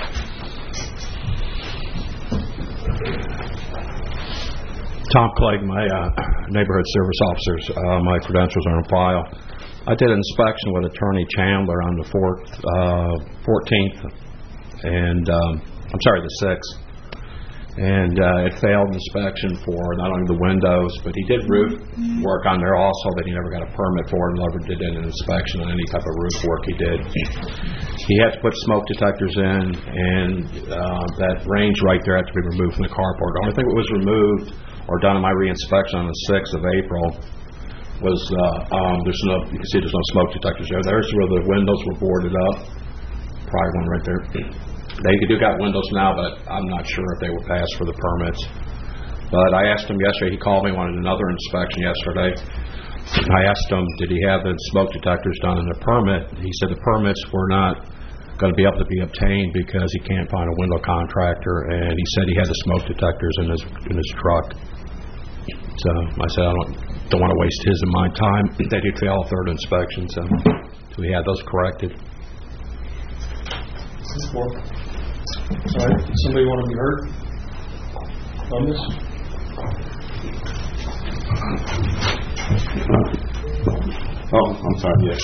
Tom Clegg, my uh, neighborhood service officers, uh, my credentials are on file. I did an inspection with Attorney Chandler on the fourth, uh, fourteenth, and um, I'm sorry, the sixth, and uh, it failed inspection for not only the windows, but he did roof work on there also that he never got a permit for, and never did an inspection on any type of roof work he did. He had to put smoke detectors in, and uh, that range right there had to be removed from the carport. The only thing that was removed or done in my reinspection on the sixth of April was, uh, um, there's no, you can see there's no smoke detectors there. There's where the windows were boarded up. Probably one right there. They do got windows now, but I'm not sure if they were passed for the permits. But I asked him yesterday, he called me, wanted another inspection yesterday. I asked him, did he have the smoke detectors done in the permit? He said the permits were not going to be able to be obtained because he can't find a window contractor, and he said he had the smoke detectors in his in his truck. So I said I don't don't want to waste his and my time. They did fail a third inspection, so so we had those corrected. All right, somebody want to be heard on this? Oh, I'm sorry, yes.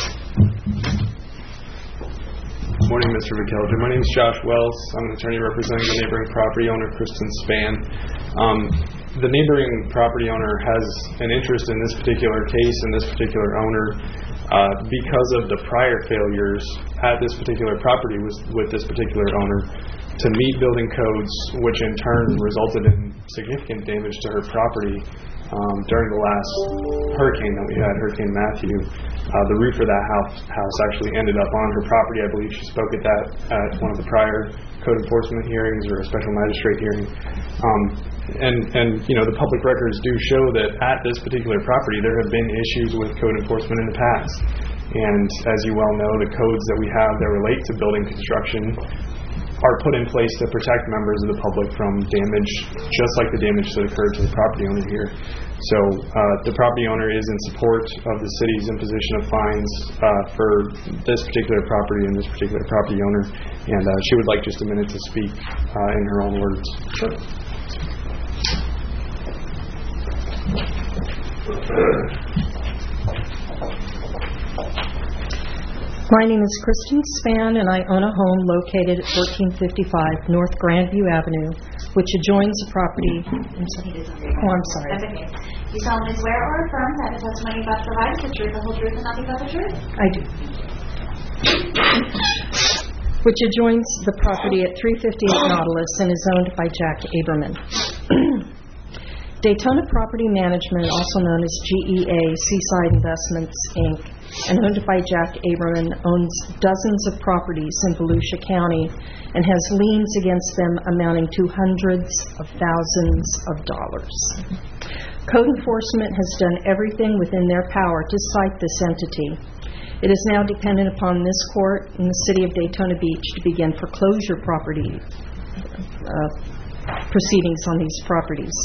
Morning, Mister McKelvey. My name is Josh Wells. I'm an attorney representing the neighboring property owner, Kristen Spann. Um, the neighboring property owner has an interest in this particular case and this particular owner uh, because of the prior failures at this particular property with, with this particular owner to meet building codes, which in turn resulted in significant damage to her property um, during the last hurricane that we had, Hurricane Matthew. Uh, the roof of that house, house actually ended up on her property. I believe she spoke at that at one of the prior code enforcement hearings or a special magistrate hearing. Um, and, and, you know, the public records do show that at this particular property there have been issues with code enforcement in the past. And as you well know, the codes that we have that relate to building construction are put in place to protect members of the public from damage, just like the damage that occurred to the property owner here. So uh, the property owner is in support of the city's imposition of fines uh, for this particular property and this particular property owner, and uh, she would like just a minute to speak uh, in her own words. Sure. My name is Kristen Spann, and I own a home located at fourteen fifty-five North Grandview Avenue, which adjoins the property. I'm sorry. Oh, I'm sorry. That's okay. You solemnly swear or affirm that the testimony you're about to provide is the truth, the whole truth, and nothing but the truth? I do. Which adjoins the property at three fifty-eight Nautilus and is owned by Jack Aberman. Daytona Property Management, also known as G E A Seaside Investments, Incorporated, and owned by Jack Aberman, owns dozens of properties in Volusia County and has liens against them amounting to hundreds of thousands of dollars. Code enforcement has done everything within their power to cite this entity. It is now dependent upon this court in the city of Daytona Beach to begin foreclosure property uh, proceedings on these properties.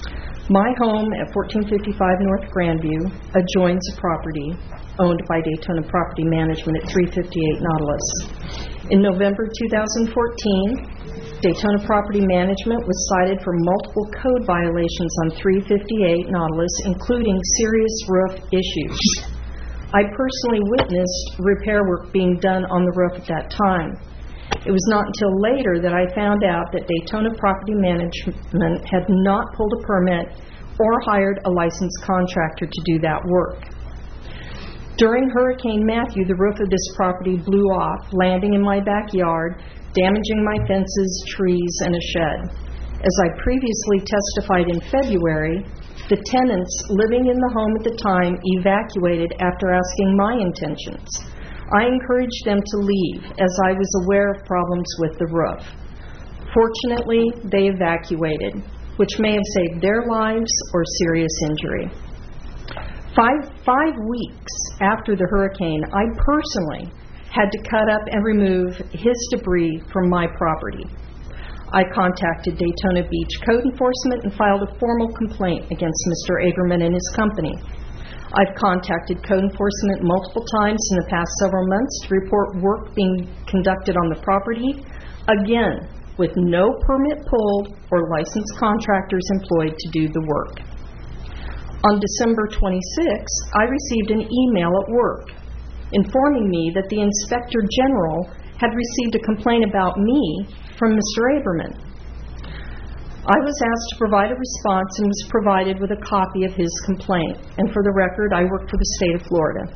My home at fourteen fifty-five North Grandview adjoins a property owned by Daytona Property Management at three fifty-eight Nautilus. In November two thousand fourteen, Daytona Property Management was cited for multiple code violations on three fifty-eight Nautilus, including serious roof issues. I personally witnessed repair work being done on the roof at that time. It was not until later that I found out that Daytona Property Management had not pulled a permit or hired a licensed contractor to do that work. During Hurricane Matthew, the roof of this property blew off, landing in my backyard, damaging my fences, trees, and a shed. As I previously testified in February, the tenants living in the home at the time evacuated after asking my intentions. I encouraged them to leave, as I was aware of problems with the roof. Fortunately, they evacuated, which may have saved their lives or serious injury. Five, five weeks after the hurricane, I personally had to cut up and remove his debris from my property. I contacted Daytona Beach Code Enforcement and filed a formal complaint against Mister Aberman and his company. I've contacted Code Enforcement multiple times in the past several months to report work being conducted on the property, again, with no permit pulled or licensed contractors employed to do the work. On December twenty-sixth, I received an email at work informing me that the Inspector General had received a complaint about me from Mister Aberman. I was asked to provide a response and was provided with a copy of his complaint. And for the record, I work for the state of Florida.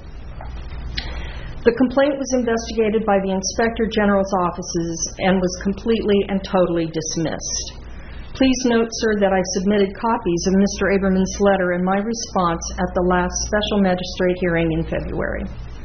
The complaint was investigated by the Inspector General's offices and was completely and totally dismissed. Please note, sir, that I submitted copies of Mister Aberman's letter and my response at the last special magistrate hearing in February.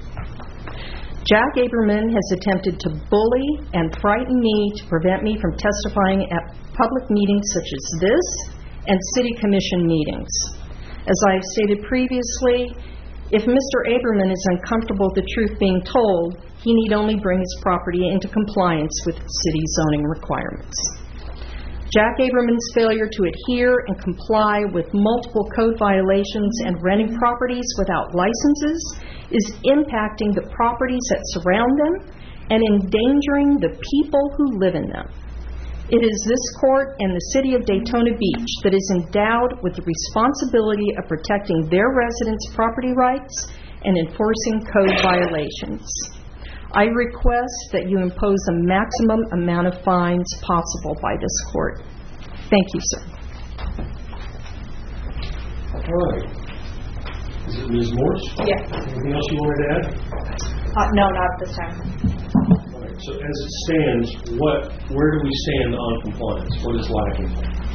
Jack Aberman has attempted to bully and frighten me to prevent me from testifying at public meetings such as this and city commission meetings. As I have stated previously, if Mister Aberman is uncomfortable with the truth being told, he need only bring his property into compliance with city zoning requirements. Jack Aberman's failure to adhere and comply with multiple code violations and renting properties without licenses is impacting the properties that surround them and endangering the people who live in them. It is this court and the city of Daytona Beach that is endowed with the responsibility of protecting their residents' property rights and enforcing code violations. I request that you impose the maximum amount of fines possible by this court. Thank you, sir. All right. Is it Miz Morse? Yes. Anything else you wanted to add? Uh, no, not at this time. All right. So as it stands, what, where do we stand on compliance? What is lacking?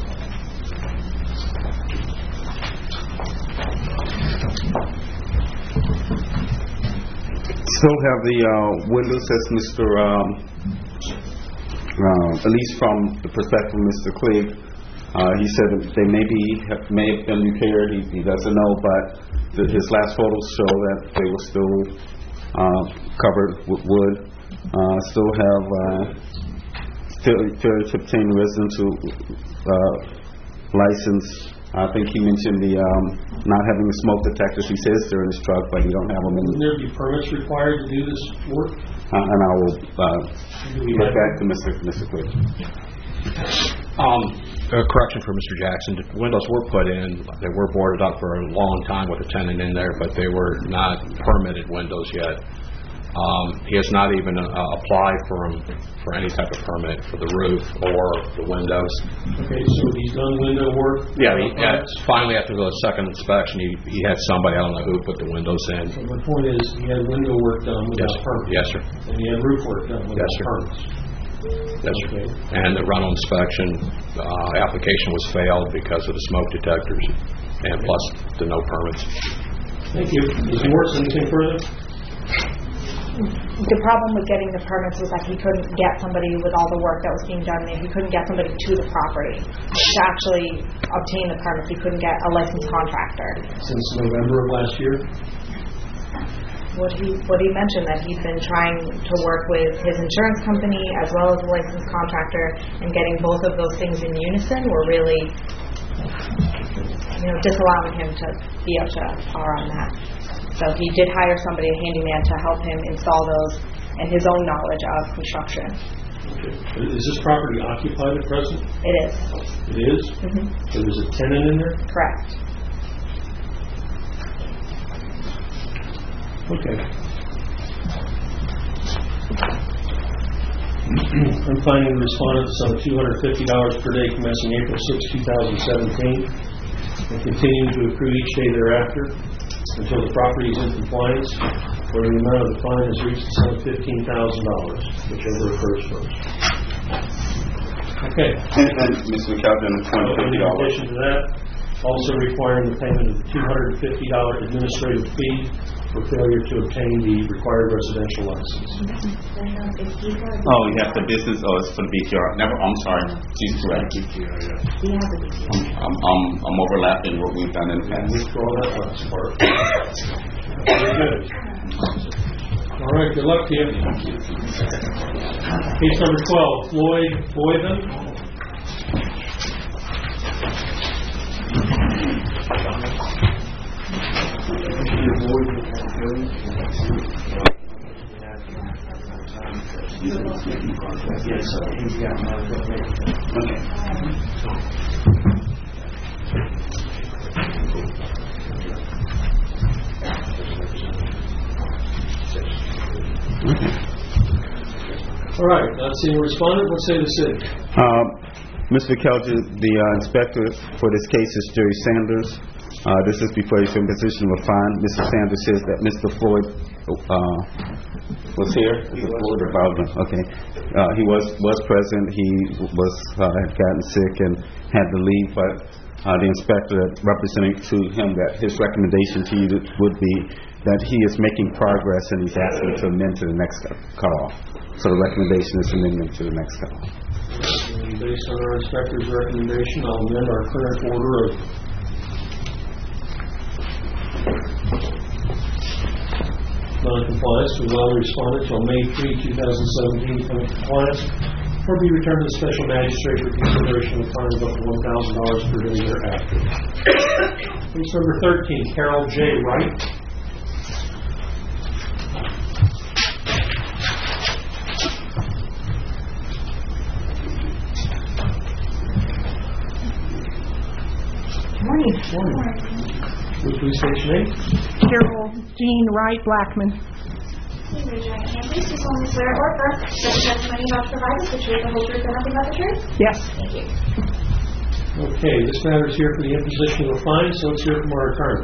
Still have the uh, windows, as Mister Um, uh, at least from the perspective of Mister Clegg, Uh, He said that they may be, have- may have been repaired, he he doesn't know, but the- his last photos show that they were still uh, covered with wood. Uh, Still have, uh, failure failure to obtain a residential uh, license. I think he mentioned the um, not having the smoke detectors. He says they're in his truck, but he don't have them in Wouldn't there be permits required to do this work? Uh, and I will uh, get back to Mister Mister Quick. Um, a correction for Mister Jackson. The windows were put in. They were boarded up for a long time with a tenant in there, but they were not permitted windows yet. Um, he has not even uh, applied for 'em for any type of permit for the roof or the windows. Okay, so he's done window work? Yeah, he, yeah finally after the second inspection, he, he had somebody, I don't know who, put the windows in. So my point is, he had window work done Yes, without permits? yes, sir. And he had roof work done Yes, without sir. permits? Yes, sir. And the rental inspection uh, application was failed because of the smoke detectors and plus the no permits. Thank you. Miz Morris, anything further? The problem with getting the permits was that he couldn't get somebody with all the work that was being done there. He couldn't get somebody to the property to actually obtain the permits. He couldn't get a licensed contractor. Since November of last year? What he what he mentioned, that he'd been trying to work with his insurance company as well as the licensed contractor, and getting both of those things in unison were really, you know, disallowing him to be up to par on that. So he did hire somebody, a handyman, to help him install those and his own knowledge of construction. Okay. Is this property occupied at present? It is. It is? Mm-hmm. So there's a tenant in there? Correct. Okay. I'm finding the respondent to sum two hundred fifty dollars per day commencing April sixth, two thousand seventeen, and continuing to accrue each day thereafter until the property is in compliance, or the amount of the fine has reached the sum of fifteen thousand dollars, whichever occurs first. Okay. And, and Mister McAlpin, the twenty fifty In dollars. addition to that, also requiring the payment of the two hundred fifty dollars administrative fee for failure to obtain the required residential license. Oh, you have the business, oh, it's for the B T R. Never, I'm sorry. She's correct. I'm, I'm, I'm overlapping what we've done in the past. Withdraw that last part. Very good. All right, good luck to you. Case number twelve, Floyd Boyden. All right, not seeing a respondent, what say the city? Um, Mister Kelger, the uh, inspector for this case is Jerry Sanders. Uh, this is before his imposition of a fine. Mister Sanders says that Mister Floyd uh, was here. Is it Floyd or Baldwin? Okay. Uh, he was was present. He was uh, had gotten sick and had to leave, but uh, the inspector representing to him that his recommendation to you would be that he is making progress and he's asking to amend to the next cutoff. So the recommendation is amendment to the next cutoff. And based on our inspector's recommendation, I'll amend our current order of non-compliance to allow the respondent till May third, two thousand seventeen to come into compliance, or be returned to the special magistrate for consideration of a fine of up to one thousand dollars per day thereafter. Case number thirteen, Carol J. Wright. Morning. Morning. Would you please state your name? Carol Jean Wright Blackman. Please raise your right hand, please. Do solemnly swear or affirm that the testimony you about to provide is the truth, the whole truth, and nothing but the truth? Yes. Thank you. Okay, this matter is here for the imposition of a fine, so let's hear from our attorney.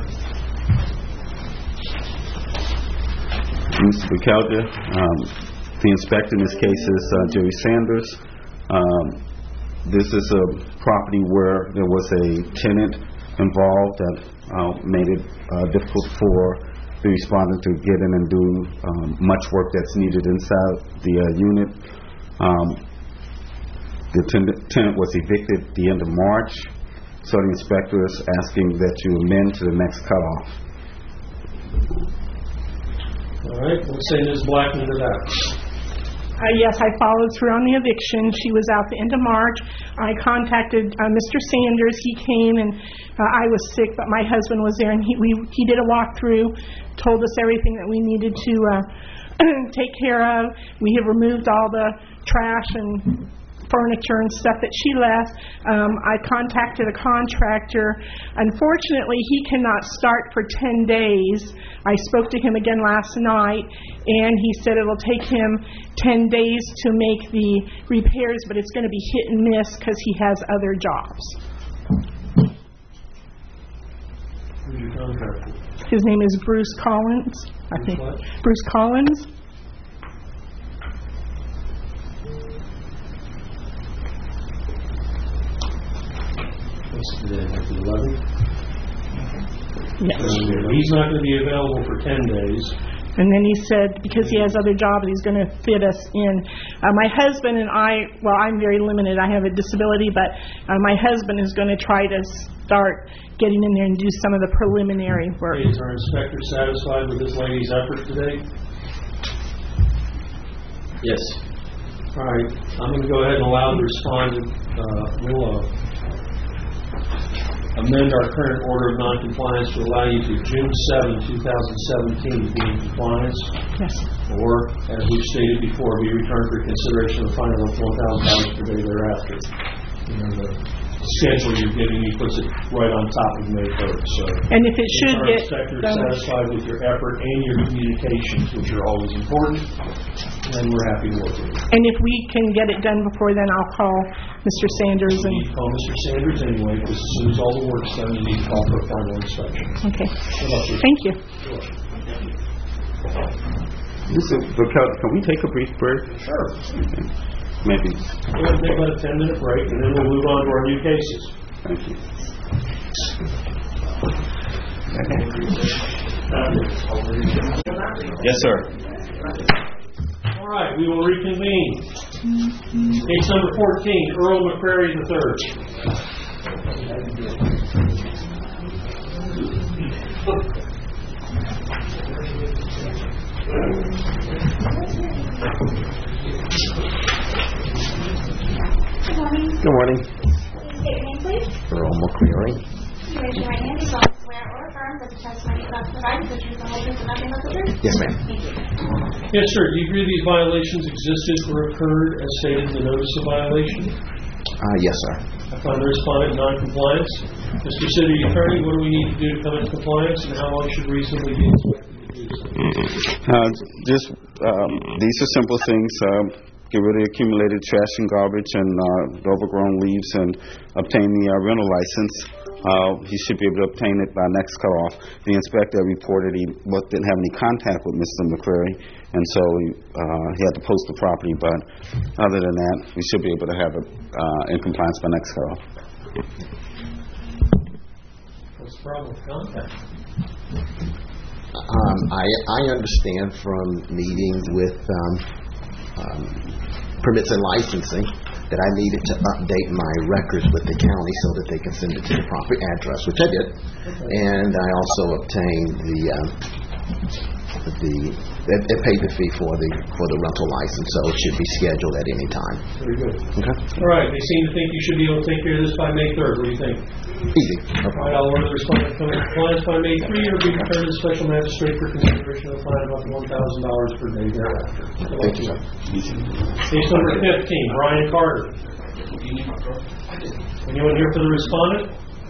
Mister Bucalda, um, the inspector in this case is uh, Jerry Sanders. Um, this is a property where there was a tenant involved that uh, made it uh, difficult for the respondent to get in and do um, much work that's needed inside the uh, unit. Um, The tenant tenant was evicted at the end of March, so the inspector is asking that you amend to the next cutoff. All right, let's say Miz Blackman to that. Uh, yes, I followed through on the eviction. She was out the end of March. I contacted uh, Mister Sanders. He came, and uh, I was sick, but my husband was there, and he we, he did a walkthrough, told us everything that we needed to uh, take care of. We have removed all the trash and furniture and stuff that she left. Um, I contacted a contractor. Unfortunately, he cannot start for ten days. I spoke to him again last night, and he said it'll take him ten days to make the repairs, but it's going to be hit and miss because he has other jobs. Who's your contractor? His name is Bruce Collins. I think Bruce Collins. Today, like the eleventh? Yes. And he's not going to be available for ten days. And then he said, because he has other jobs, he's going to fit us in. Uh, my husband and I, well, I'm very limited. I have a disability, but uh, my husband is going to try to start getting in there and do some of the preliminary work. Is our inspector satisfied with this lady's effort today? Yes. All right. I'm going to go ahead and allow the respondent, uh, we'll uh, amend our current order of noncompliance to allow you to June seventh, two thousand seventeen to be in compliance. Yes. Or, as we've stated before, be returned for consideration of a fine of one thousand dollars per day thereafter. You know, the schedule you're giving me puts it right on top of May third. So, and if it should our get inspector is done, satisfied with your effort and your communications, which are always important, then we're happy to work with you. and if we can get it done before then, I'll call Mister Sanders. You need to call Mister Sanders anyway, because as soon as all the work's done, you need to call for a final inspection. Okay. What about you? Thank you. Mister Vaquel, can we take a brief break? Sure. Maybe. We're going to take about a ten minute break, and then we'll move on to our new cases. Thank you. Yes, sir. All right, we will reconvene. Case number fourteen, Earl McCrary the third. Good morning. State your name, please. Earl McCreary. You raise your right hand. You solemnly swear or affirm that the testimony you're about to provide is the truth, the whole truth, and nothing but the truth? Yes, ma'am. Thank you. Yes, sir. Do you agree these violations existed or occurred as stated in the notice of violation? Uh, yes, sir. I find the respondent in non-compliance. Mister City Attorney, what do we need to do to come into compliance, and how long should reasonably be expected to do so? Uh, just, um, these are simple things. Um, get rid of the accumulated trash and garbage and uh, the overgrown leaves and obtain the uh, rental license. Uh, he should be able to obtain it by next cutoff. The inspector reported he well, didn't have any contact with Mister McCrary, and so he, uh, he had to post the property, but other than that, we should be able to have it uh, in compliance by next cutoff. What's the problem with contact? Um, I, I understand from meeting with um, um, permits and licensing that I needed to update my records with the county so that they can send it to the proper address, which I did. And I also obtained the uh, the they, they paid the fee for the for the rental license, so it should be scheduled at any time. Very good. Okay. All right. They seem to think you should be able to take care of this by May third. What do you think? Easy. All right. I'll order the respondent to come into compliance by May third, or be returned to the special magistrate for consideration of a fine of up to one thousand dollars per day thereafter. Thank you, sir. Case number fifteen, Brian Carter. Anyone here for the respondent?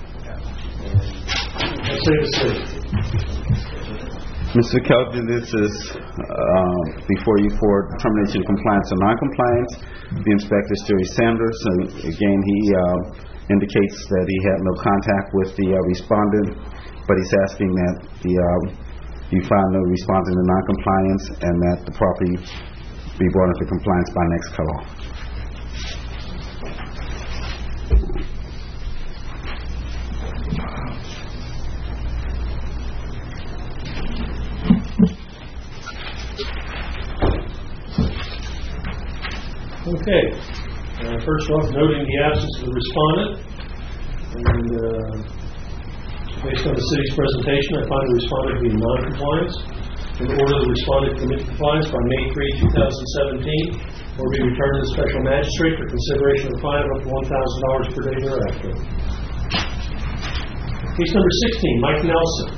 Let's say the city. Mister Kelvin, this is uh, before you for determination of compliance or non-compliance. The inspector is Jerry Sanders, and again, he uh, indicates that he had no contact with the uh, respondent, but he's asking that the uh, you find the respondent in non-compliance and that the property be brought into compliance by next cutoff. Okay. Uh, First off, noting the absence of the respondent, and uh, based on the city's presentation, I find the respondent to be in non-compliance. In order, the respondent commit compliance by May third, twenty seventeen, or be returned to the special magistrate for consideration of a fine of up to one thousand dollars per day thereafter. Case number sixteen, Mike Nelson.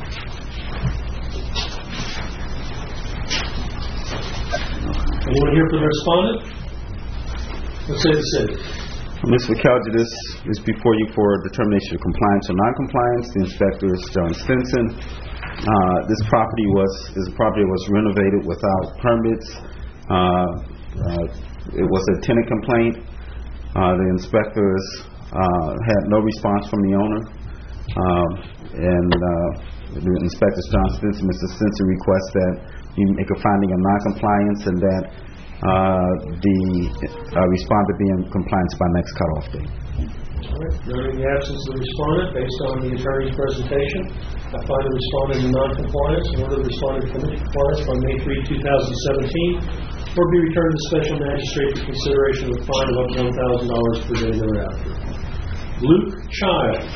Anyone here for the respondent? Let's say the city. Mister McKelvey, this is before you for determination of compliance or non-compliance. The inspector is John Stinson. Uh, this property was this property was renovated without permits. Uh, uh, it was a tenant complaint. Uh, the inspectors uh, had no response from the owner, um, and uh, the inspector John Stinson, Mister Stinson, requests that you make a finding of non-compliance and that uh, the uh, respondent be in compliance by next cutoff date. All right. Noting the absence of the respondent, based on the attorney's presentation, I find the respondent in non-compliance and order the respondent to commit compliance by May third, twenty seventeen, or be returned to special magistrate for consideration of a fine of up to one thousand dollars per day thereafter. Luke Childs.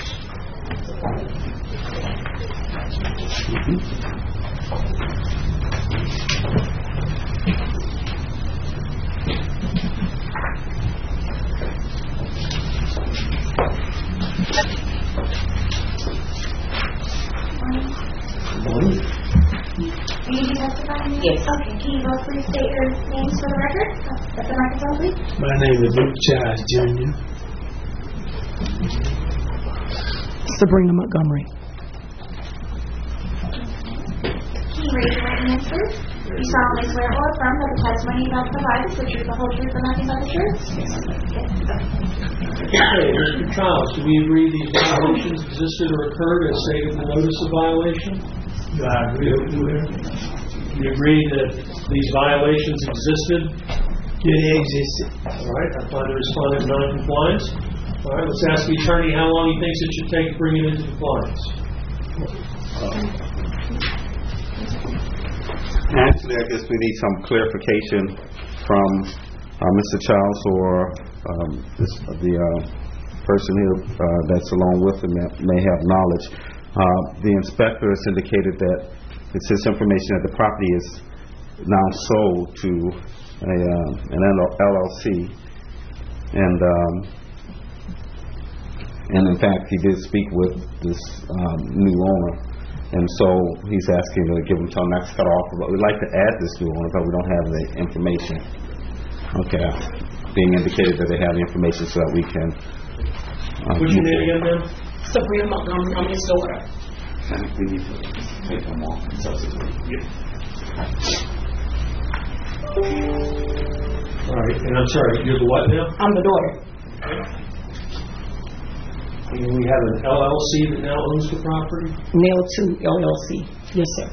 Mm-hmm. Will you be testifying? Yes. Okay, can you both please state your names for the record? At the microphone, please. My name is Luke Childs, Junior Sabrina Montgomery. Can you raise your right hand, please? You solemnly swear or affirm that the testimony you about to provide is the truth, the whole truth, and nothing but the truth? Yes. Okay, Mister Childs, do we agree these violations existed or occurred as stated in the notice of violation? Do I agree with you? Do you agree that these violations existed? Yeah, they existed. All right, I find the respondent in non-compliance. All right, let's ask the attorney how long he thinks it should take to bring it into compliance. Actually, I guess we need some clarification from uh, Mister Childs or um, this, the uh, person here uh, that's along with him that may have knowledge. Uh, the inspector has indicated that it's his information that the property is now sold to a, uh, an L L C, and um, and in fact he did speak with this um, new owner, and so he's asking to give him till next cutoff. But we'd like to add this new owner, but we don't have the information. Okay, being indicated that they have the information so that we can. Uh, What's your name again, ma'am? Sabrina Montgomery. I'm his daughter. And we need to take them off and substitute. Yep. All right, and I'm sorry, you're the what now? I'm the daughter. And we have an L L C that now owns the property? Nail two L L C. Yes, sir.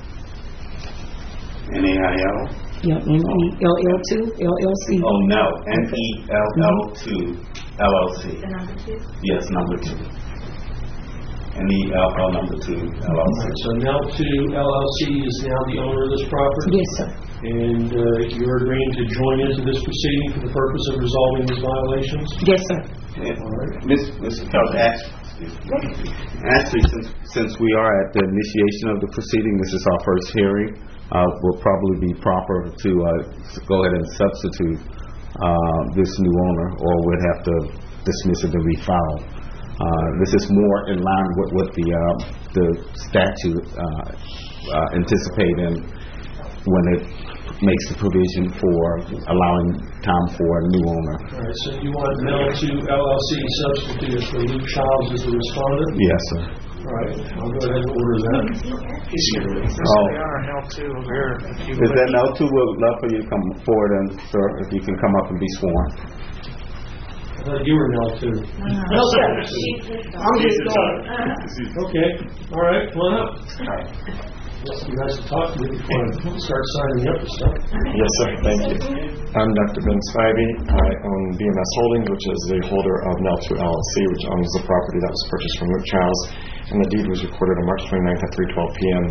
N A I L? Yeah, N E L L two L L C. Oh, no. N E L L two L L C. The number two? Yes, number two. N E L L number two L L C. So N E L two L L C is now the owner of this property? Yes, sir. And uh, you're agreeing to join into this proceeding for the purpose of resolving these violations? Yes, sir. All right. Mister Kelly, actually, since, since we are at the initiation of the proceeding, this is our first hearing, uh, will probably be proper to uh, go ahead and substitute uh, this new owner, or we'd have to dismiss it and refile. Uh, this is more in line with what the uh, the statute uh, uh, anticipating when it makes the provision for allowing time for a new owner. All right, so you want N E L two L L C substituted for Luke Childs as the respondent? Yes, sir. All right, I'll go ahead and order that. Oh. Is that N E L two? We'd love for you to come forward, and sir, if you can come up and be sworn. I thought you were N E L two. No, sir. I'm his daughter. Okay, all right, come on up. Yes, you guys to talk to me before I start signing up for stuff. Yes, sir. Thank you. I'm Doctor Ben Spivey. I own B M S Holdings, which is the holder of N E L two L L C, which owns the property that was purchased from Luke Childs, and the deed was recorded on March twenty-ninth at three twelve p.m.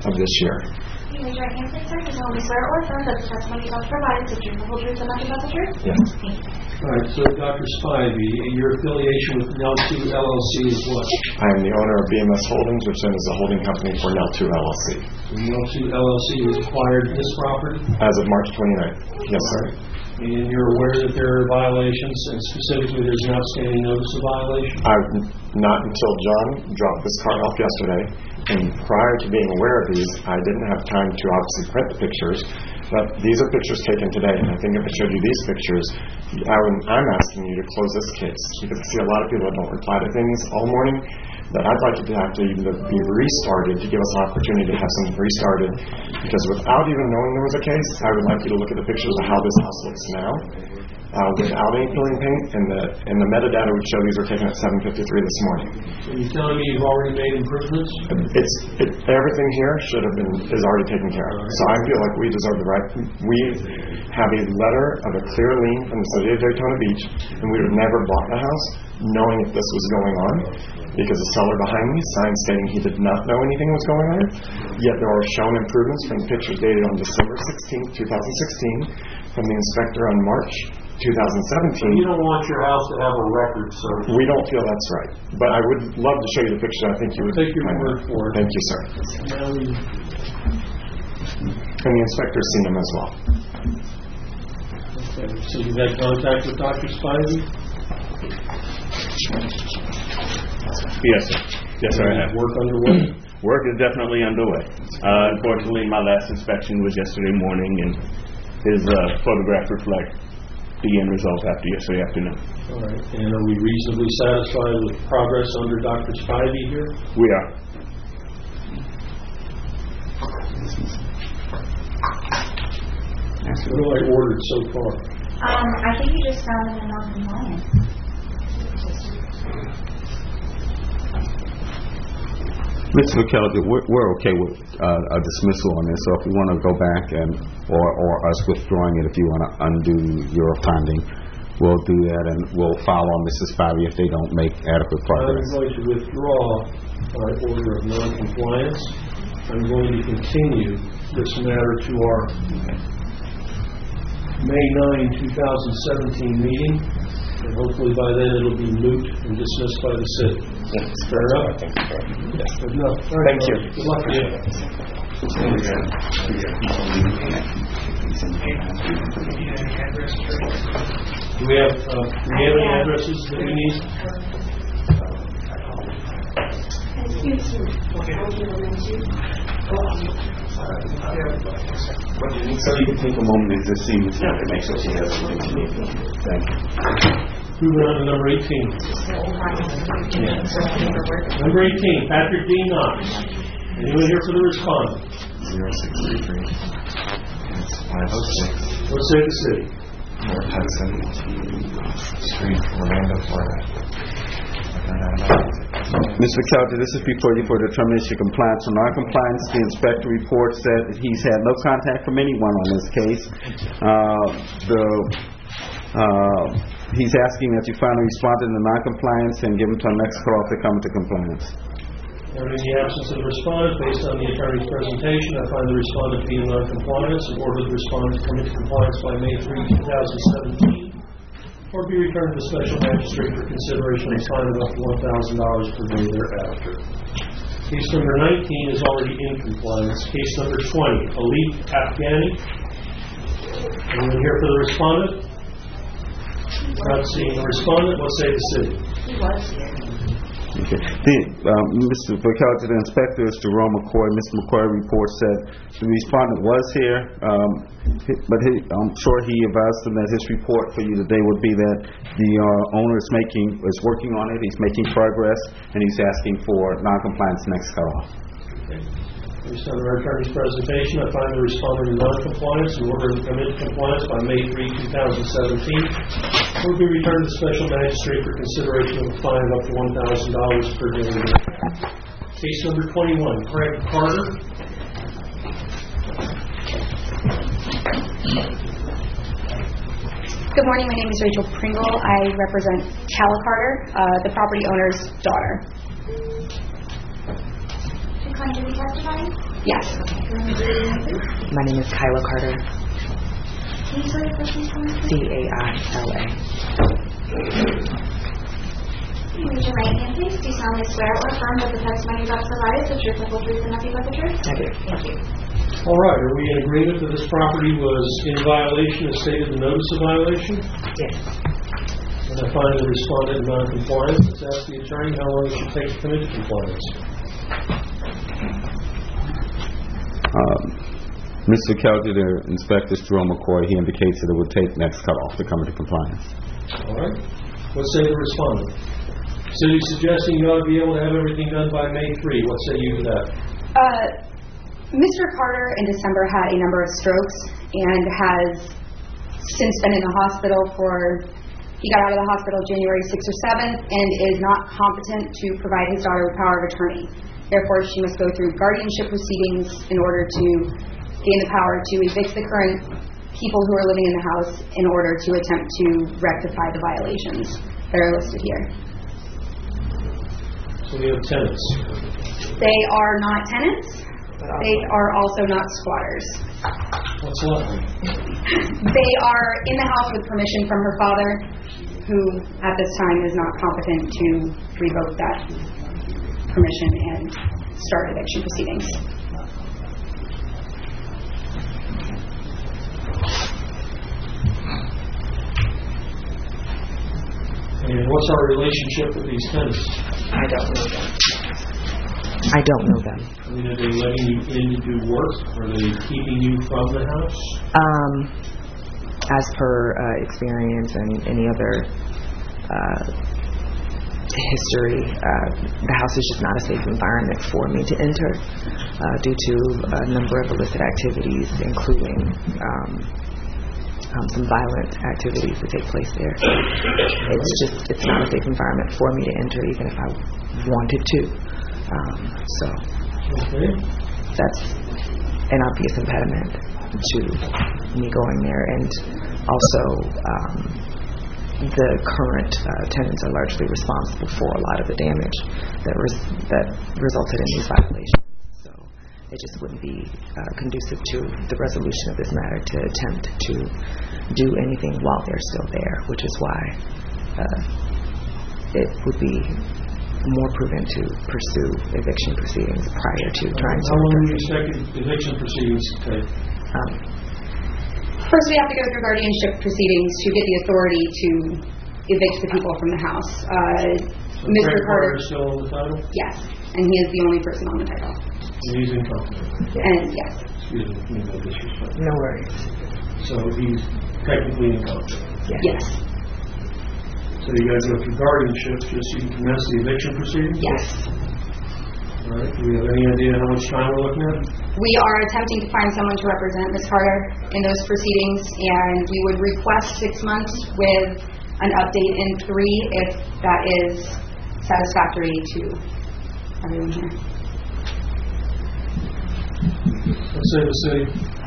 of this year. Can you raise your right hand, please, sir? You solemnly swear or affirm that the testimony you have provided is the truth, the whole truth, and nothing but the truth? Yes. Thank you. All right, so Doctor Spivey, your affiliation with N L two L L C is what? I am the owner of B M S Holdings, which then is a holding company for N L two L L C. N L two L L C has acquired this property? As of March twenty-ninth. Yes, sir. And you're aware that there are violations, and specifically there's an outstanding notice of violation? I, not until John dropped this car off yesterday, and prior to being aware of these, I didn't have time to obviously print the pictures, but these are pictures taken today, and I think if I showed you these pictures, I would, I'm asking you to close this case, because I see a lot of people that don't reply to things all morning, that I'd like to have to even be restarted to give us an opportunity to have something restarted, because without even knowing there was a case, I would like you to look at the pictures of how this house looks now, uh, without any peeling paint, and the and the metadata would show these were taken at seven fifty-three this morning. So you're telling me you've already made improvements? It's it, everything here should have been is already taken care of. So I feel like we deserve the right. We have a letter of a clear lien from the city of Daytona Beach, and we would have never bought the house knowing if this was going on, because the seller behind me signed stating he did not know anything was going on. Yet there are shown improvements from pictures dated on December sixteenth, twenty sixteen, from the inspector on March twenty seventeen. So you don't want your house to have a record, so... We don't feel that's right. But I would love to show you the picture. I think you would... Take your word for it. Thank you, sir. And the inspector's seen them as well. Okay, so you've had contact with Doctor Spivey? Yes, sir. Yes, sir, I have. Work underway? Work is definitely underway. Uh, unfortunately, my last inspection was yesterday morning, and his uh, photograph reflect the end result after yesterday afternoon. All right. And are we reasonably satisfied with progress under Doctor Spivey here? We are. What have I ordered so far? Um, I think you just found them in non-compliance. Mister McKellar, we're, we're okay with uh, a dismissal on this, so if you want to go back and, or, or us withdrawing it, if you want to undo your finding, we'll do that, and we'll follow on Missus Spivey if they don't make adequate progress. I'm going to withdraw my order of non-compliance. I'm going to continue this matter to our May ninth, twenty seventeen meeting, and hopefully by then it'll be moot and dismissed by the city. Yes, fair enough? Yes. Good enough. All right, Thank you. Good luck to you. Do we have, uh, do we have any addresses that we need? So you can take a moment and just see Miz Smith to make sure she has everything she needs. Thank you. Moving on to number eighteen. Number eighteen, Patrick D. Knox. Anyone here for the respondent? zero six three three. It's five oh six. What say the city? North Hudson Street, Orlando, Florida. Mister McKellar, this is before you for determination of compliance or non-compliance. The inspector reports that he's had no contact from anyone on this case. Uh, the uh, he's asking that you finally respond to the non-compliance and give him till next call to come into compliance. And in the absence of the respondent, based on the attorney's presentation, I find the respondent to be in non-compliance and order the respondent to come into compliance by May third, twenty seventeen. Or be returned to the special magistrate for consideration of a fine of up to one thousand dollars per day thereafter. Case number nineteen is already in compliance. Case number twenty, Alif Afghani. Anyone here for the respondent? Not seeing the respondent, what say the city? He was here. Okay. The, um, Mister McKellar, to the inspector is Jerome McCoy. Mister McCoy reports that the respondent was here, um, but he, I'm sure he advised them that his report for you today would be that the uh, owner is making is working on it. He's making progress, and he's asking for non-compliance next cutoff. Okay. Based on our attorney's presentation, I find the respondent in non-compliance and order to come into compliance by May third, twenty seventeen. Will be returned to the special magistrate for consideration of a fine of up to one thousand dollars per day. Case number twenty-one, Craig Carter. Good morning. My name is Rachel Pringle. I represent Calla Carter, uh, the property owner's daughter. Decline to be testifying? Yes. My name is Kyla Carter. Can you spell your first name for me? C A I L A. Can you raise your right hand, please? Do you solemnly swear or affirm that the testimony you're about to provide is the truth, the whole truth, and nothing but the truth? I do. Thank you. All right, are we in agreement that this property was in violation as stated in the notice of violation? Yes. And I find the respondent in non-compliance. Let's ask the attorney how long it should take to come into compliance. Um, Mister Kelger, the Inspector Jerome McCoy, he indicates that it would take next cutoff to come into compliance. All right. What say the respondent? City suggesting you ought to be able to have everything done by May third. What say you to that? Uh, Mister Carter in December had a number of strokes and has since been in the hospital for, he got out of the hospital January sixth or seventh and is not competent to provide his daughter with power of attorney. Therefore, she must go through guardianship proceedings in order to gain the power to evict the current people who are living in the house in order to attempt to rectify the violations that are listed here. So we have tenants. They are not tenants. They are also not squatters. What's lovely? They are in the house with permission from her father, who at this time is not competent to revoke that permission and start eviction proceedings. And what's our relationship with these tenants? I don't know them. I don't know them. I mean, are they letting you in to do work? Are they keeping you from the house? Um, as per uh, experience and any other uh, history, uh, the house is just not a safe environment for me to enter uh, due to a number of illicit activities, including um, um, some violent activities that take place there. It's just, it's not a safe environment for me to enter, even if I wanted to. Um, so okay. That's an obvious impediment to me going there, and also um, the current uh, tenants are largely responsible for a lot of the damage that res- that resulted in these violations. So it just wouldn't be uh, conducive to the resolution of this matter to attempt to do anything while they're still there, which is why uh, it would be more prudent to pursue eviction proceedings prior to trying to... How long do you expect eviction proceedings to take? Um, First, we have to go through guardianship proceedings to get the authority to evict the people from the house. Uh, so Mister Carter is still on the title? Yes, and he is the only person on the title. And he's incompetent? And yes. Excuse me, no disrespect. No worries. So he's technically incompetent? Yes. yes. So you guys go through guardianship just so you can commence the eviction proceedings? Yes. All right. Do we have any idea how much time we're looking at? We are attempting to find someone to represent Miz Carter in those proceedings, and we would request six months with an update in three if that is satisfactory to everyone here. Let's say the city.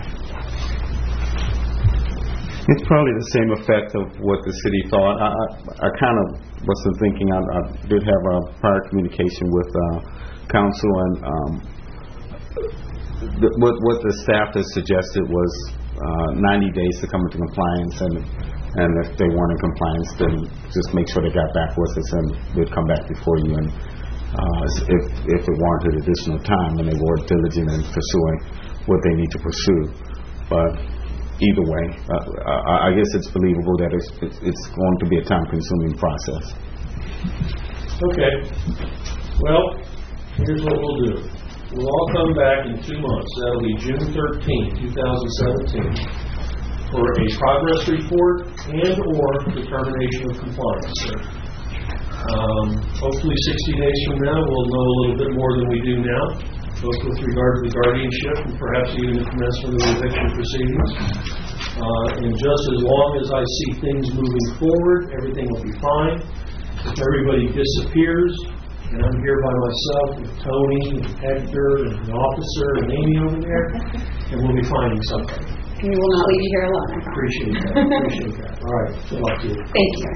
It's probably the same effect of what the city thought. I, I, I kind of wasn't thinking. I, I did have a prior communication with uh, council, and um, the, what, what the staff has suggested was uh, ninety days to come into compliance, and and if they weren't in compliance, then just make sure they got back with us, and we'd come back before you. And uh, if if it warranted additional time, and they were diligent in pursuing what they need to pursue, but. Either way, uh, I, I guess it's believable that it's, it's, it's going to be a time-consuming process. Okay. Well, here's what we'll do. We'll all come back in two months. That'll be June thirteenth, twenty seventeen, for a progress report and or determination of compliance. Um, hopefully sixty days from now, we'll know a little bit more than we do now, both with regard to the guardianship and perhaps even the commencement of the eviction proceedings. Uh, and just as long as I see things moving forward, everything will be fine. If everybody disappears, and I'm here by myself with Tony and Hector and an officer and Amy over there, and we'll be finding something. And we will not leave you here alone, I promise. Appreciate that. Appreciate that. All right. Good luck to you. Thank you.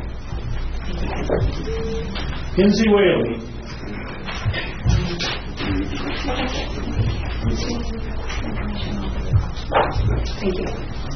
Kinsey Whaley. Thank you.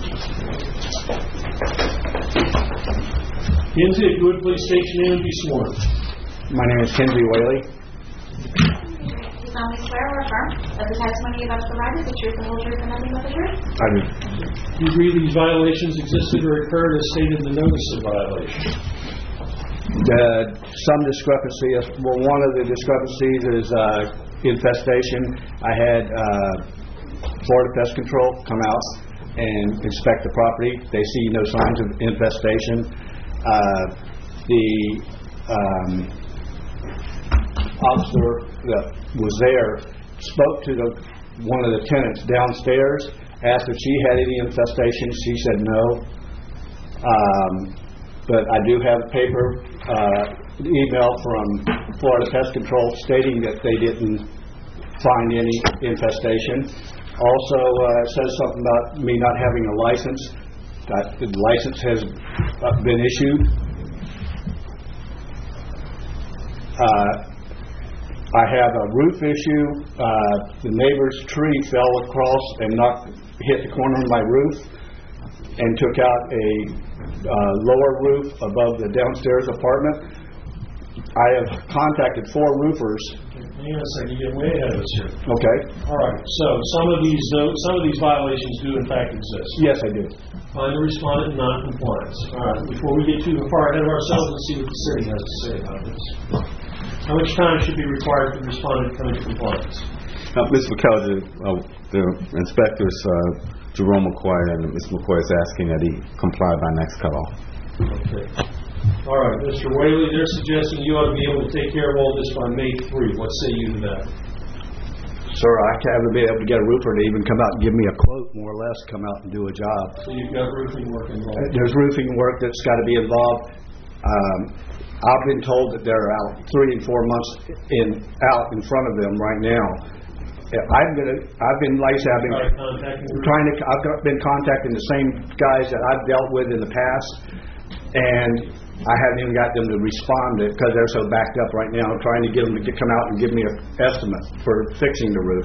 Kenzie, if you would please state your name and be sworn. My name is Kenzie Whaley. You solemnly swear or affirm that the testimony you're about to provide is the truth, the whole truth, and nothing but the truth? I do. Do you agree these violations existed or occurred as stated in the notice of violation? The, some discrepancy. Well, one of the discrepancies is uh, infestation. I had uh, Florida Pest Control come out and inspect the property. They see no signs of infestation. Uh, the um, officer that was there spoke to the one of the tenants downstairs, asked if she had any infestation. She said no. Um, but I do have a paper, uh, email from Florida Pest Control stating that they didn't find any infestation. Also, uh, it says something about me not having a license. That the license has been issued. Uh, I have a roof issue. Uh, the neighbor's tree fell across and knocked, hit the corner of my roof and took out a uh, lower roof above the downstairs apartment. I have contacted four roofers. Hang on a second, you're way ahead of us here. Okay. All right. So some of these uh, some of these violations do in fact exist. Yes, I do. Find the respondent in non-compliance. All right. Before we get too far ahead of ourselves, let's see what the city has to say about this. How much time should be required for the respondent to come into compliance? Uh, Miz McKellar, uh, the inspectors, uh, Jerome McCoy and Miz McCoy is asking that he comply by next cutoff. Okay. All right, Mister Whaley, they're suggesting you ought to be able to take care of all this by May third. What say you to that? Sir, I haven't been able to get a roofer to even come out and give me a quote, more or less, come out and do a job. So you've got roofing work involved? There's roofing work that's got to be involved. Um, I've been told that they're out three and four months in out in front of them right now. I've been, I've been, like I said, I've been trying to, I've got, been contacting the same guys that I've dealt with in the past, and I haven't even got them to respond because they're so backed up right now. I'm trying to get them to get, come out and give me an estimate for fixing the roof.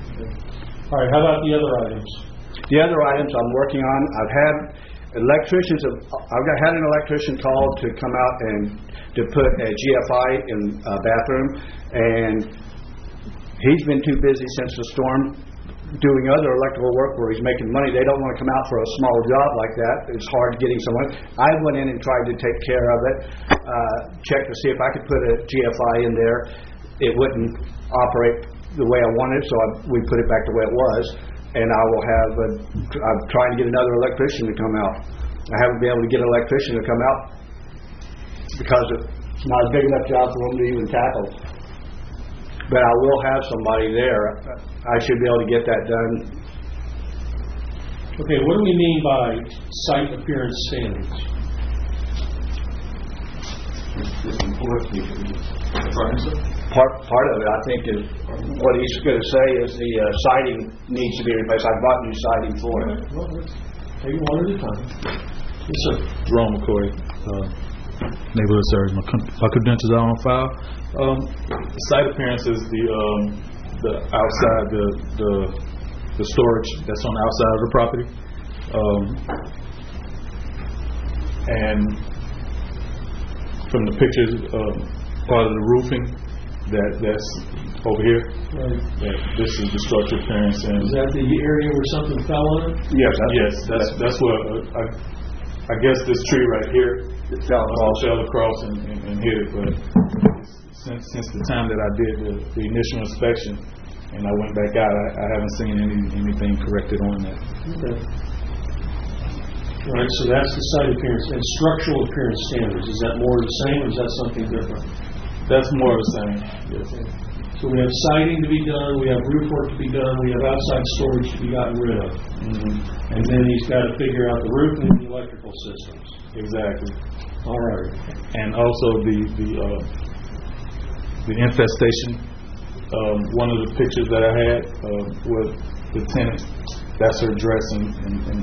All right, how about the other items? The other items I'm working on, I've had electricians, I've got, had an electrician called to come out and to put a G F I in a bathroom, and he's been too busy since the storm doing other electrical work where he's making money. They don't want to come out for a small job like that. It's hard getting someone. I went in and tried to take care of it, uh, checked to see if I could put a G F I in there. It wouldn't operate the way I wanted, so I, we put it back the way it was. And I will have, a, I'm trying to get another electrician to come out. I haven't been able to get an electrician to come out because it's not a big enough job for them to even tackle. But I will have somebody there. I should be able to get that done. Okay, what do we mean by site appearance standards? Part part of it, I think, is what he's going to say is the uh, siding needs to be replaced. I bought new siding for it. Well, let's take it one at a time. Yes, sir. Jerome McCoy, uh, neighborhood service. My, my credentials are on file. Um, site appearance is the um, the outside, the, the the storage that's on the outside of the property, um, and from the pictures, um, part of the roofing that that's over here. Right. That this is the structure appearance. And is that the area where something fell on it? Yes, yes. That's that's what uh, I, I guess this tree right here fell across, fell across and, and, and hit it. But since since the time that I did the, the initial inspection and I went back out, I, I haven't seen any anything corrected on that. Okay. All right, so that's the site appearance and structural appearance standards. Is that more the same, or is that something different? That's more the same. Yes. So we have siding to be done, we have roof work to be done, we have outside storage to be gotten rid of, Mm-hmm. and then he's got to figure out the roof and the electrical systems. Exactly. All right. And also the the uh, the infestation. Um, one of the pictures that I had uh, with the tenant, that's her dress, and, and, and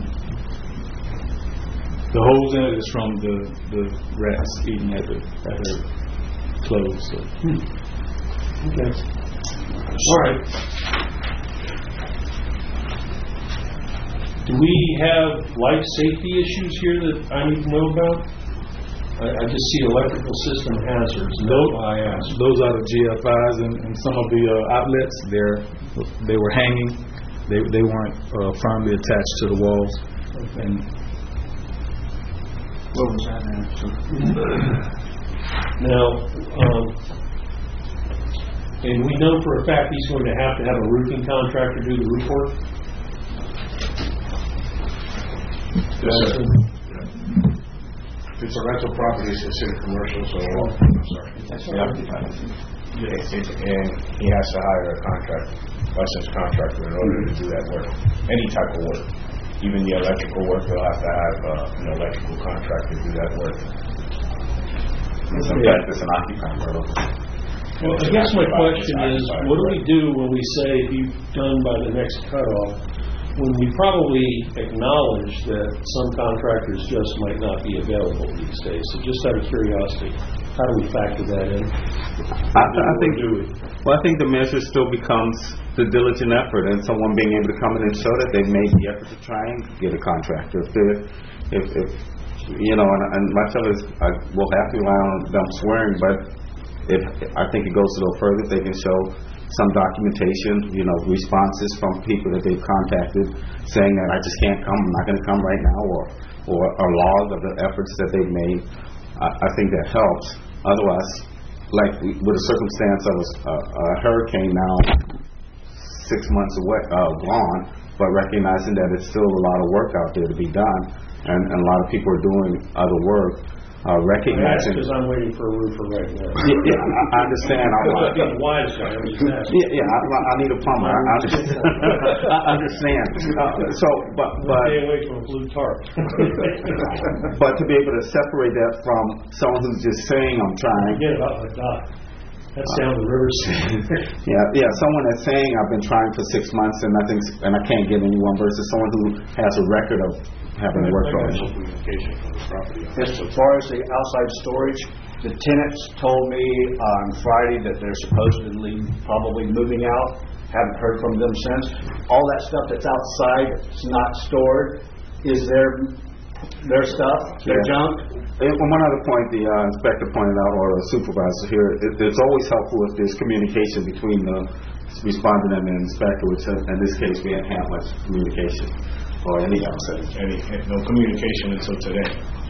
the holes in it is from the, the rats eating at, the, at her clothes. So. Hmm. Okay. All right. Do we have life safety issues here that I need to know about? I, I just see electrical system hazards. And that's why I asked. Those are the G F Is, and, and some of the uh, outlets, they're, they were hanging. They, they weren't uh, firmly attached to the walls. And what was that answer? Now, um, and we know for a fact he's going to have to have a roofing contractor do the roof work? Yes, sir. It's a rental property, it's considered commercial, so, I'm sorry. That's right. Yeah, it's, and he has to hire a contractor, licensed contractor in order to do that work. Any type of work. Even the electrical work, they'll have to have uh, an electrical contractor do that work. And sometimes it's an occupant. Well, I guess my question is, what do we do when we say be done by the next cutoff, when we probably acknowledge that some contractors just might not be available these days? So just out of curiosity, how do we factor that in? I, I think, well, I think the measure still becomes the diligent effort and someone being able to come in and show that they've made the effort to try and get a contractor. If, if, if you know, and, and my fellow is, I will have to rely on them swearing, but if I think it goes a little further, if they can show some documentation, you know, responses from people that they've contacted saying that I just can't come, I'm not going to come right now, or or a log of the efforts that they've made, I, I think that helps. Otherwise, like we, with a circumstance of a, a, a hurricane now six months away, uh, gone, but recognizing that it's still a lot of work out there to be done, and, and a lot of people are doing other work. Uh, recognizing because I'm waiting for a roofer right now. Yeah, yeah I, I understand. I'm not being wise guy. I'm just asking. Yeah, yeah. I, I need a plumber. I understand. I understand. Uh, so, but but stay away from a blue tarp. But to be able to separate that from someone who's just saying I'm trying. Forget about my dock. That's down the river. yeah, yeah. Someone that's saying I've been trying for six months and nothing's and I can't get anyone versus someone who has a record of having worked on it. As far as the outside storage, the tenants told me on Friday that they're supposedly probably moving out. Haven't heard from them since. All that stuff that's outside, it's not stored, is their their stuff, their yeah. junk. And one other point the uh, inspector pointed out, or the supervisor here, it, it's always helpful if there's communication between the respondent and the inspector, which in this case we hadn't had much communication. Or any any no communication until today.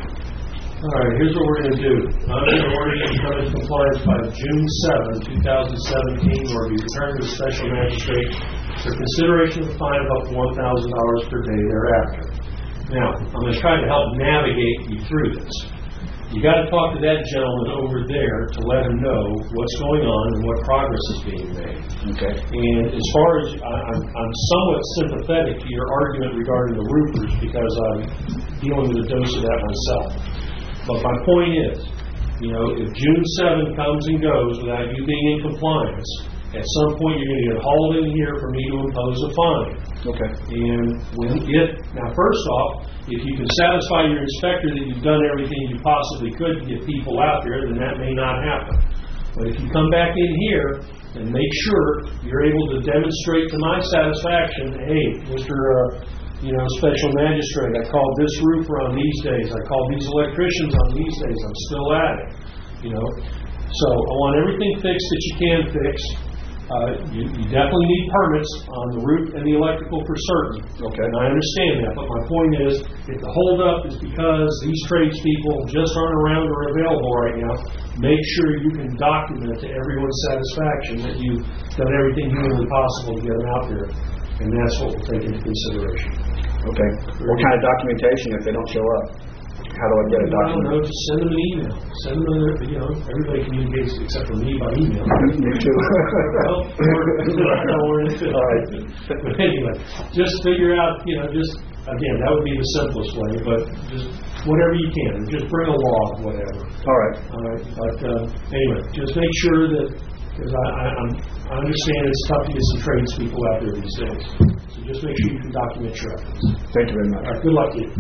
All right, here's what we're going to do. I'm going to order you to come into compliance by June seventh, twenty seventeen, or be returned to the special magistrate for consideration of a fine of up to one thousand dollars per day thereafter. Now, I'm going to try to help navigate you through this. You got to talk to that gentleman over there to let him know what's going on and what progress is being made. Okay. And as far as I, I'm, I'm somewhat sympathetic to your argument regarding the roofers because I'm dealing with a dose of that myself. But my point is, you know, if June seventh comes and goes without you being in compliance, at some point you're going to get hauled in here for me to impose a fine. Okay. And when if now, first off, if you can satisfy your inspector that you've done everything you possibly could to get people out there, then that may not happen. But if you come back in here and make sure you're able to demonstrate to my satisfaction, hey, Mister Uh, you know, special magistrate, I called this roofer on these days, I called these electricians on these days, I'm still at it. You know, so I want everything fixed that you can fix. Uh, you, you definitely need permits on the roof and the electrical for certain. Okay. And I understand that, but my point is, if the holdup is because these tradespeople just aren't around or available right now, make sure you can document to everyone's satisfaction that you've done everything humanly possible to get them out there. And that's what we'll take into consideration. Okay. What kind of documentation if they don't show up? How do I get a document? I don't know, just send them an email. Send them, a, you know, everybody communicates except for me by email. Me too. Well, we're into it. All right. But anyway, just figure out, you know, just, again, that would be the simplest way, but just whatever you can. Just bring a log, whatever. All right. All right. But uh, anyway, just make sure that, because I, I, I'm, I understand it's tough to get some tradespeople out there these days. So just make sure you can document your efforts. Thank you very much. All right. Good luck to you.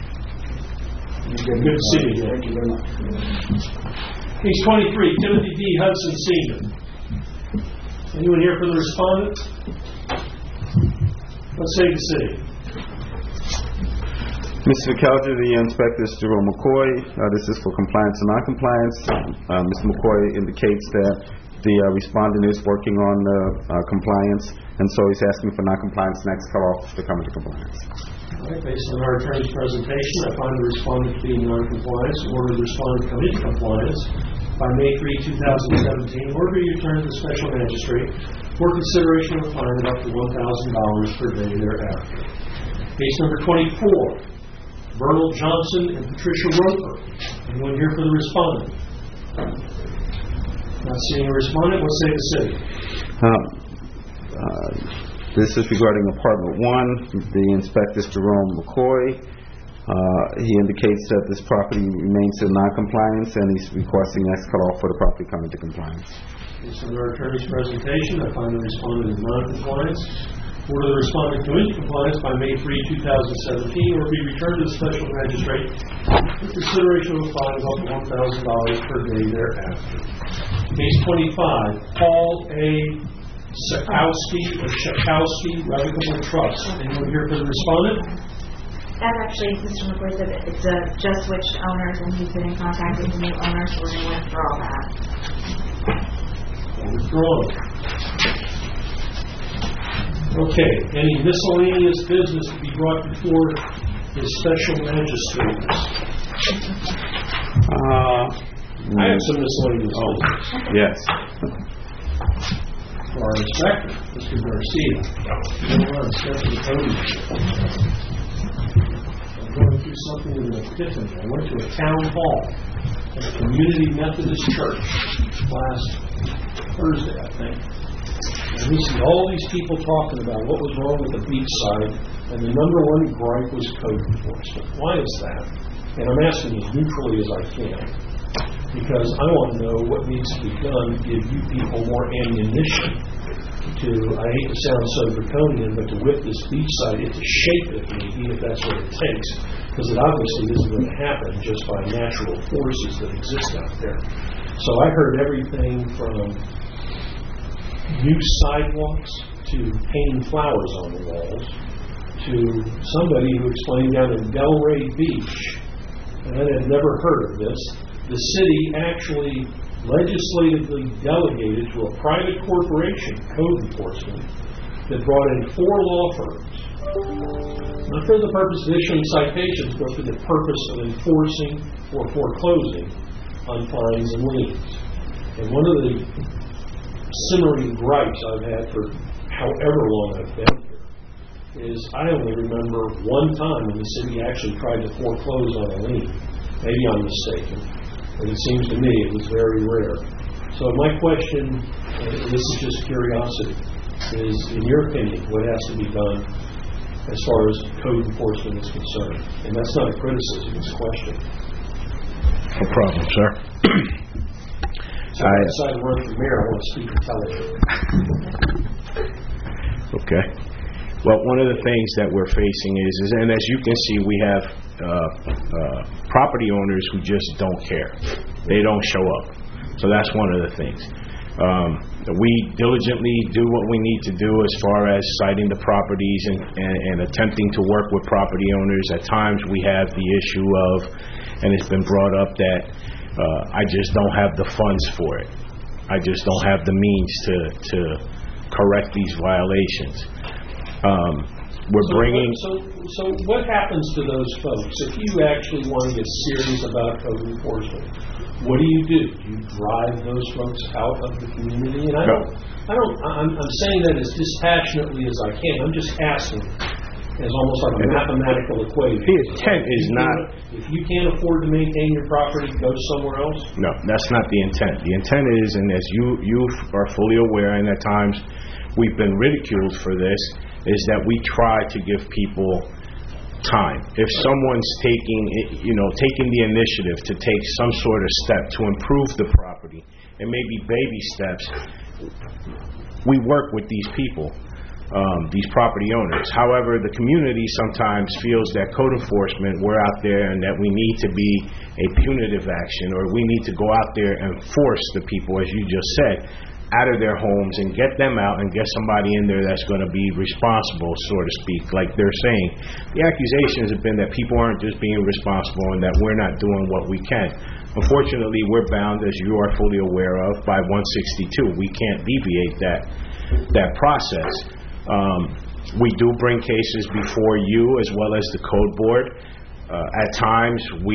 Good to see you again. Thank you very much. Case twenty-three, Timothy D. Hudson, Senior Anyone here for the respondent? Let's save the city. Mister McKelger, the inspector is Jerome McCoy. Uh, this is for compliance and non-compliance. Uh, Mister McCoy indicates that the uh, respondent is working on uh, uh, compliance, and so he's asking for non-compliance next cutoff to come into compliance. All right, based on our attorney's presentation, I find the respondent to be in non-compliance. Order the respondent to come into compliance by May third, two thousand seventeen. Order you return to the special magistrate for consideration of a fine of up to one thousand dollars per day thereafter. Case number twenty-four, Vernal Johnson and Patricia Roper. Anyone here for the respondent? Not seeing a respondent, what say the city? Um, uh, this is regarding apartment one. The inspector is Jerome McCoy. Uh, he indicates that this property remains in non-compliance, and he's requesting next cutoff for the property coming to compliance. Based on our attorney's presentation, I find the respondent in non-compliance. Order the respondent to into compliance by May third, two thousand seventeen, or be returned to the special magistrate for consideration of a fine of up to one thousand dollars per day thereafter. Case twenty-five, Paul A. Sakowski or Shakowski Revocable Trust. Anyone here for the respondent? That actually, Mister McCoy said that it's a just switched owners, and he's been in contact with the new owners, so we're going to withdraw that. Withdrawn. Okay, any miscellaneous business to be brought before the special magistrates? Uh, I have some miscellaneous oh, business. Yes. For our inspector, Mister Garcia. Hold on, step to the podium. I'm going through something in the kitchen. I went to a town hall at a Community Methodist Church last Thursday, I think. And we see all these people talking about what was wrong with the beach side, and the number one gripe was code enforcement. Why is that? And I'm asking as neutrally as I can, because I want to know what needs to be done to give you people more ammunition to, I hate to sound so draconian, but to whip this beach side into shape if need be, if that's what it takes, because it obviously isn't going to happen just by natural forces that exist out there. So I heard everything from new sidewalks to painting flowers on the walls to somebody who explained down in Delray Beach, and I had never heard of this, the city actually legislatively delegated to a private corporation, code enforcement, that brought in four law firms, not for the purpose of issuing citations, but for the purpose of enforcing or foreclosing on fines and liens. And one of the simmering gripes I've had for however long I've been here is I only remember one time when the city actually tried to foreclose on a lien. Maybe I'm mistaken, but it seems to me it was very rare. So my question, and this is just curiosity, is in your opinion, what has to be done as far as code enforcement is concerned? And that's not a criticism, it's a question. No problem, sir. So I decided to run for mayor, I want to speak intelligently. Okay. Well, one of the things that we're facing is, is and as you can see, we have uh, uh, property owners who just don't care. They don't show up. So that's one of the things. Um, we diligently do what we need to do as far as citing the properties and, and, and attempting to work with property owners. At times we have the issue of, and it's been brought up that uh, I just don't have the funds for it. I just don't have the means to, to correct these violations. Um, we're so bringing... What, so, so what happens to those folks if you actually want to get serious about code enforcement? What do you do? Do you drive those folks out of the community? And I don't, I don't, I'm, I'm saying that as dispassionately as I can. I'm just asking as almost like a mathematical equation. The intent is not... If you can't afford to maintain your property, go somewhere else? No, that's not the intent. The intent is, and as you, you are fully aware, and at times we've been ridiculed for this, is that we try to give people time. If someone's taking, you know, taking the initiative to take some sort of step to improve the property, and maybe baby steps, we work with these people, um, these property owners. However, the community sometimes feels that code enforcement, we're out there and that we need to be a punitive action, or we need to go out there and force the people, as you just said. out of their homes and get them out and get somebody in there that's going to be responsible, so to speak, like they're saying. The accusations have been that people aren't just being responsible and that we're not doing what we can. Unfortunately, we're bound, as you are fully aware of, by one sixty-two. We can't deviate that that process. Um, we do bring cases before you as well as the code board. Uh, at times, we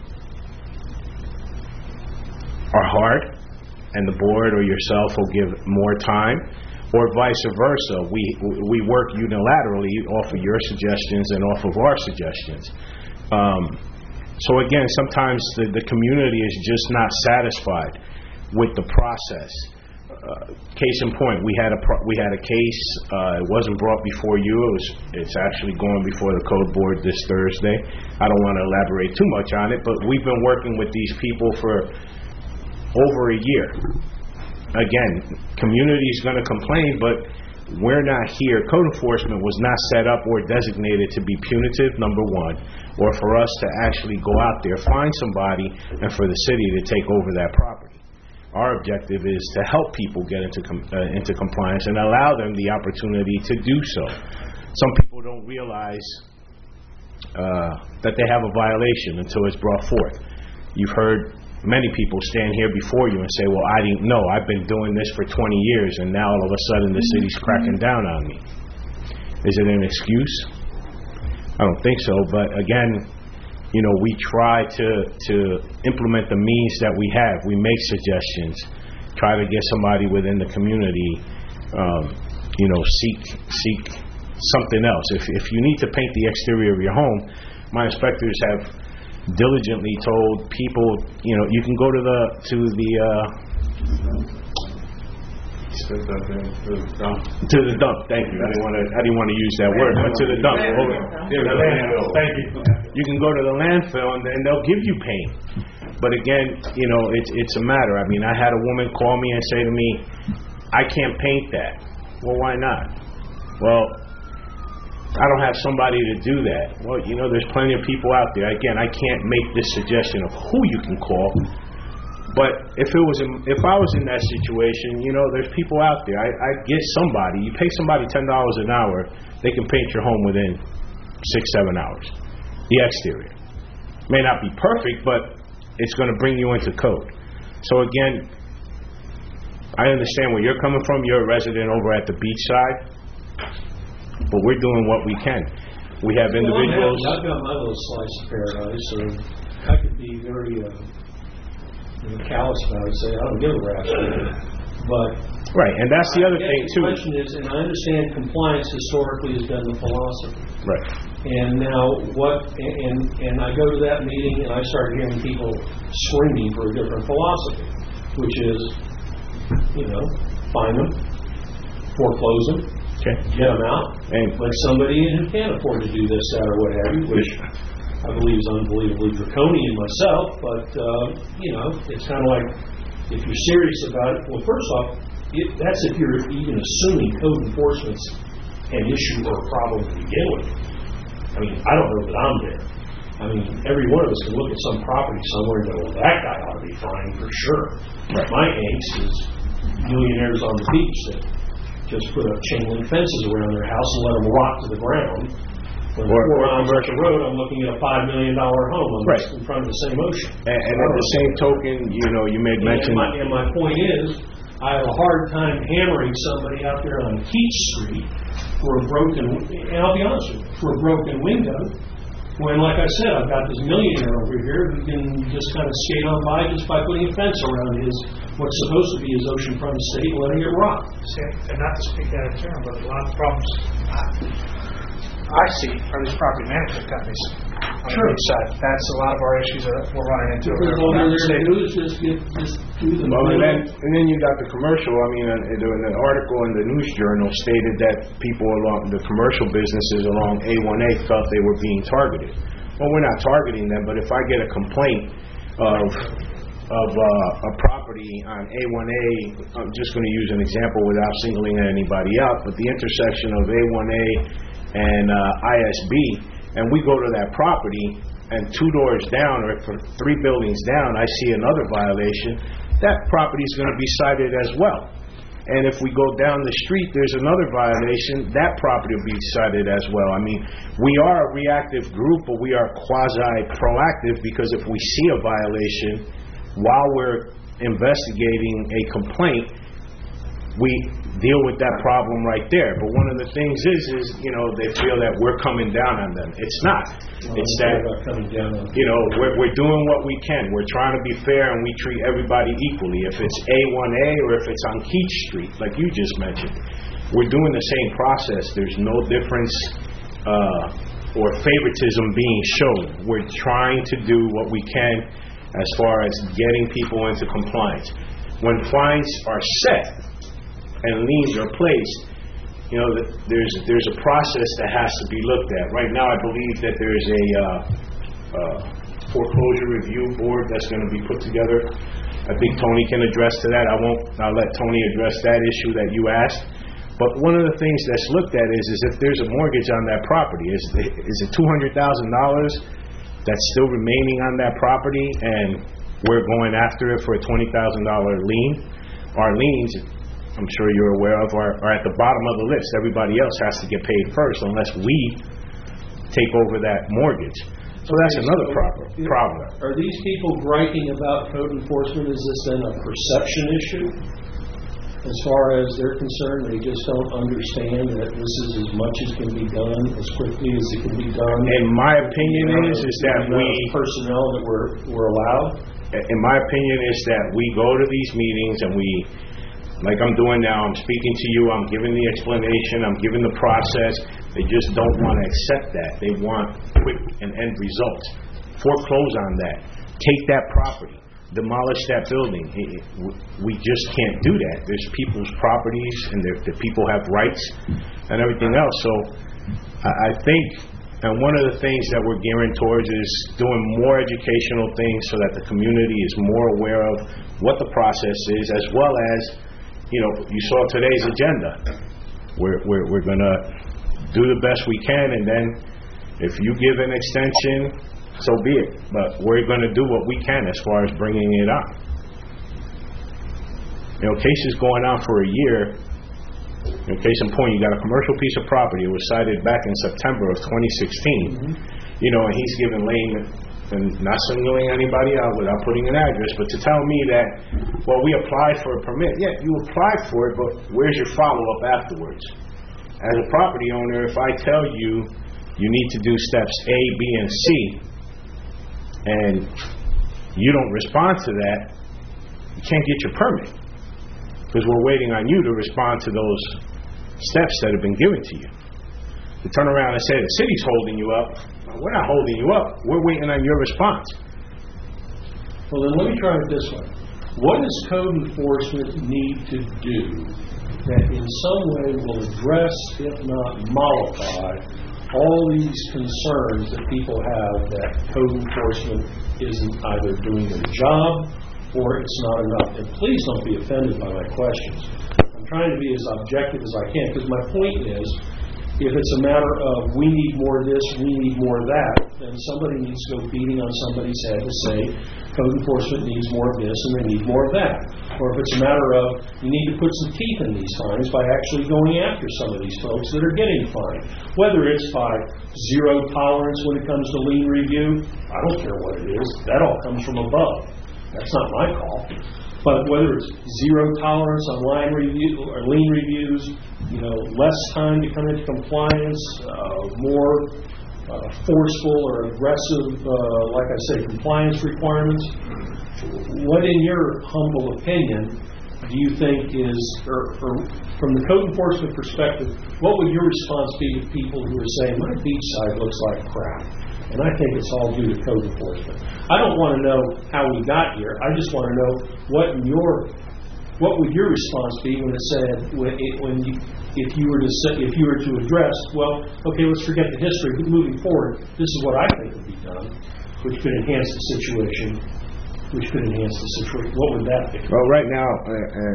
are hard, and the board or yourself will give more time, or vice versa. We we work unilaterally off of your suggestions and off of our suggestions. Um, so again, sometimes the, the community is just not satisfied with the process. Uh, case in point, we had a pro- we had a case. Uh, it wasn't brought before you. It was. It's actually going before the code board this Thursday. I don't want to elaborate too much on it, but we've been working with these people for over a year. Again, community is going to complain, but we're not here. Code enforcement was not set up or designated to be punitive, number one, or for us to actually go out there, find somebody, and for the city to take over that property. Our objective is to help people get into com- uh, into compliance and allow them the opportunity to do so. Some people don't realize uh, that they have a violation until it's brought forth. You've heard many people stand here before you and say, well, I didn't know. I've been doing this for twenty years, and now all of a sudden the city's cracking down on me. Is it an excuse? I don't think so. But again, you know, we try to, to implement the means that we have. We make suggestions, try to get somebody within the community, um, you know, seek seek something else. If, if you need to paint the exterior of your home, my inspectors have diligently told people, you know, you can go to the to the uh, to the dump. Thank you. I didn't want to. I didn't want to use that word, but to the dump. Hold on. Thank you. You can go to the landfill and then they'll give you paint. But again, you know, it's it's a matter. I mean, I had a woman call me and say to me, "I can't paint that." Well, why not? Well, I don't have somebody to do that. Well, you know, there's plenty of people out there. Again, I can't make this suggestion of who you can call. But if it was, in, if I was in that situation, you know, there's people out there. I, I get somebody. You pay somebody ten dollars an hour, they can paint your home within six, seven hours. The exterior may not be perfect, but it's going to bring you into code. So again, I understand where you're coming from. You're a resident over at the beach side. But we're doing what we can. We have individuals. Well, I've got my little slice of paradise, so I could be very uh, you know, callous about it, say I don't give a rat's But right, and that's the other thing the too. The question is, and I understand compliance historically has been the philosophy. Right. And now what? And and I go to that meeting and I start hearing people screaming for a different philosophy, which is, you know, fine them, foreclose them. Okay. Get them out, and let somebody in who can't afford to do this, that, or what have you, which I believe is unbelievably draconian myself, but, uh, you know, it's kind of like, if you're serious about it, well, first off, it, that's if you're even assuming code enforcement's an issue or a problem to begin with. I mean, I don't know that I'm there. I mean, every one of us can look at some property somewhere and go, well, that guy ought to be fined for sure. But my angst is millionaires on the beach that just put up chain link fences around their house and let them rot to the ground. When or, four or miles up the road, I'm looking at a five million dollar home. I'm right. in front of the same ocean. And, and at the same token, you know, you made mention. And my, and my point is, I have a hard time hammering somebody out there on Keach Street for a broken. And I'll be honest with you, for a broken window. When, like I said, I've got this millionaire over here who can just kind of skate on by just by putting a fence around his, what's supposed to be his oceanfront estate and letting it rot. And not to speak out of turn, but a lot of problems I see are these property management companies on the beach side. That's a lot of our issues that we're running into. Because all they're going to do is just, get, just do the well, and then, and then you got the commercial. I mean, uh, an article in the News Journal stated that people along the commercial businesses along A one A felt they were being targeted. Well, we're not targeting them, but if I get a complaint of of uh, a property on A one A, I'm just going to use an example without singling anybody out, but the intersection of A one A and uh, I S B, and we go to that property, and two doors down or three buildings down, I see another violation, that property is going to be cited as well. And if we go down the street, there's another violation, that property will be cited as well. I mean, we are a reactive group, but we are quasi-proactive, because if we see a violation while we're investigating a complaint, we deal with that problem right there. But one of the things is, is, you know, they feel that we're coming down on them. It's not. It's that, you know, we're, we're doing what we can. We're trying to be fair, and we treat everybody equally. If it's A one A or if it's on Keach Street, like you just mentioned, we're doing the same process. There's no difference uh, or favoritism being shown. We're trying to do what we can as far as getting people into compliance. When fines are set and liens are placed, you know, there's there's a process that has to be looked at. Right now, I believe that there's a uh, uh, foreclosure review board that's going to be put together. I think Tony can address to that. I won't. I'll let Tony address that issue that you asked. But one of the things that's looked at is is if there's a mortgage on that property, is is it two hundred thousand dollars that's still remaining on that property, and we're going after it for a twenty thousand dollar lien? Our liens, I'm sure you're aware of, are, are at the bottom of the list. Everybody else has to get paid first unless we take over that mortgage. So that's Okay, another so, problem. you know, problem. Are these people griping about code enforcement? Is this then a perception issue? As far as they're concerned, they just don't understand that this is as much as can be done, as quickly as it can be done. And my opinion is, is that we... personnel that we're, we're allowed? In my opinion is that we go to these meetings and we, like I'm doing now, I'm speaking to you, I'm giving the explanation, I'm giving the process. They just don't want to accept that. They want quick and end results. Foreclose on that. Take that property. Demolish that building. It, it, we just can't do that. There's people's properties, and the people have rights and everything else. So I, I think, and one of the things that we're gearing towards is doing more educational things so that the community is more aware of what the process is, as well as, you know, you saw today's agenda. We're, we're, we're going to do the best we can, and then if you give an extension, so be it. But we're going to do what we can as far as bringing it on. You know, cases going on for a year. In case in point, you got a commercial piece of property. It was cited back in September of twenty sixteen. Mm-hmm. You know, and he's giving lane, and not singling anybody out without putting an address, but to tell me that, well, we applied for a permit. Yeah, you applied for it, but where's your follow-up afterwards? As a property owner, if I tell you you need to do steps A, B, and C, and you don't respond to that, you can't get your permit, because we're waiting on you to respond to those steps that have been given to you. To turn around and say the city's holding you up, we're not holding you up. We're waiting on your response. Well, then let me try it this way. What does code enforcement need to do that in some way will address, if not mollify, all these concerns that people have that code enforcement isn't either doing their job or it's not enough? And please don't be offended by my questions. I'm trying to be as objective as I can, because my point is, if it's a matter of we need more of this, we need more of that, then somebody needs to go beating on somebody's head to say code enforcement needs more of this and they need more of that. Or if it's a matter of you need to put some teeth in these fines by actually going after some of these folks that are getting fined. Whether it's by zero tolerance when it comes to lien review, I don't care what it is. That all comes from above. That's not my call. But whether it's zero tolerance on line review or lien reviews, you know, less time to come into compliance, uh, more uh, forceful or aggressive, uh, like I say, compliance requirements. What, in your humble opinion, do you think is, or, or from the code enforcement perspective, what would your response be to people who are saying, my beachside looks like crap, and I think it's all due to code enforcement? I don't want to know how we got here. I just want to know what in your, what would your response be when it said, when, it, when you, if you were to say, if you were to address, well, okay, let's forget the history, but moving forward, this is what I think would be done, which could enhance the situation, which could enhance the situation. What would that be? Well, right now, uh, uh,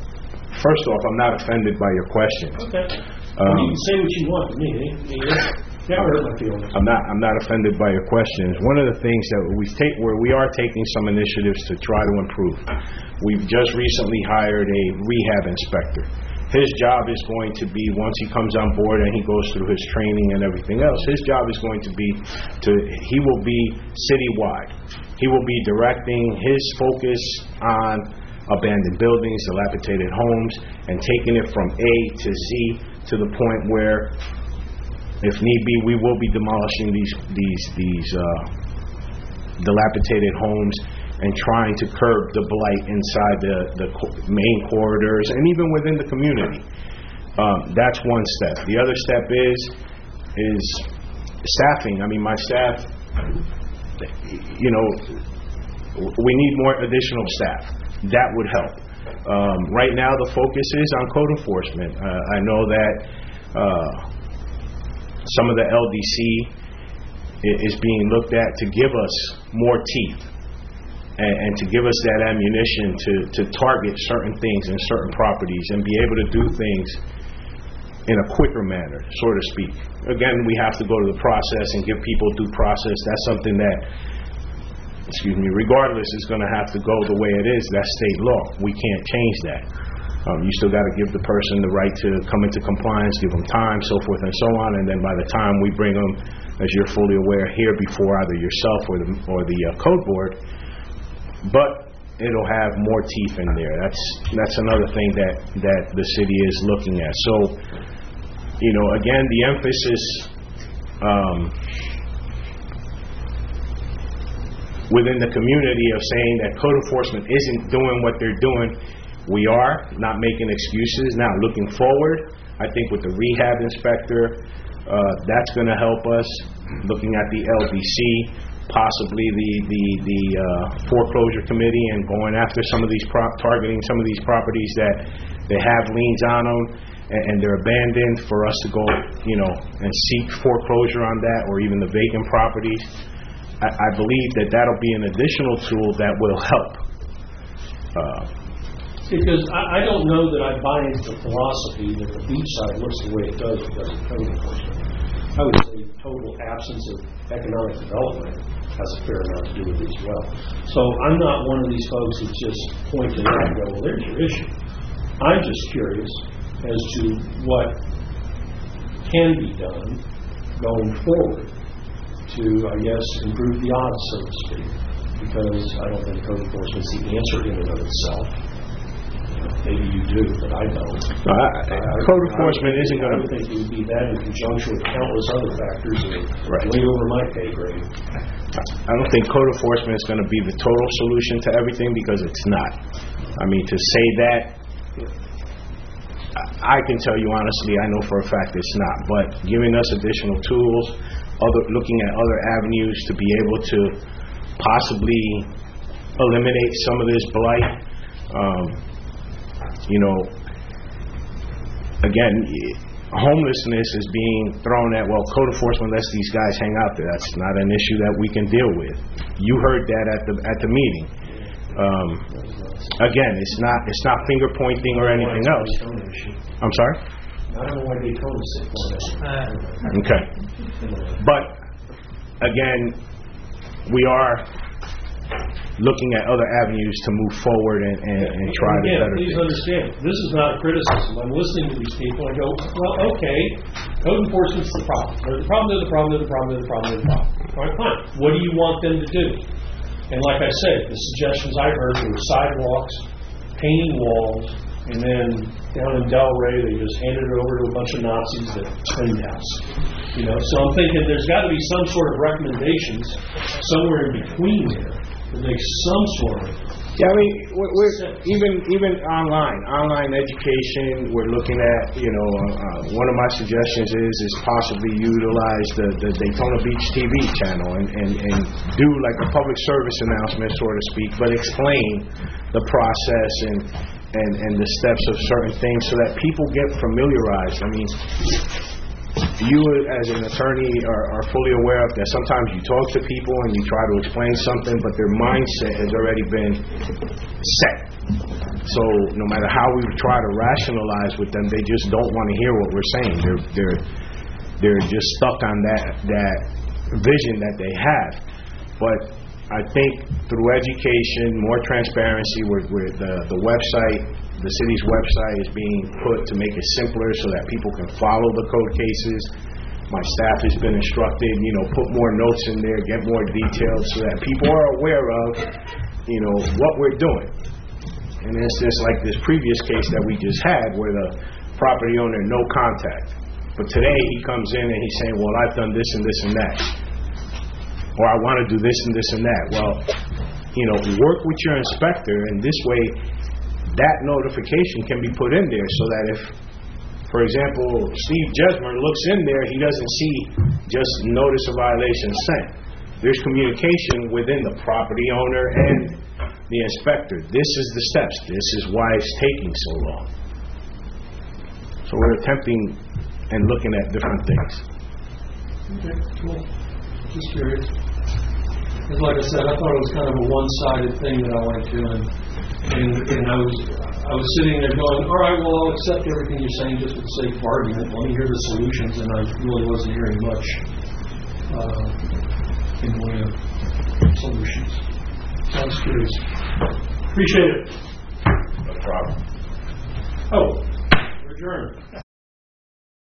first off, I'm not offended by your questions. Okay. Um, well, you can say what you want to me. Eh? That hurt my feelings. I'm not. I'm not offended by your questions. One of the things that we take, where we are taking some initiatives to try to improve. We've just recently hired a rehab inspector. His job is going to be, once he comes on board and he goes through his training and everything else, his job is going to be to. He will be citywide. He will be directing his focus on abandoned buildings, dilapidated homes, and taking it from A to Z to the point where, if need be, we will be demolishing these these these uh, dilapidated homes and trying to curb the blight inside the, the main corridors and even within the community. Um, that's one step. The other step is is staffing. I mean, my staff, you know, we need more additional staff. That would help. Um, right now, the focus is on code enforcement. Uh, I know that uh, some of the L D C is being looked at to give us more teeth and, and to give us that ammunition to, to target certain things in certain properties and be able to do things in a quicker manner, so to speak. Again, we have to go to the process and give people due process. That's something that, excuse me, regardless, is going to have to go the way it is. That's state law. We can't change that. Um, you still got to give the person the right to come into compliance, give them time, so forth and so on, and then by the time we bring them, as you're fully aware, here before either yourself or the, or the uh, code board, but it'll have more teeth in there. That's that's another thing that, that the city is looking at. So, you know, again, the emphasis um, within the community of saying that code enforcement isn't doing what they're doing. We are not making excuses. Now, looking forward, I think with the rehab inspector, uh, that's going to help us. Looking at the L D C, possibly the the the uh, foreclosure committee, and going after some of these pro- targeting some of these properties that they have liens on them and, and they're abandoned, for us to go, you know, and seek foreclosure on that, or even the vacant properties. I, I believe that that'll be an additional tool that will help. Uh, Because I, I don't know that I buy into the philosophy that the beachside looks the way it does because of code enforcement. I would say total absence of economic development has a fair amount to do with it as well. So I'm not one of these folks that just point to that and go, well, there's your issue. I'm just curious as to what can be done going forward to, I guess, improve the odds, so to speak. Because I don't think code enforcement is the answer in and of itself. Maybe you do, but I don't. No, I, I, code enforcement isn't going to... I would think it would be that in conjunction with countless other factors that are right. way over my pay grade. I don't think code enforcement is going to be the total solution to everything, because it's not. I mean, to say that, I can tell you honestly, I know for a fact it's not. But giving us additional tools, other looking at other avenues to be able to possibly eliminate some of this blight. Um, You know, again, homelessness is being thrown at, well, code enforcement lets these guys hang out there. That's not an issue that we can deal with. You heard that at the at the meeting. Um, again, it's not it's not finger pointing or anything else. I'm sorry? I don't know why Daytona sit for that. Okay. But, again, we are looking at other avenues to move forward and, and, and try and again, to better please things. understand, this is not a criticism. I'm listening to these people and I go, well, okay, code enforcement's the problem. There's the problem, there's the problem, there's the problem, there's the problem, there's the problem. All right, fine. What do you want them to do? And like I said, the suggestions I heard were sidewalks, painting walls, and then down in Delray, they just handed it over to a bunch of Nazis that cleaned house. You know, so I'm thinking there's got to be some sort of recommendations somewhere in between there that makes some sort of. Yeah, I mean, we're, we're even even online, online education. We're looking at, you know, uh, one of my suggestions is is possibly utilize the, the Daytona Beach T V channel and, and, and do like a public service announcement, so to speak, but explain the process and, and, and the steps of certain things so that people get familiarized. I mean, you as an attorney are, are fully aware of that. Sometimes you talk to people and you try to explain something, but their mindset has already been set. So no matter how we try to rationalize with them, they just don't want to hear what we're saying. They're they're they're just stuck on that that vision that they have. But I think through education, more transparency, where, where the the website, the city's website is being put to make it simpler so that people can follow the code cases. My staff has been instructed, you know, put more notes in there, get more details so that people are aware of, you know, what we're doing. And it's just like this previous case that we just had where the property owner, no contact. But today he comes in and he's saying, well, I've done this and this and that. Or I want to do this and this and that. Well, you know, work with your inspector, and this way that notification can be put in there so that if, for example, Steve Jesmer looks in there, he doesn't see just notice of violation sent. There's communication within the property owner and the inspector. This is the steps. This is why it's taking so long. So we're attempting and looking at different things. Okay, cool. Just curious. Because like I said, I thought it was kind of a one-sided thing that I went to, and and, and I was I was sitting there going, all right, well, I'll accept everything you're saying just for the sake of argument. Let me hear the solutions, and I really wasn't hearing much uh, in the way of solutions. So I was curious. Appreciate it. No problem. Oh, we're adjourned.